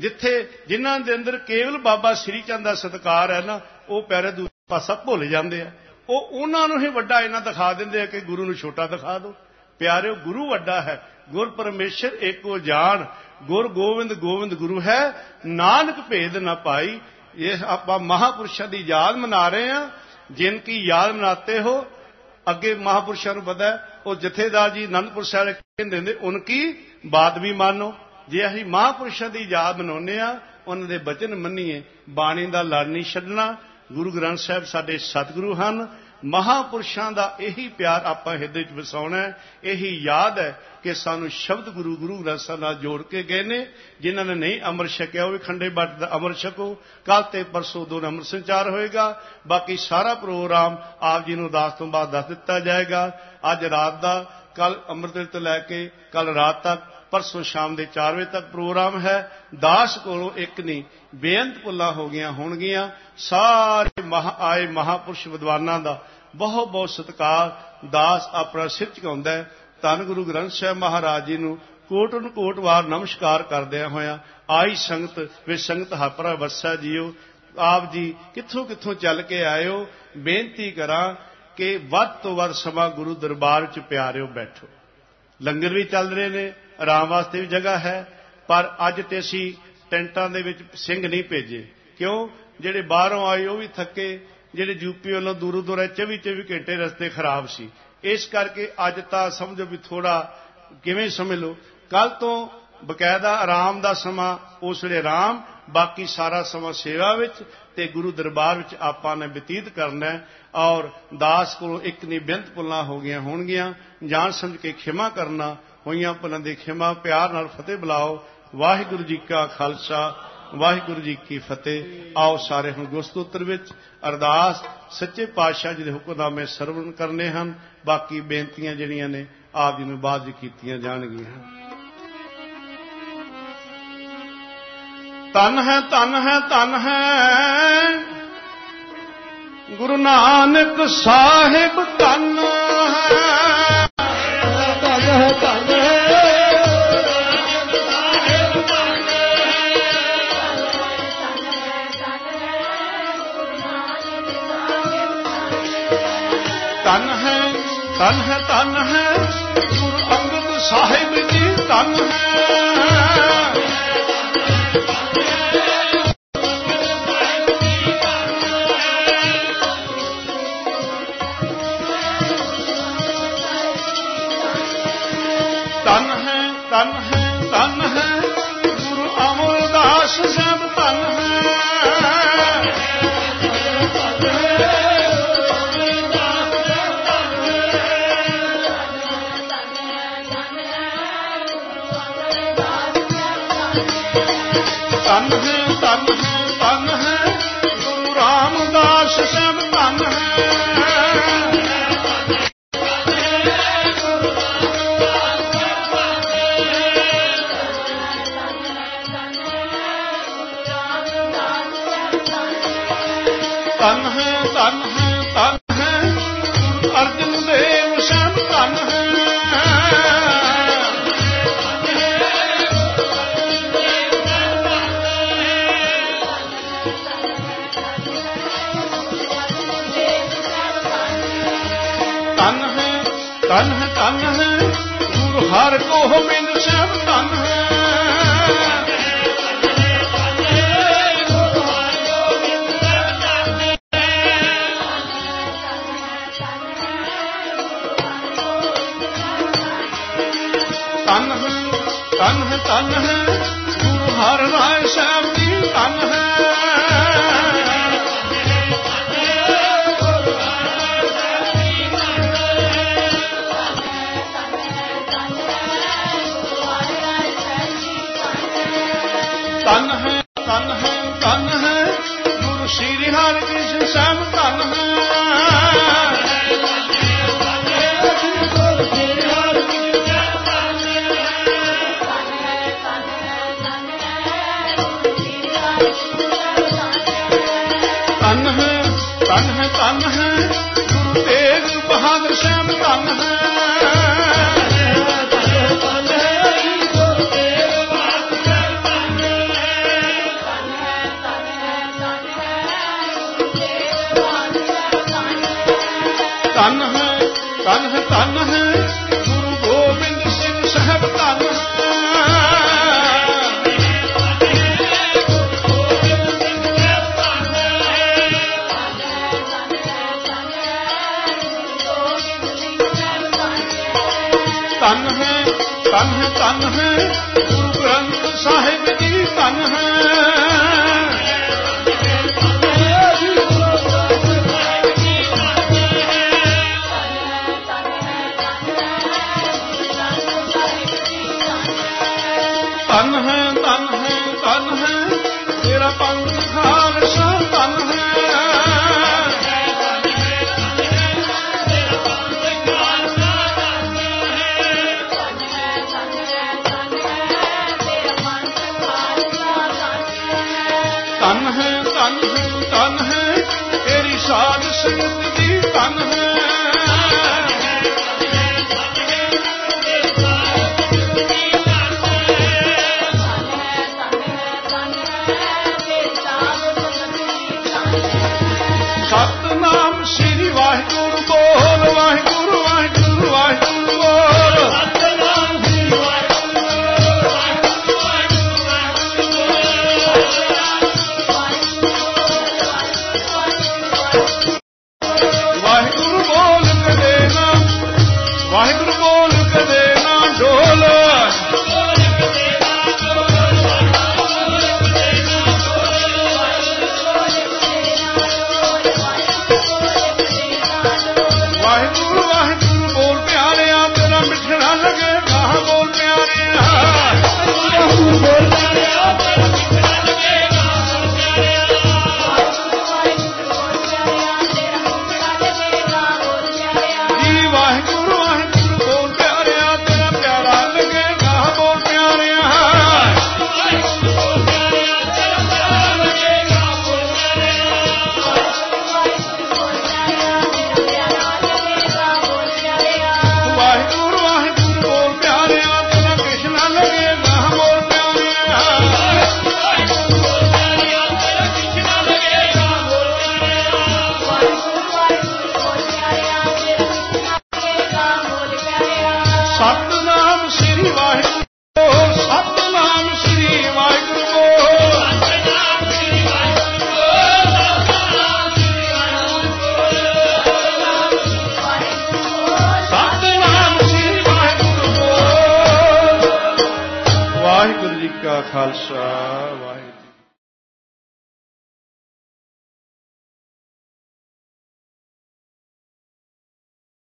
ਜਿਨ੍ਹਾਂ ਦੇ ਅੰਦਰ ਕੇਵਲ ਬਾਬਾ ਸ੍ਰੀ ਚੰਦ ਦਾ ਸਤਿਕਾਰ ਹੈ ਨਾ, ਉਹ ਪਿਆਰੇ ਦੂਸਰਾ ਪਾਸਾ ਭੁੱਲ ਜਾਂਦੇ ਆ। ਉਹ ਉਹਨਾਂ ਨੂੰ ਹੀ ਵੱਡਾ ਇਹਨਾਂ ਦਿਖਾ ਦਿੰਦੇ ਆ ਕਿ ਗੁਰੂ ਨੂੰ ਛੋਟਾ ਦਿਖਾ ਦਿਓ। ਪਿਆਰਿਓ, ਗੁਰੂ ਵੱਡਾ ਹੈ। ਗੁਰ ਪਰਮੇਸ਼ਰ ਏਕੋ ਜਾਣ, ਗੁਰ ਗੋਬਿੰਦ ਗੋਬਿੰਦ ਗੁਰੂ ਹੈ, ਨਾਨਕ ਭੇਦ ਨਾ ਪਾਈ। ਇਹ ਆਪਾਂ ਮਹਾਂਪੁਰਸ਼ਾਂ ਦੀ ਯਾਦ ਮਨਾ ਰਹੇ ਹਾਂ। ਜਿਨ ਕੀ ਯਾਦ ਮਨਾਤੇ ਹੋ, ਅੱਗੇ ਮਹਾਂਪੁਰਸ਼ਾਂ ਨੂੰ ਪਤਾ ਹੈ, ਉਹ ਜਥੇਦਾਰ ਜੀ ਅਨੰਦਪੁਰ ਸਾਹਿਬ ਕਹਿੰਦੇ ਨੇ ਉਨਕੀ ਬਾਤ ਵੀ ਮਾਨੋ। ਜੇ ਅਸੀਂ ਮਹਾਂਪੁਰਸ਼ਾਂ ਦੀ ਯਾਦ ਮਨਾਉਂਦੇ ਹਾਂ, ਉਹਨਾਂ ਦੇ ਬਚਨ ਮੰਨੀਏ, ਬਾਣੀ ਦਾ ਲੜ ਨਹੀਂ ਛੱਡਣਾ। ਗੁਰੂ ਗ੍ਰੰਥ ਸਾਹਿਬ ਸਾਡੇ ਸਤਿਗੁਰੂ ਹਨ। ਮਹਾਂਪੁਰਸ਼ਾਂ ਦਾ ਇਹੀ ਪਿਆਰ ਆਪਾਂ ਹਿਰਦੇ 'ਚ ਵਸਾਉਣਾ ਹੈ। ਇਹੀ ਯਾਦ ਹੈ ਕਿ ਸਾਨੂੰ ਸ਼ਬਦ ਗੁਰੂ ਗ੍ਰੰਥ ਸਾਹਿਬ ਨਾਲ ਜੋੜ ਕੇ ਗਏ ਨੇ। ਜਿਨ੍ਹਾਂ ਨੇ ਨਹੀਂ ਅੰਮ੍ਰਿਤ ਛਕਿਆ ਉਹ ਵੀ ਖੰਡੇ ਬਾਟੇ ਦਾ ਅੰਮ੍ਰਿਤ ਛਕੋ। ਕੱਲ੍ਹ ਤੇ ਪਰਸੋਂ 2 ਅੰਮ੍ਰਿਤ ਸੰਚਾਰ ਹੋਏਗਾ। ਬਾਕੀ ਸਾਰਾ ਪ੍ਰੋਗਰਾਮ ਆਪ ਜੀ ਨੂੰ ਅਰਦਾਸ ਤੋਂ ਬਾਅਦ ਦੱਸ ਦਿੱਤਾ ਜਾਏਗਾ। ਅੱਜ ਰਾਤ ਦਾ, ਕੱਲ੍ਹ ਅੰਮ੍ਰਿਤ ਤੋਂ ਲੈ ਕੇ ਕੱਲ੍ਹ ਰਾਤ ਤੱਕ, ਪਰਸੋਂ ਸ਼ਾਮ ਦੇ 4 ਵਜੇ ਤੱਕ ਪ੍ਰੋਗਰਾਮ ਹੈ। ਦਾਸ ਕੋਲੋਂ ਇੱਕ ਨਹੀਂ, ਬੇਅੰਤ ਭੁੱਲਾਂ ਹੋ ਗਈਆਂ ਹੋਣਗੀਆਂ। ਸਾਰੇ ਆਏ ਮਹਾਂਪੁਰਸ਼ ਵਿਦਵਾਨਾਂ ਦਾ ਬਹੁਤ ਬਹੁਤ ਸਤਿਕਾਰ। ਦਾਸ ਆਪਣਾ ਸਿਰ ਝੁਕਾਉਂਦਾ ਹੈ। ਧੰਨ ਗੁਰੂ ਗ੍ਰੰਥ ਸਾਹਿਬ ਮਹਾਰਾਜ ਜੀ ਨੂੰ ਕੋਟਨ ਕੋਟ ਵਾਰ ਨਮਸਕਾਰ ਕਰਦਿਆਂ ਹੋਇਆਂ ਆਈ ਸੰਗਤ ਵਿੱਚ ਸੰਗਤ ਹਾਪਰਾ ਵਸਾ ਜੀਓ। ਆਪ ਜੀ ਕਿੱਥੋਂ ਕਿੱਥੋਂ ਚੱਲ ਕੇ ਆਇਓ। ਬੇਨਤੀ ਕਰਾਂ ਕਿ ਵੱਧ ਤੋਂ ਵੱਧ ਸਮਾਂ ਗੁਰੂ ਦਰਬਾਰ 'ਚ ਪਿਆਰਿਓ ਬੈਠੋ। ਲੰਗਰ ਵੀ ਚੱਲ ਰਹੇ ਨੇ, ਆਰਾਮ ਵਾਸਤੇ ਵੀ ਜਗ੍ਹਾ ਹੈ। ਪਰ ਅੱਜ ਤੇ ਅਸੀਂ ਟੈਂਟਾਂ ਦੇ ਵਿੱਚ ਸਿੰਘ ਨਹੀਂ ਭੇਜੇ। ਕਿਉਂ? ਜਿਹੜੇ ਬਾਹਰੋਂ ਆਏ ਉਹ ਵੀ ਥੱਕੇ, ਜਿਹੜੇ ਯੂਪੀ ਵੱਲੋਂ ਦੂਰੋਂ ਦੂਰ 24 ਘੰਟੇ ਰਸਤੇ ਖਰਾਬ ਸੀ। ਇਸ ਕਰਕੇ ਅੱਜ ਤਾਂ ਸਮਝੋ ਵੀ ਥੋੜਾ ਕਿਵੇਂ ਸਮਝ ਲਓ। ਕੱਲ ਤੋਂ ਬਕਾਇਦਾ ਆਰਾਮ ਦਾ ਸਮਾਂ, ਉਸ ਵੇਲੇ ਆਰਾਮ, ਬਾਕੀ ਸਾਰਾ ਸਮਾਂ ਸੇਵਾ ਵਿੱਚ ਤੇ ਗੁਰੂ ਦਰਬਾਰ ਵਿੱਚ ਆਪਾਂ ਨੇ ਬਤੀਤ ਕਰਨਾ ਹੈ। ਔਰ ਦਾਸ ਕੋਲੋਂ ਇੱਕ ਨਹੀਂ ਬੇਅੰਤ ਭੁੱਲਾਂ ਹੋ ਗਈਆਂ ਹੋਣਗੀਆਂ। ਜਾਣ ਸਮਝ ਕੇ ਖਿਮਾ ਕਰਨਾ, ਹੋਈਆਂ ਭੁੱਲਾਂ ਦੀ ਖਿਮਾ। ਪਿਆਰ ਨਾਲ ਫਤਿਹ ਬੁਲਾਓ। ਵਾਹਿਗੁਰੂ ਜੀ ਕਾ ਖਾਲਸਾ, ਵਾਹਿਗੁਰੂ ਜੀ ਕੀ ਫਤਿਹ। ਆਓ ਸਾਰੇ ਹੁਣ ਗੁਰਸਤੋਤਰ ਵਿੱਚ ਅਰਦਾਸ ਸੱਚੇ ਪਾਤਸ਼ਾਹ ਜੀ ਦੇ ਹੁਕਮਨਾਮੇ ਸਰਵਣ ਕਰਨੇ ਹਨ। ਬਾਕੀ ਬੇਨਤੀਆਂ ਜਿਹੜੀਆਂ ਨੇ ਆਪ ਜੀ ਨੂੰ ਬਾਅਦ ਵਿੱਚ ਕੀਤੀਆਂ ਜਾਣਗੀਆਂ। ਧੰਨ ਹੈ ਧੰਨ ਹੈ ਧੰਨ ਹੈ ਗੁਰੂ ਨਾਨਕ ਸਾਹਿਬ, ਧੰਨ ਹੈ ਧੰਨ ਹੈ ਧੰਨ ਹੈ ਧੰਨ ਹੈ ਧੰਨ ਹੈ ਧੰਨ ਹੈ ਗੁਰੂ ਅੰਗਦ ਸਾਹਿਬ ਜੀ, ਧੰਨ ਹੈ ਧੰਨ ਹੈ ਧੰਨ ਹੈ ਧੰਨ ਹੈ ਗੁਰੂ ਅਮਰਦਾਸ ਸਾਹਿਬ, ਧੰਨ ਹੈ ਧੰਨ ਹੈ ਧੰਨ ਹੈ ਧੰਨ ਹੈ ਗੁਰੂ ਰਾਮਦਾਸ ਸਾਹਿਬ, ਧੰਨ ਹੈ ਅਰਜਨ ਦੇਵ ਸਭ ਧਨ ਹੈ। ਧਨ ਹੈ ਧਨ ਹੈ ਧਨ ਹੈ ਗੁਰੂ ਹਰਿ ਗੋਬਿੰਦ ਸਭ ਧਨ ਹੈ। ਧਨ ਹੈ ਧਨ ਹੈ ਗੁਰੂ ਹਰਿ ਰਾਏ ਸਾਹਿਬ ਜੀ ਧਨ ਹੈ। ਧਨ ਹੈ ਧਨ ਹੈ ਧਨ ਹੈ ਗੁਰੂ ਸ੍ਰੀ ਹਰਿ ਕ੍ਰਿਸ਼ਨ ਸਾਹਿਬ ਧਨ ਹੈ। ਧਨ ਹੈ ਧਨ ਹੈ ਧਨ ਹੈ ਗੁਰੂ ਤੇਗ ਬਹਾਦਰ ਸਾਹਿਬ ਧਨ ਹੈ। ਧਨ ਹੈ ਧਨ ਹੈ ਧਨ ਹੈ ਗੁਰੂ ਗੋਬਿੰਦ ਸਿੰਘ ਸਾਹਿਬ ਧਨ ਹੈ। ਧਨ ਹੈ ਧਨ ਹੈ ਧਨ ਹੈ ਗੁਰੂ ਗ੍ਰੰਥ ਸਾਹਿਬ ਜੀ ਧਨ ਹੈ। ਧਨ ਹੈ ਧਨ ਹੈ ਧਨ ਹੈ ਤੇਰਾ ਪੰਥ ਖਾਲਸਾ ਧਨ ਹੈ। ਧਨ ਹੈ ਧਨ ਹੈ ਧਨ ਹੈ ਤੇਰੀ ਸਾਧ ਸੰਗਤ ਦੀ ਧਨ ਹੈ। ਸਤਿਨਾਮ ਸ੍ਰੀ ਵਾਹਿਗੁਰੂ ਬੋਲ ਵਾਹਿਗੁਰੂ ਵਾਹਿਗੁਰੂ ਵਾਹਿਗੁਰੂ ਬੋਲ। ਸਤਿਨਾਮ ਸ੍ਰੀ ਵਾਹਿਗੁਰੂ ਵਾਹਿਗੁਰੂ ਬੋਲ ਕਦੇ ਨਾ ਵਾਹਿਗੁਰੂ ਬੋਲ ਕਦੇ ਨਾ ਢੋਲ। ਵਾਹਿਗੁਰੂ ਵਾਹਿਗੁਰੂ ਬੋਲ ਪਿਆਰਿਆ ਤੇਰਾ ਮਿੱਠੜਾ ਲੱਗੇ ਗਾਹ ਬੋਲ ਪਿਆਰਿਆ। ਵਾਹਿਗੁਰੂ ਬੋਲ ਪਿਆਰਿਆ ਤੇਰਾ ਮਿੱਠੜਾ ਲੱਗੇ ਗਾਹ ਬੋਲ ਪਿਆਰਿਆ। ਜੀ ਵਾਹਿਗੁਰੂ ਵਾਹਿਗੁਰੂ ਬੋਲ ਪਿਆਰਿਆ ਤੇਰਾ ਪਿਆਰਾ ਲੱਗੇ ਗਾਹ ਬੋਲ ਪਿਆਰਿਆ। ਵਾਹਿਗੁਰੂ ਵਾਹਿਗੁਰੂ ਬੋਲ ਪਿਆਰਿਆ ਤੇਰਾ ਕ੍ਰਿਸ਼ਨ ਲੱਗੇ ਗਾਹ ਬੋਲ ਪਿਆਰਿਆ। ਸਤਿਨਾਮ ਸ੍ਰੀ ਵਾਹਿਗੁਰੂ ਸਤਿਨਾਮ ਸ੍ਰੀ ਵਾਹਿਗੁਰੂ ਬੋਲ। ਸਤਿਨਾਮ ਸ੍ਰੀ ਵਾਹਿਗੁਰੂ ਬੋਲ। ਵਾਹਿਗੁਰੂ ਜੀ ਕਾ ਖਾਲਸਾ।